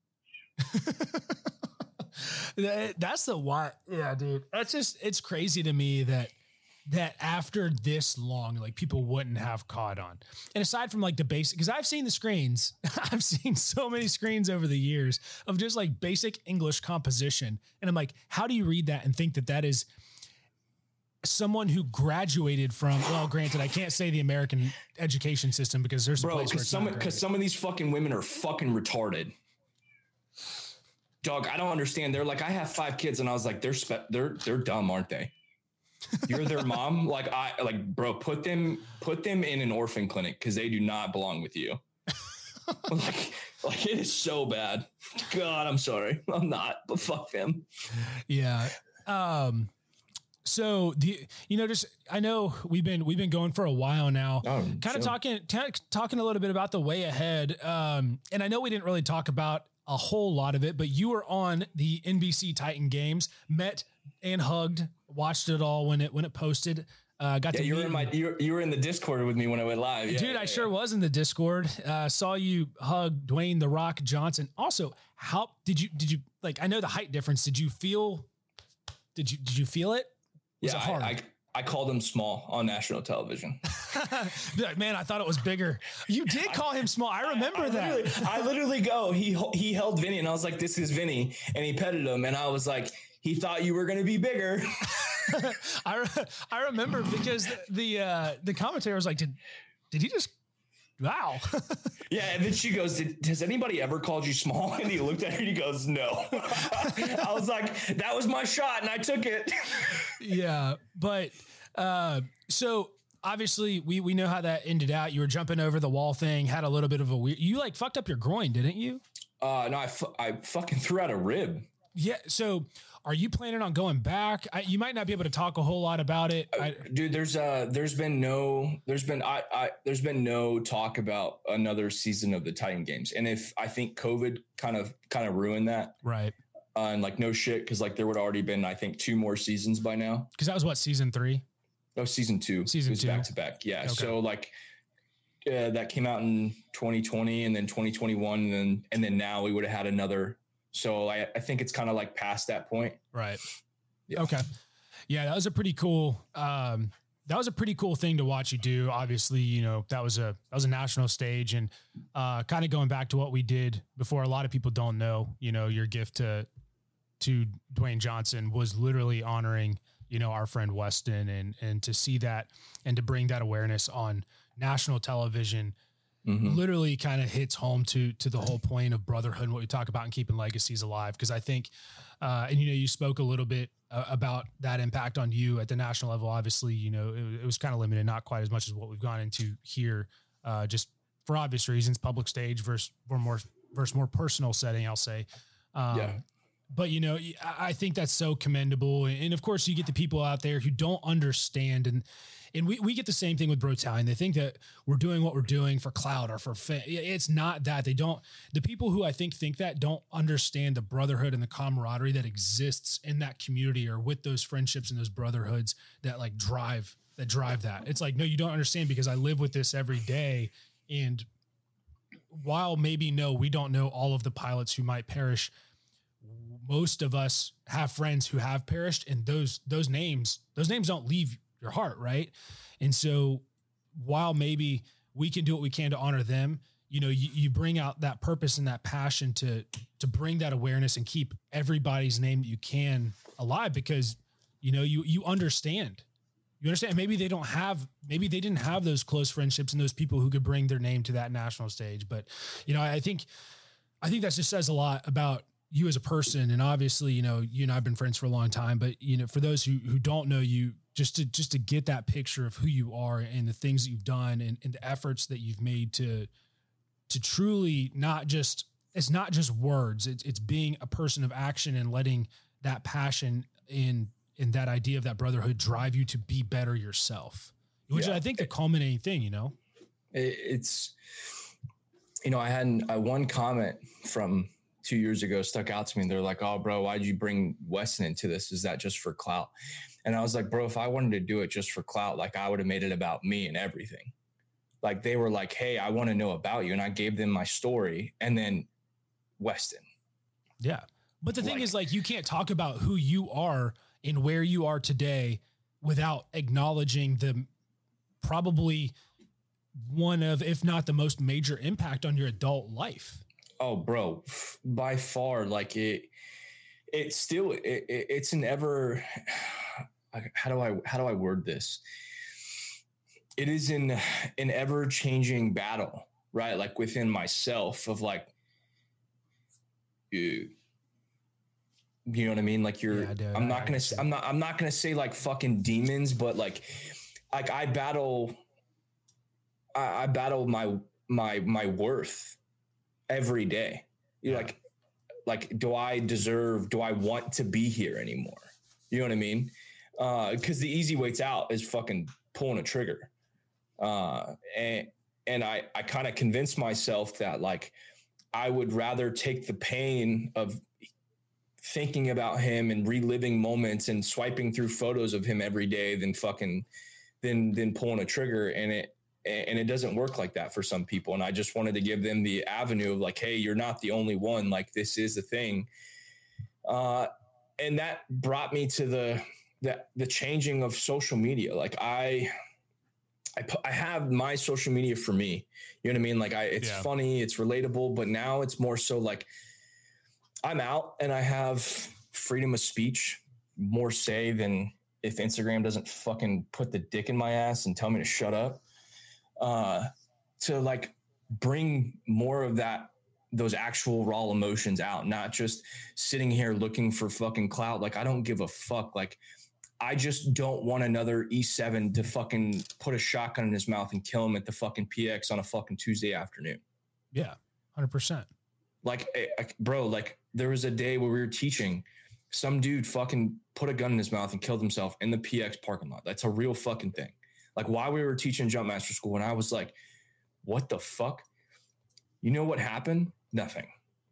Speaker 1: That's the why. Yeah, dude. That's just, it's crazy to me that, that after this long, like, people wouldn't have caught on. And aside from like the basic, because I've seen the screens, I've seen so many screens over the years of just like basic English composition. And I'm like, how do you read that and think that that is someone who graduated from, well, granted, I can't say the American education system because there's a
Speaker 3: Bro,
Speaker 1: place where
Speaker 3: because
Speaker 1: it's
Speaker 3: some,
Speaker 1: not
Speaker 3: because some of these fucking women are fucking retarded. Dog, I don't understand. They're like, I have five kids, and I was like, they're spe- they're they're dumb, aren't they? You're their mom. Like, I like, bro, put them put them in an orphan clinic because they do not belong with you. like, like it is so bad. God, I'm sorry, I'm not, but fuck them.
Speaker 1: Yeah. Um. So the, you know, just, I know we've been, we've been going for a while now,
Speaker 3: Oh,
Speaker 1: kind
Speaker 3: sure.
Speaker 1: of talking, t- talking a little bit about the way ahead. Um, and I know we didn't really talk about a whole lot of it, but you were on the N B C Titan games, met and hugged, watched it all when it, when it posted, uh, got
Speaker 3: Yeah,
Speaker 1: to
Speaker 3: you were
Speaker 1: meet
Speaker 3: in my you were, you were in the Discord with me when I went live. Yeah,
Speaker 1: dude.
Speaker 3: yeah,
Speaker 1: I
Speaker 3: yeah.
Speaker 1: sure was in the Discord. Uh, saw you hug Dwayne The Rock Johnson. Also, how did you, did you like, I know the height difference. Did you feel, did you, did you feel it? Was
Speaker 3: Yeah,
Speaker 1: it hard?
Speaker 3: I, I I called him small on national television.
Speaker 1: Like, man, I thought it was bigger. You did call him small. I remember
Speaker 3: I
Speaker 1: that.
Speaker 3: literally, I literally go, he he held Vinny, and I was like, this is Vinny, and he petted him, and I was like, he thought you were going to be bigger.
Speaker 1: I re- I remember because the uh, the commentator was like, did did he just? Wow.
Speaker 3: Yeah, and then she goes, Did, has anybody ever called you small? And he looked at her and he goes, no. I was like, that was my shot, and I took it.
Speaker 1: Yeah, but uh, so obviously we we know how that ended out. You were jumping over the wall thing, had a little bit of a weird. You like fucked up your groin, didn't you?
Speaker 3: Uh, no, I, fu- I fucking threw out a rib.
Speaker 1: Yeah. So are you planning on going back? I, you might not be able to talk a whole lot about it. I,
Speaker 3: Dude, there's uh there's been no there's been I, I there's been no talk about another season of the Titan games. And if I think COVID kind of kind of ruined that.
Speaker 1: right.
Speaker 3: Uh, and like no shit, because like there would already been, I think, two more seasons by now.
Speaker 1: Because that was what, season three?
Speaker 3: Oh, season two.
Speaker 1: Season
Speaker 3: it was
Speaker 1: two.
Speaker 3: back to back. Yeah.
Speaker 1: Okay.
Speaker 3: So like uh, that came out in twenty twenty and then twenty twenty-one and then and then now we would have had another. So I, I think it's kind of like past that point.
Speaker 1: Right.
Speaker 3: Yeah.
Speaker 1: Okay. Yeah, that was a pretty cool. Um, that was a pretty cool thing to watch you do. Obviously, you know, that was a that was a national stage, and uh, kind of going back to what we did before. A lot of people don't know, you know, your gift to to Dwayne Johnson was literally honoring, you know, our friend Weston, and and to see that and to bring that awareness on national television.
Speaker 3: Mm-hmm.
Speaker 1: Literally kind of hits home to to the whole point of brotherhood and what we talk about and keeping legacies alive. Because I think, uh, and you know, you spoke a little bit uh, about that impact on you at the national level. Obviously, you know, it, it was kind of limited, not quite as much as what we've gone into here, uh, just for obvious reasons, public stage versus more more versus more personal setting, I'll say. Um,
Speaker 3: Yeah.
Speaker 1: But, you know, I I think that's so commendable. And of course, you get the people out there who don't understand. And and we, we get the same thing with Brotallion. They think that we're doing what we're doing for clout or for fa- it's not that. They don't. The people who I think think that don't understand the brotherhood and the camaraderie that exists in that community or with those friendships and those brotherhoods that like drive that drive that. It's like, no, you don't understand because I live with this every day. And while maybe no, we don't know all of the pilots who might perish, most of us have friends who have perished, and those those names those names don't leave your heart, right? And so while maybe we can do what we can to honor them, you know, you, you bring out that purpose and that passion to, to bring that awareness and keep everybody's name that you can alive, because, you know, you, you understand, you understand, maybe they don't have, maybe they didn't have those close friendships and those people who could bring their name to that national stage. But, you know, I think, I think that just says a lot about you as a person. And obviously, you know, you and I've been friends for a long time, but, you know, for those who, who don't know you, just to, just to get that picture of who you are and the things that you've done and, and the efforts that you've made to, to truly not just, it's not just words, it's, it's being a person of action and letting that passion in, in that idea of that brotherhood drive you to be better yourself, which yeah. I think the culminating thing, you know,
Speaker 3: it's, you know, I had I one comment from two years ago stuck out to me. They're like, oh bro, why'd you bring Weston into this? Is that just for clout? And I was like, bro, if I wanted to do it just for clout, like I would have made it about me and everything. Like they were like, hey, I want to know about you. And I gave them my story and then Weston.
Speaker 1: Yeah. But the thing
Speaker 3: like,
Speaker 1: is, like, you can't talk about who you are and where you are today without acknowledging the probably one of, if not the most major impact on your adult life.
Speaker 3: Oh, bro, by far, like it, it's still, it, it, it's an ever, how do I, how do I word this? It is in an ever changing battle, right? Like within myself of like, you, you know what I mean? Like you're, yeah, I'm not going to, I'm not, I'm not going to say like fucking demons, but like, like I battle, I, I battle my, my, my worth every day. You're yeah. like, like, do I deserve, do I want to be here anymore? You know what I mean? Uh, cause the easy ways out is fucking pulling a trigger. Uh, and, and I, I kind of convinced myself that like, I would rather take the pain of thinking about him and reliving moments and swiping through photos of him every day than fucking, than, than pulling a trigger. And it, and it doesn't work like that for some people. And I just wanted to give them the avenue of like, hey, you're not the only one. Like this is a thing. Uh, and that brought me to the, the, the changing of social media. Like I, I, pu- I have my social media for me, you know what I mean? Like I, it's yeah. funny, it's relatable, but now it's more so like I'm out and I have freedom of speech, more say than if Instagram doesn't fucking put the dick in my ass and tell me to shut up. Uh, to like bring more of that, those actual raw emotions out, not just sitting here looking for fucking clout. Like, I don't give a fuck. Like, I just don't want another E seven to fucking put a shotgun in his mouth and kill him at the fucking P X on a fucking Tuesday afternoon.
Speaker 1: Yeah. one hundred percent.
Speaker 3: Like, bro, like there was a day where we were teaching, some dude fucking put a gun in his mouth and killed himself in the P X parking lot. That's a real fucking thing. Like while we were teaching jump master school, and I was like, what the fuck? You know what happened? Nothing.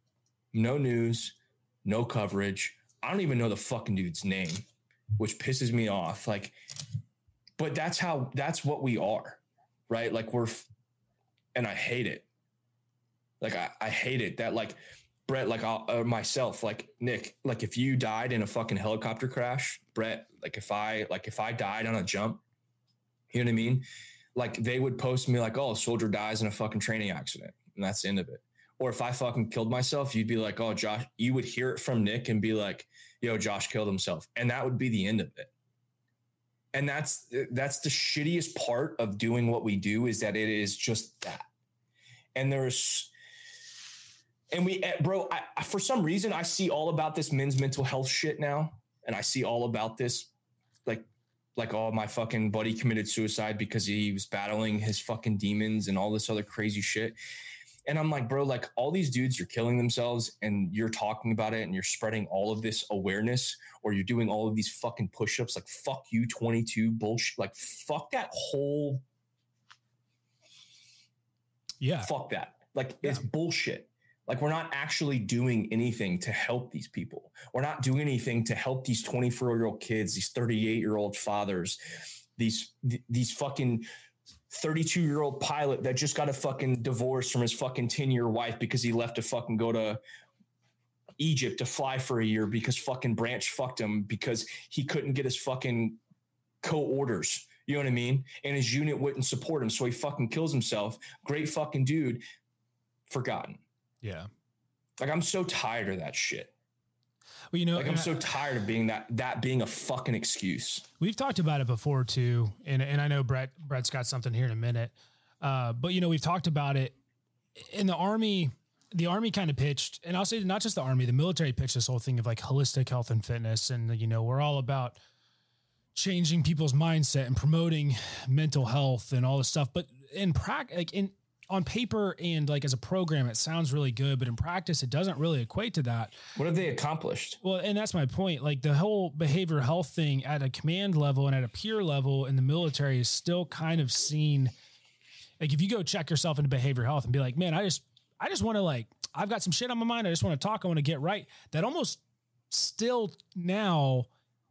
Speaker 3: No news, no coverage. I don't even know the fucking dude's name, which pisses me off. Like, but that's how, that's what we are, right? Like we're, and I hate it. Like, I, I hate it that like Brett, like I'll, uh, myself, like Nick, like if you died in a fucking helicopter crash, Brett, like if I, like if I died on a jump, you know what I mean? Like they would post me like, oh, a soldier dies in a fucking training accident. And that's the end of it. Or if I fucking killed myself, you'd be like, oh, Josh, you would hear it from Nick and be like, yo, Josh killed himself. And that would be the end of it. And that's, that's the shittiest part of doing what we do, is that it is just that. And there's, and we, bro, I, for some reason, I see all about this men's mental health shit now. And I see all about this, like, like, oh, my fucking buddy committed suicide because he was battling his fucking demons and all this other crazy shit. And I'm like, bro, like all these dudes are killing themselves and you're talking about it and you're spreading all of this awareness, or you're doing all of these fucking push-ups, like fuck you twenty-two bullshit. Like fuck that whole.
Speaker 1: Yeah.
Speaker 3: Fuck that. Like
Speaker 1: yeah.
Speaker 3: It's bullshit. Like we're not actually doing anything to help these people. We're not doing anything to help these twenty-four year old kids, these thirty-eight year old fathers, these, th- these fucking thirty-two year old pilot that just got a fucking divorce from his fucking ten year wife because he left to fucking go to Egypt to fly for a year because fucking Branch fucked him because he couldn't get his fucking co-orders. You know what I mean? And his unit wouldn't support him. So he fucking kills himself. Great fucking dude. forgotten.
Speaker 1: Yeah.
Speaker 3: Like, I'm so tired of that shit.
Speaker 1: Well, you know,
Speaker 3: like I'm so
Speaker 1: I,
Speaker 3: tired of being that, that being a fucking excuse.
Speaker 1: We've talked about it before too. And, and I know Brett, Brett's got something here in a minute. Uh, but you know, we've talked about it in the Army. The Army kind of pitched, and I'll say not just the Army, the military pitched this whole thing of like holistic health and fitness. And, you know, we're all about changing people's mindset and promoting mental health and all this stuff. But in practice, like in, on paper and like as a program, it sounds really good, but in practice, it doesn't really equate to that.
Speaker 3: What have they accomplished?
Speaker 1: Well, and that's my point. Like the whole behavioral health thing at a command level and at a peer level in the military is still kind of seen. Like if you go check yourself into behavioral health and be like, man, I just, I just want to like, I've got some shit on my mind. I just want to talk. I want to get right. That almost still now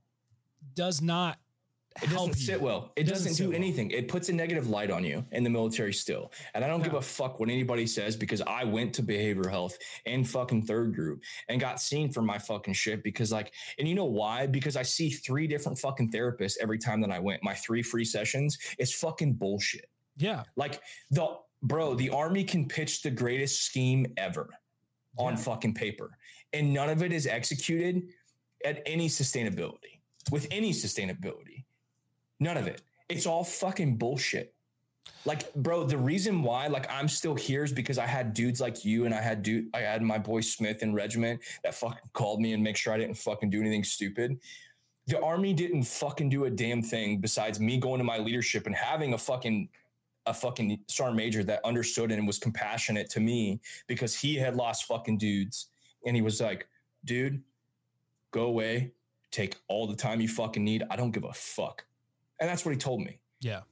Speaker 1: does not
Speaker 3: It doesn't
Speaker 1: help
Speaker 3: sit
Speaker 1: you.
Speaker 3: well. It,
Speaker 1: It
Speaker 3: doesn't,
Speaker 1: doesn't
Speaker 3: do
Speaker 1: sit
Speaker 3: anything. It puts a negative light on you in the military still. And I don't
Speaker 1: Yeah.
Speaker 3: give a fuck what anybody says, because I went to behavioral health and fucking third group and got seen for my fucking shit because like, and you know why? Because I see three different fucking therapists every time that I went. My three free sessions is fucking bullshit.
Speaker 1: Yeah.
Speaker 3: Like the bro, the Army can pitch the greatest scheme ever on
Speaker 1: Yeah.
Speaker 3: fucking paper, and none of it is executed at any sustainability with any sustainability. None of it. It's all fucking bullshit. Like, bro, the reason why like I'm still here is because I had dudes like you, and I had dude, I had my boy Smith in regiment that fucking called me and make sure I didn't fucking do anything stupid. The Army didn't fucking do a damn thing besides me going to my leadership and having a fucking a fucking sergeant major that understood and was compassionate to me because he had lost fucking dudes. And he was like, dude, go away. Take all the time you fucking need. I don't give a fuck. And that's what he told me.
Speaker 1: Yeah.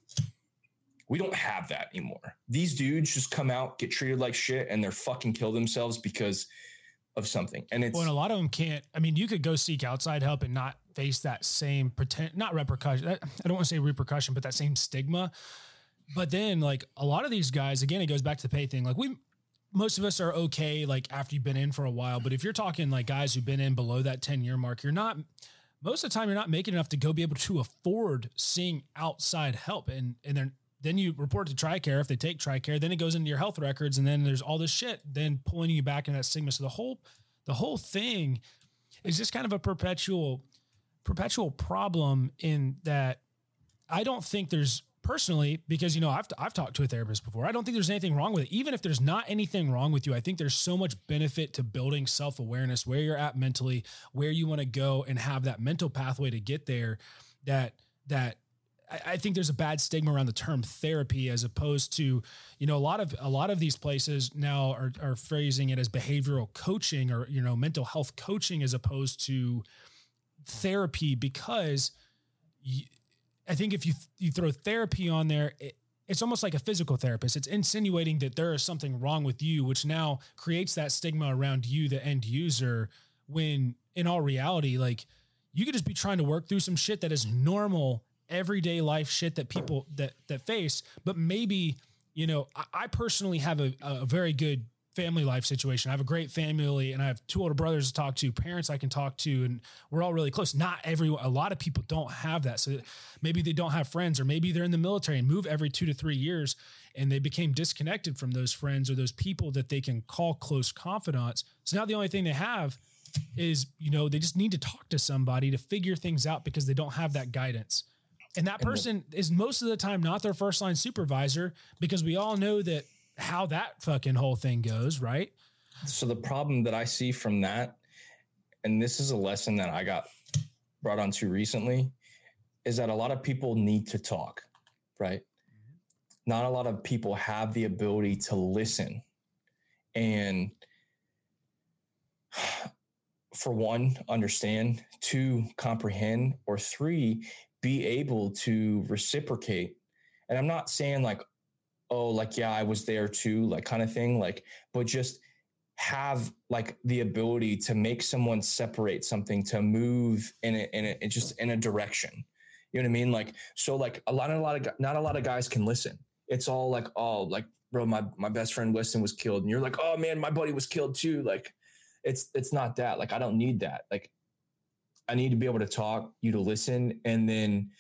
Speaker 3: We don't have that anymore. These dudes just come out, get treated like shit, and they're fucking kill themselves because of something. And it's
Speaker 1: Well, and a lot of them can't. I mean, you could go seek outside help and not face that same pretend, not repercussion. I don't want to say repercussion, but that same stigma. But then, like a lot of these guys, again, it goes back to the pay thing. Like we, most of us are okay, like after you've been in for a while. But if you're talking like guys who've been in below that ten year mark, you're not. Most of the time, you're not making enough to go be able to afford seeing outside help. And and then then you report to TRICARE if they take TRICARE. Then it goes into your health records, and then there's all this shit then pulling you back in that stigma. So the whole the whole thing is just kind of a perpetual perpetual problem in that I don't think there's personally, because, you know, I've, I've talked to a therapist before. I don't think there's anything wrong with it. Even if there's not anything wrong with you, I think there's so much benefit to building self-awareness, where you're at mentally, where you want to go and have that mental pathway to get there, that, that I, I think there's a bad stigma around the term therapy, as opposed to, you know, a lot of, a lot of these places now are, are phrasing it as behavioral coaching or, you know, mental health coaching, as opposed to therapy, because you, I think if you you throw therapy on there, it, it's almost like a physical therapist. It's insinuating that there is something wrong with you, which now creates that stigma around you, the end user, when in all reality, like you could just be trying to work through some shit that is normal, everyday life shit that people that that face. But maybe, you know, I, I personally have a, a very good family life situation. I have a great family, and I have two older brothers to talk to, parents I can talk to, and we're all really close. Not everyone, a lot of people don't have that. So maybe they don't have friends, or maybe they're in the military and move every two to three years and they became disconnected from those friends or those people that they can call close confidants. So now the only thing they have is, you know, they just need to talk to somebody to figure things out because they don't have that guidance. And that person is most of the time not their first line supervisor, because we all know that how that fucking whole thing goes, right?
Speaker 3: So the problem that I see from that, and this is a lesson that I got brought onto recently, is that a lot of people need to talk, right? Not a lot of people have the ability to listen. And for one, understand, two, comprehend, or three, be able to reciprocate. And I'm not saying like, oh, like, yeah, I was there too, like kind of thing, like, but just have like the ability to make someone separate something, to move in a, in a, just in a direction. You know what I mean? Like, so like a lot of, a lot of, not a lot of guys can listen. It's all like, oh, like, bro, my, my best friend Weston was killed. And you're like, oh man, my buddy was killed too. Like, it's, it's not that. Like, I don't need that. Like, I need to be able to talk, you to listen, and then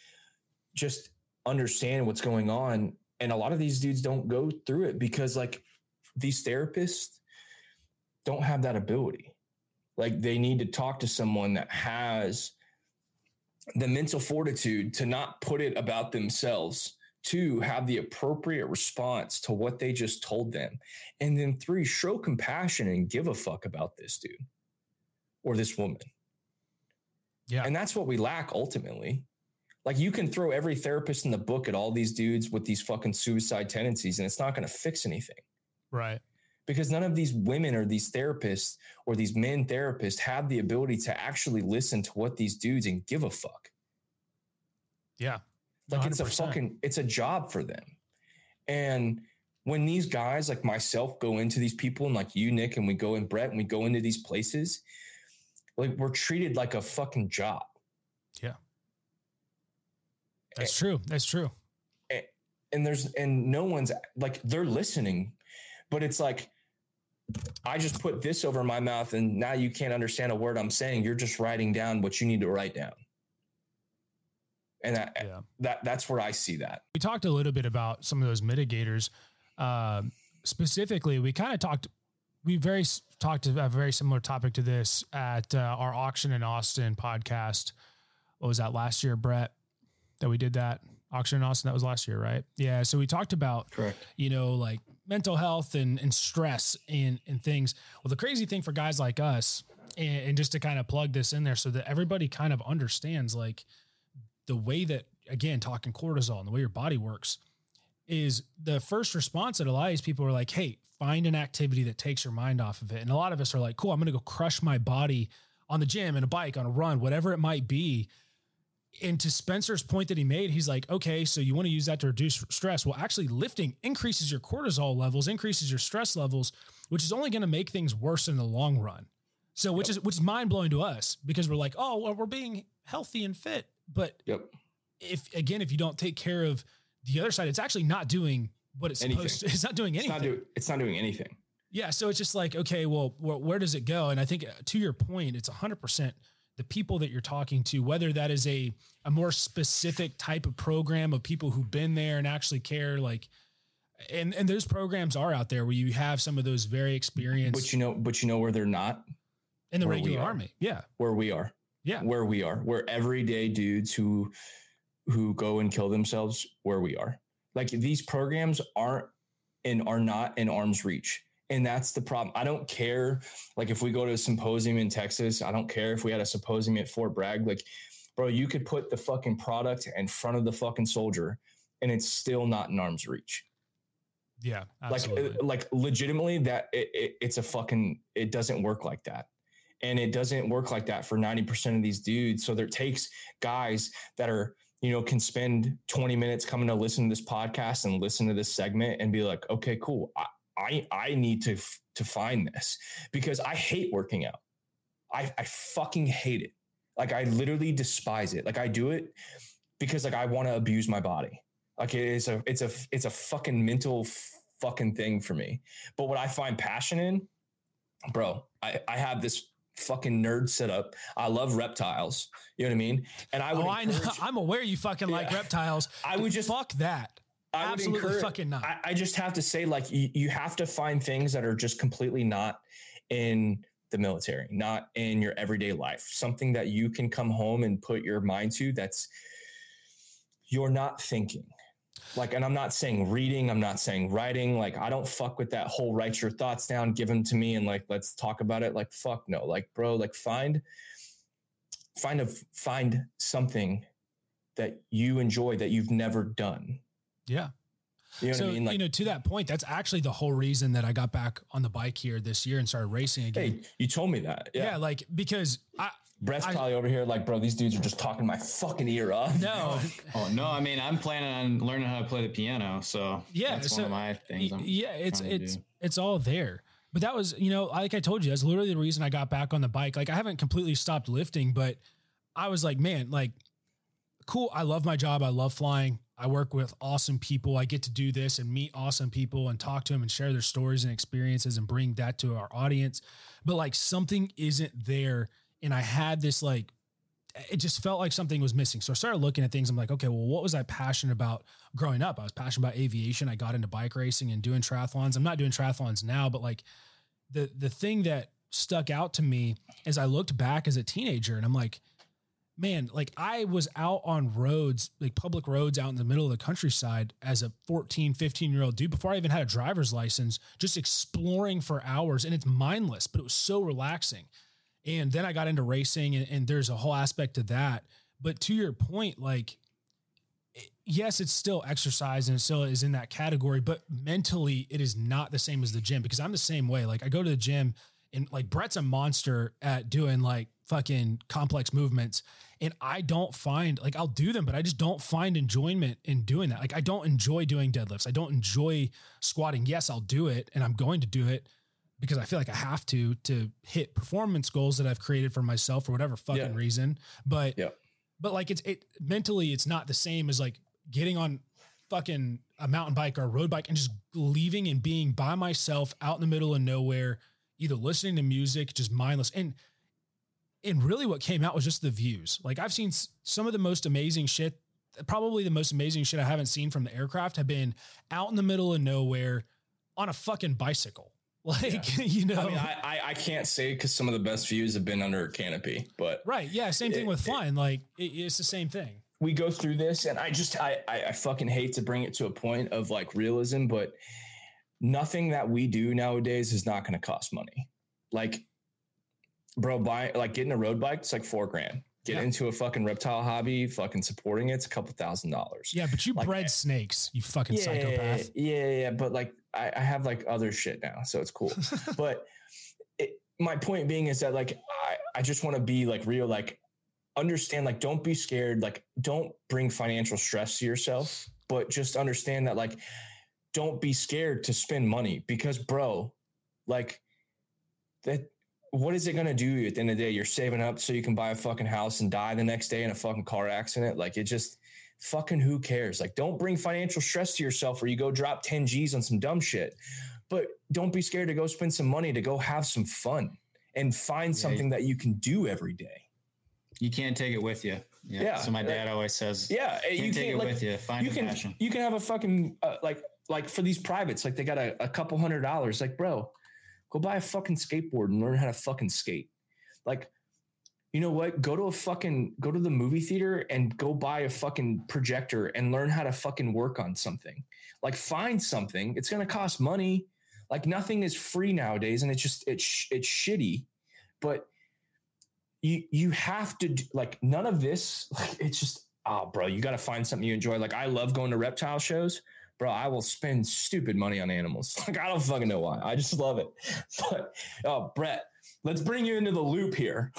Speaker 3: just understand what's going on. And a lot of these dudes don't go through it because like these therapists don't have that ability. Like they need to talk to someone that has the mental fortitude to not put it about themselves, to have the appropriate response to what they just told them. And then three, show compassion and give a fuck about this dude or this woman.
Speaker 1: Yeah.
Speaker 3: And that's what we lack ultimately. Like you can throw every therapist in the book at all these dudes with these fucking suicide tendencies and it's not going to fix anything.
Speaker 1: Right.
Speaker 3: Because none of these women or these therapists or these men therapists have the ability to actually listen to what these dudes and give a fuck.
Speaker 1: Yeah.
Speaker 3: Like
Speaker 1: one hundred percent.
Speaker 3: it's a fucking, it's a job for them. And when these guys like myself go into these people and like you, Nick, and we go in Brett and we go into these places, like we're treated like a fucking job.
Speaker 1: Yeah. That's true. That's true.
Speaker 3: And, and there's, and no one's like, they're listening, but it's like, I just put this over my mouth and now you can't understand a word I'm saying. You're just writing down what you need to write down. And that,
Speaker 1: yeah.
Speaker 3: that that's where I see that.
Speaker 1: We talked a little bit about some of those mitigators. Um, specifically, we kind of talked, we very talked about a very similar topic to this at uh, our Auction in Austin podcast. What was that last year, Brett, that we did that? Auction in Austin, that was last year, right? Yeah. So we talked about,
Speaker 4: Correct.
Speaker 1: you know, like mental health and, and stress and, and things. Well, the crazy thing for guys like us, and, and just to kind of plug this in there so that everybody kind of understands, like the way that, again, talking cortisol and the way your body works is the first response that a lot of these people are like, hey, find an activity that takes your mind off of it. And a lot of us are like, cool, I'm going to go crush my body on the gym, in a bike, on a run, whatever it might be. And to Spencer's point that he made, he's like, okay, so you want to use that to reduce stress. Well, actually lifting increases your cortisol levels, increases your stress levels, which is only going to make things worse in the long run. So, which yep. is, which is mind blowing to us because we're like, oh, well, we're being healthy and fit. But
Speaker 3: yep.
Speaker 1: if, again, if you don't take care of the other side, it's actually not doing what it's
Speaker 3: anything.
Speaker 1: supposed to. It's not doing anything.
Speaker 3: It's not, do, it's not doing anything.
Speaker 1: Yeah. So it's just like, okay, well, where, where does it go? And I think to your point, it's a hundred percent the people that you're talking to, whether that is a, a more specific type of program of people who've been there and actually care, like, and, and those programs are out there where you have some of those very experienced,
Speaker 3: but you know, but you know where they're not
Speaker 1: in the regular army. Yeah.
Speaker 3: Where we are.
Speaker 1: Yeah.
Speaker 3: Where we are, where everyday dudes who, who go and kill themselves, where we are. Like these programs aren't and are not in arm's reach. And that's the problem. I don't care. Like if we go to a symposium in Texas, I don't care if we had a symposium at Fort Bragg. Like, bro, you could put the fucking product in front of the fucking soldier and it's still not in arm's reach.
Speaker 1: Yeah. Absolutely.
Speaker 3: Like, like legitimately that it, it, it's a fucking, it doesn't work like that. And it doesn't work like that for ninety percent of these dudes. So there takes guys that are, you know, can spend twenty minutes coming to listen to this podcast and listen to this segment and be like, okay, cool. I, I, I need to, to find this because I hate working out. I, I fucking hate it. Like I literally despise it. Like I do it because like I want to abuse my body. Like it is a, it's a, it's a fucking mental fucking thing for me. But what I find passion in, bro, I, I have this fucking nerd set up. I love reptiles. You know what I mean? And I would,
Speaker 1: oh, I know. I'm aware you fucking yeah. like reptiles.
Speaker 3: I would just
Speaker 1: fuck that.
Speaker 3: I
Speaker 1: Absolutely
Speaker 3: would
Speaker 1: fucking not.
Speaker 3: I, I just have to say, like, you, you have to find things that are just completely not in the military, not in your everyday life. Something that you can come home and put your mind to that's you're not thinking. Like, and I'm not saying reading, I'm not saying writing. Like, I don't fuck with that whole write your thoughts down, give them to me, and like, let's talk about it. Like, fuck no. Like, bro, like find, find a, find something that you enjoy that you've never done.
Speaker 1: Yeah.
Speaker 3: You know
Speaker 1: so,
Speaker 3: what I mean? Like,
Speaker 1: you know, to that point, that's actually the whole reason that I got back on the bike here this year and started racing again.
Speaker 3: Hey, you told me that. Yeah.
Speaker 1: yeah like, because I,
Speaker 3: Brett's
Speaker 1: I,
Speaker 3: probably over here like, bro, these dudes are just talking my fucking ear off.
Speaker 1: No.
Speaker 4: Oh, no. I mean, I'm planning on learning how to play the piano. So
Speaker 1: yeah,
Speaker 4: that's
Speaker 1: so,
Speaker 4: one of my things. I'm
Speaker 1: yeah, it's, it's,
Speaker 4: do.
Speaker 1: it's all there. But that was, you know, like I told you, that's literally the reason I got back on the bike. Like I haven't completely stopped lifting, but I was like, man, like, cool. I love my job. I love flying. I work with awesome people. I get to do this and meet awesome people and talk to them and share their stories and experiences and bring that to our audience. But like something isn't there. And I had this like it just felt like something was missing. So I started looking at things. I'm like, okay, well, what was I passionate about growing up? I was passionate about aviation. I got into bike racing and doing triathlons. I'm not doing triathlons now, but like the, the thing that stuck out to me as I looked back as a teenager, and I'm like, man, like I was out on roads, like public roads out in the middle of the countryside as a fourteen, fifteen year old dude before I even had a driver's license, just exploring for hours. And it's mindless, but it was so relaxing. And then I got into racing, and, and there's a whole aspect to that. But to your point, like, yes, it's still exercise and it still is in that category, but mentally it is not the same as the gym, because I'm the same way. Like I go to the gym and like Brett's a monster at doing like fucking complex movements. And I don't find like, I'll do them, but I just don't find enjoyment in doing that. Like I don't enjoy doing deadlifts. I don't enjoy squatting. Yes, I'll do it, and I'm going to do it because I feel like I have to, to hit performance goals that I've created for myself for whatever fucking yeah. reason. But, yeah. but like it's, it mentally, it's not the same as like getting on fucking a mountain bike or a road bike and just leaving and being by myself out in the middle of nowhere, either listening to music, just mindless. And, and really what came out was just the views. Like I've seen some of the most amazing shit, probably the most amazing shit I haven't seen from the aircraft have been out in the middle of nowhere on a fucking bicycle. Like, yeah. you know,
Speaker 3: I mean, I, I, I can't say because some of the best views have been under a canopy, but
Speaker 1: right. Yeah. Same thing it, with flying. It, like it, it's the same thing.
Speaker 3: We go through this and I just, I, I, I fucking hate to bring it to a point of like realism, but nothing that we do nowadays is not going to cost money. Like, bro, buy like getting a road bike, it's like four grand. Get yeah. into a fucking reptile hobby, fucking supporting it, it's a couple thousand dollars.
Speaker 1: Yeah, but you like, bred snakes, you fucking
Speaker 3: yeah,
Speaker 1: psychopath.
Speaker 3: Yeah, yeah, but like I, I have like other shit now, so it's cool. But it, my point being is that like I, I just want to be like real, like understand, like don't be scared, like don't bring financial stress to yourself, but just understand that like don't be scared to spend money because bro, like that. What is it going to do at the end of the day? You're saving up so you can buy a fucking house and die the next day in a fucking car accident. Like it just fucking, who cares? Like don't bring financial stress to yourself where you go drop ten G's on some dumb shit, but don't be scared to go spend some money to go have some fun and find yeah, something that you can do every day.
Speaker 4: You can't take it with you. Yeah. yeah so my dad uh, always says,
Speaker 3: yeah,
Speaker 4: you can't take it like, with you. Find
Speaker 3: you
Speaker 4: a
Speaker 3: can,
Speaker 4: passion.
Speaker 3: You can have a fucking, uh, like, like for these privates, like they got a, a couple hundred dollars. Like, bro, go buy a fucking skateboard and learn how to fucking skate. Like, you know what? Go to a fucking, go to the movie theater and go buy a fucking projector and learn how to fucking work on something. Like find something. It's going to cost money. Like nothing is free nowadays. And it's just, it's, it's shitty, but you, you have to do, like none of this, like, it's just, oh bro, you got to find something you enjoy. Like I love going to reptile shows. Bro, I will spend stupid money on animals. Like, I don't fucking know why. I just love it. But, oh, Brett, let's bring you into the loop here.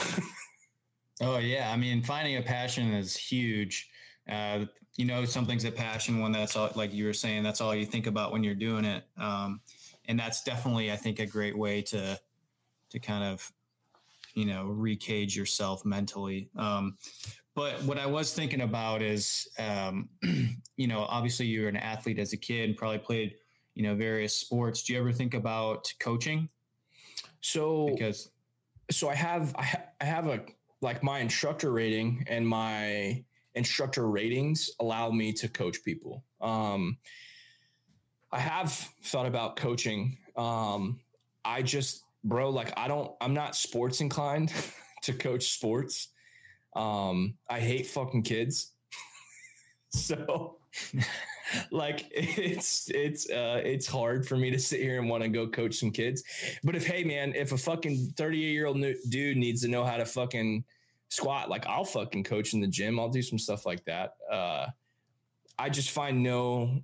Speaker 4: Oh, yeah. I mean, finding a passion is huge. Uh, you know, something's a passion when that's all, like you were saying, that's all you think about when you're doing it. Um, and that's definitely, I think, a great way to, to kind of, you know, recage yourself mentally. Um, But what I was thinking about is, um, you know, obviously you were an athlete as a kid and probably played, you know, various sports. Do you ever think about coaching?
Speaker 3: So,
Speaker 4: because,
Speaker 3: so I have, I, ha- I have a, like my instructor rating and my instructor ratings allow me to coach people. Um, I have thought about coaching. Um, I just, bro, like I don't, I'm not sports inclined to coach sports. Um, I hate fucking kids. So like it's, it's, uh, it's hard for me to sit here and want to go coach some kids. But if, hey man, if a fucking thirty-eight year old dude needs to know how to fucking squat, like I'll fucking coach in the gym. I'll do some stuff like that. Uh, I just find no,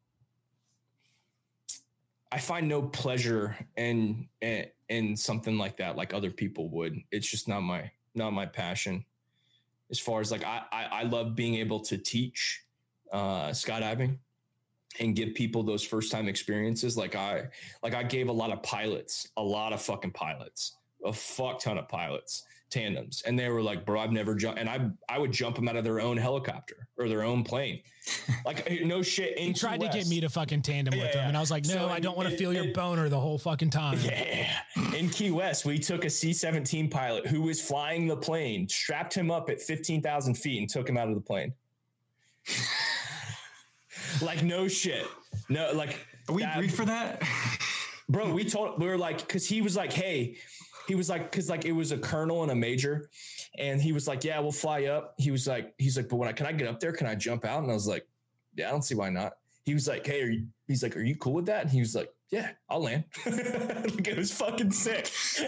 Speaker 3: I find no pleasure in, in, in something like that, like other people would. It's just not my, not my passion. As far as like, I, I, I love being able to teach uh, skydiving and give people those first time experiences. Like I, like I gave a lot of pilots, a lot of fucking pilots, a fuck ton of pilots, tandems. And they were like, bro, I've never jumped. And I, I would jump them out of their own helicopter or their own plane. Like no shit.
Speaker 1: He tried to get me to fucking tandem
Speaker 3: Yeah,
Speaker 1: with him,
Speaker 3: yeah.
Speaker 1: and I was like, no,
Speaker 3: So
Speaker 1: I
Speaker 3: in-
Speaker 1: don't want to
Speaker 3: in-
Speaker 1: feel your
Speaker 3: in-
Speaker 1: boner the whole fucking time.
Speaker 3: Yeah. In Key West, we took a C seventeen pilot who was flying the plane, strapped him up at fifteen thousand feet and took him out of the plane. Like no shit. No, like
Speaker 4: Are we
Speaker 3: that-
Speaker 4: briefed for that?
Speaker 3: bro, we told, we were like, cause he was like, hey, he was like, cause like it was a colonel and a major. And he was like, yeah, we'll fly up. He was like, he's like, but when I, can I get up there? Can I jump out? And I was like, yeah, I don't see why not. He was like, hey, are you, he's like, are you cool with that? And he was like, yeah, I'll land. Like, it was fucking sick.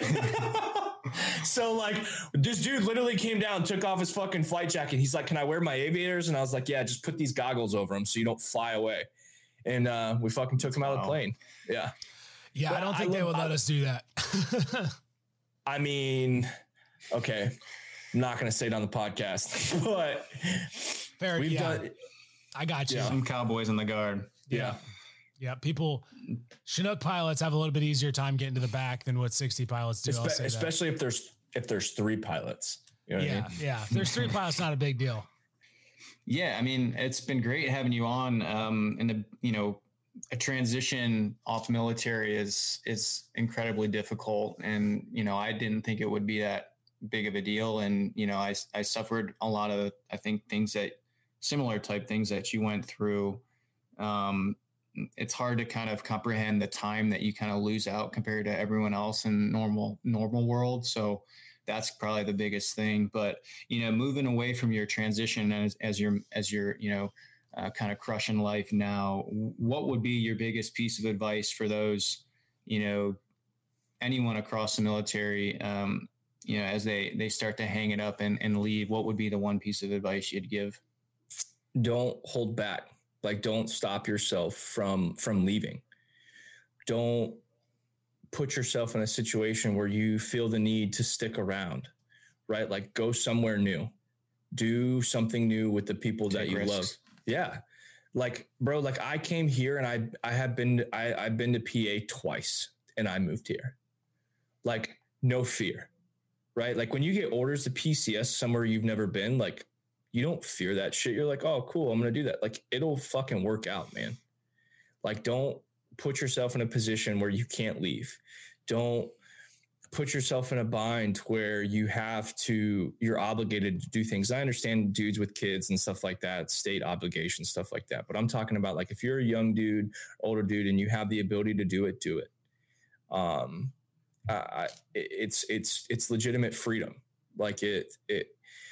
Speaker 3: So like this dude literally came down, took off his fucking flight jacket. He's like, can I wear my aviators? And I was like, yeah, just put these goggles over them so you don't fly away. And uh, we fucking took him out of the
Speaker 4: Wow.
Speaker 3: plane. Yeah.
Speaker 1: Yeah,
Speaker 3: But
Speaker 1: I don't
Speaker 3: I
Speaker 1: think they
Speaker 3: love-
Speaker 1: would let
Speaker 3: I-
Speaker 1: us do that.
Speaker 3: I mean, okay. I'm not going to say it on the podcast, but
Speaker 1: Fair,
Speaker 3: we've
Speaker 1: yeah,
Speaker 3: done,
Speaker 1: I got you.
Speaker 3: Yeah.
Speaker 4: Some cowboys in the guard.
Speaker 3: yeah.
Speaker 1: Yeah, people, Chinook pilots have a little bit easier time getting to the back than what sixty pilots do. I'll
Speaker 3: Espe-
Speaker 1: say that.
Speaker 3: especially if there's, if there's three pilots, you know what
Speaker 1: Yeah,
Speaker 3: I mean?
Speaker 1: yeah. If there's three pilots, not a big deal.
Speaker 4: Yeah, I mean, it's been great having you on. Um, and the, you know, a transition off military is is incredibly difficult, and you know, I didn't think it would be that big of a deal. And you know, I I suffered a lot of, I think, things that similar type things that you went through. Um, it's hard to kind of comprehend the time that you kind of lose out compared to everyone else in normal normal world. So that's probably the biggest thing. But you know, moving away from your transition as as your as your you know uh, kind of crushing life now, what would be your biggest piece of advice for those, you know, anyone across the military, um, you know, as they they start to hang it up and, and leave? What would be the one piece of advice you'd give?
Speaker 3: Don't hold back. Like, don't stop yourself from, from leaving. Don't put yourself in a situation where you feel the need to stick around, right? Like, go somewhere new, do something new with the people that
Speaker 4: Take
Speaker 3: you
Speaker 4: risks.
Speaker 3: love. Yeah. Like, bro, like I came here and I, I have been, I, I've been to P A twice and I moved here. Like, no fear, right? Like when you get orders to P C S somewhere you've never been, like, you don't fear that shit. You're like, oh, cool, I'm going to do that. Like, it'll fucking work out, man. Like, don't put yourself in a position where you can't leave. Don't put yourself in a bind where you have to, you're obligated to do things. I understand dudes with kids and stuff like that, state obligations, stuff like that. But I'm talking about, like, if you're a young dude, older dude, and you have the ability to do it, do it. Um, I, it's, it's, it's legitimate freedom. Like it, it,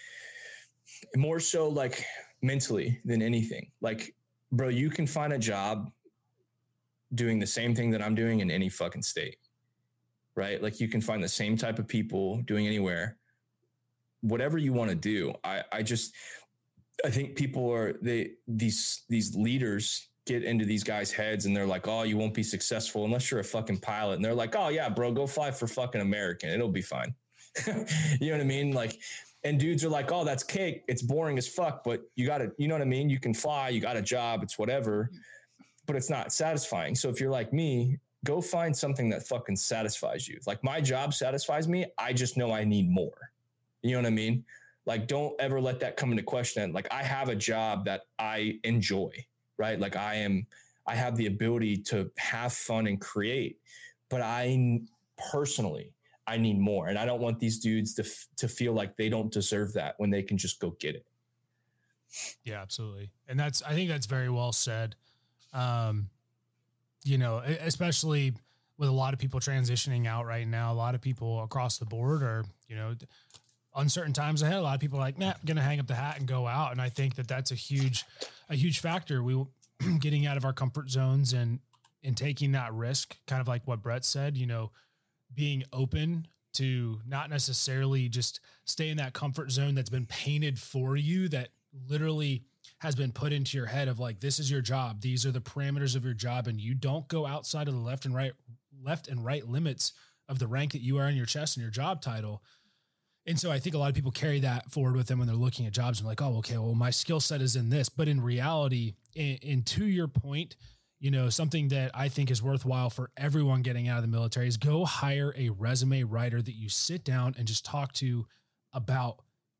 Speaker 3: more so like mentally than anything. Like, bro, you can find a job doing the same thing that I'm doing in any fucking state, right? Like you can find the same type of people doing anywhere, whatever you want to do. I, I just, I think people are, they, these, these leaders get into these guys' heads and they're like, oh, you won't be successful unless you're a fucking pilot. And they're like, oh yeah, bro, go fly for fucking American. It'll be fine. You know what I mean? Like, and dudes are like, oh, that's cake. It's boring as fuck, but you got to, you know what I mean? You can fly, you got a job, it's whatever, but it's not satisfying. So if you're like me, go find something that fucking satisfies you. Like my job satisfies me. I just know I need more. You know what I mean? Like, don't ever let that come into question. Like I have a job that I enjoy, right? Like I am, I have the ability to have fun and create, but I personally, I need more. And I don't want these dudes to, f- to feel like they don't deserve that when they can just go get it.
Speaker 1: Yeah, absolutely. And that's, I think that's very well said. Um, you know, e- especially with a lot of people transitioning out right now, a lot of people across the board are, you know, uncertain times ahead. A lot of people are like, nah, I'm going to hang up the hat and go out. And I think that that's a huge, a huge factor. We getting out of our comfort zones and, and taking that risk, kind of like what Brett said, you know, being open to not necessarily just stay in that comfort zone that's been painted for you, that literally has been put into your head of like, this is your job. These are the parameters of your job. And you don't go outside of the left and right, left and right limits of the rank that you are in your chest and your job title. And so I think a lot of people carry that forward with them when they're looking at jobs and like, oh, okay, well, my skill set is in this. But in reality, and, and to your point, you know, something that I think is worthwhile for everyone getting out of the military is go hire a resume writer that you sit down and just talk to about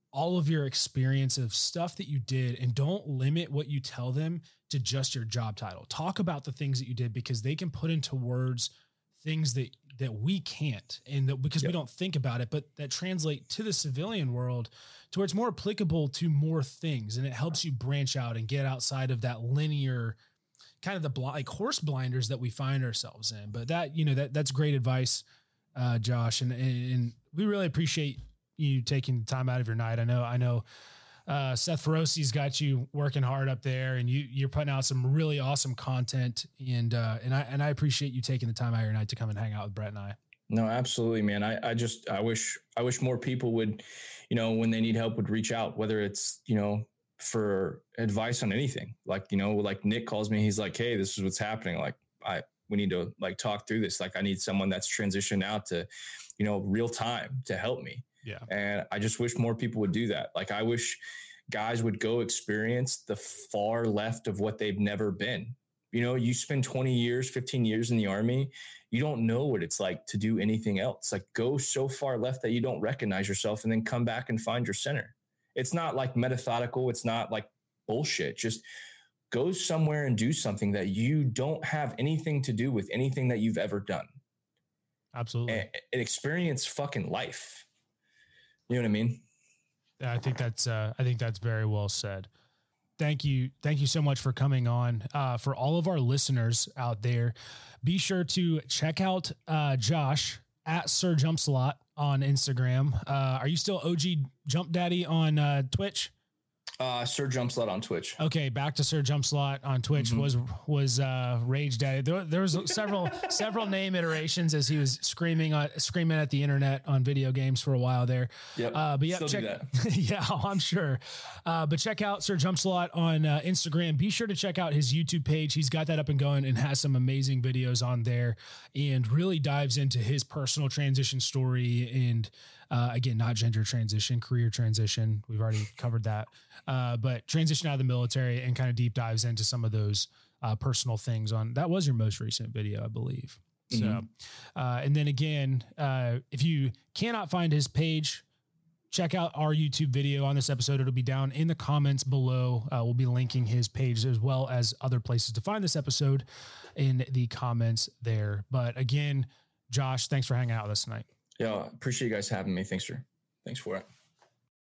Speaker 1: all of your experience of stuff that you did, and don't limit what you tell them to just your job title. Talk about the things that you did, because they can put into words things that, that we can't, and that because yep. we don't think about it, but that translate to the civilian world to where it's more applicable to more things. And it helps you branch out and get outside of that linear kind of the bl- like horse blinders that we find ourselves in. But that, you know, that that's great advice, uh, Josh. And, and we really appreciate you taking time out of your night. I know, I know, uh, Seth Ferosi's got you working hard up there, and you, you're putting out some really awesome content. And, uh, and I, and I appreciate you taking the time out of your night to come and hang out with Brett and I.
Speaker 3: No, absolutely, man. I, I just, I wish, I wish more people would, you know, when they need help, would reach out, whether it's, you know, for advice on anything. Like, you know, like Nick calls me, he's like, hey, this is what's happening. Like, I, we need to like talk through this. Like, I need someone that's transitioned out to, you know, real time to help me.
Speaker 1: Yeah.
Speaker 3: And I just wish more people would do that. Like, I wish guys would go experience the far left of what they've never been. You know, you spend twenty years, fifteen years in the Army, you don't know what it's like to do anything else. Like, go so far left that you don't recognize yourself, and then come back and find your center. It's not like methodical. It's not like bullshit. Just go somewhere and do something that you don't have anything to do with anything that you've ever done.
Speaker 1: Absolutely.
Speaker 3: And, and experience fucking life. You know what I mean?
Speaker 1: I think that's, uh, I think that's very well said. Thank you. Thank you so much for coming on. Uh, for all of our listeners out there, be sure to check out, uh, Josh at Sir Jumpsalot on Instagram. Uh, are you still O G Jump Daddy on, uh, Twitch?
Speaker 3: Uh, Sir Jumpslot on Twitch.
Speaker 1: Okay, back to Sir Jumpslot on Twitch. Mm-hmm. was was uh, Rage Daddy. There, there was several several name iterations as he was screaming uh, screaming at the internet on video games for a while there.
Speaker 3: Yep.
Speaker 1: Uh, but yeah,
Speaker 3: Still
Speaker 1: check,
Speaker 3: do that.
Speaker 1: yeah, I'm sure. Uh, but check out Sir Jumpslot on uh, Instagram. Be sure to check out his YouTube page. He's got that up and going and has some amazing videos on there, and really dives into his personal transition story and. Uh, again, not gender transition, career transition. We've already covered that. Uh, but transition out of the military, and kind of deep dives into some of those uh, personal things on, that was your most recent video, I believe. Mm-hmm. So, uh, and then again, uh, if you cannot find his page, check out our YouTube video on this episode. It'll be down in the comments below. Uh, we'll be linking his page as well as other places to find this episode in the comments there. But again, Josh, thanks for hanging out with us tonight.
Speaker 3: Yeah, appreciate you guys having me. Thanks for, thanks for it.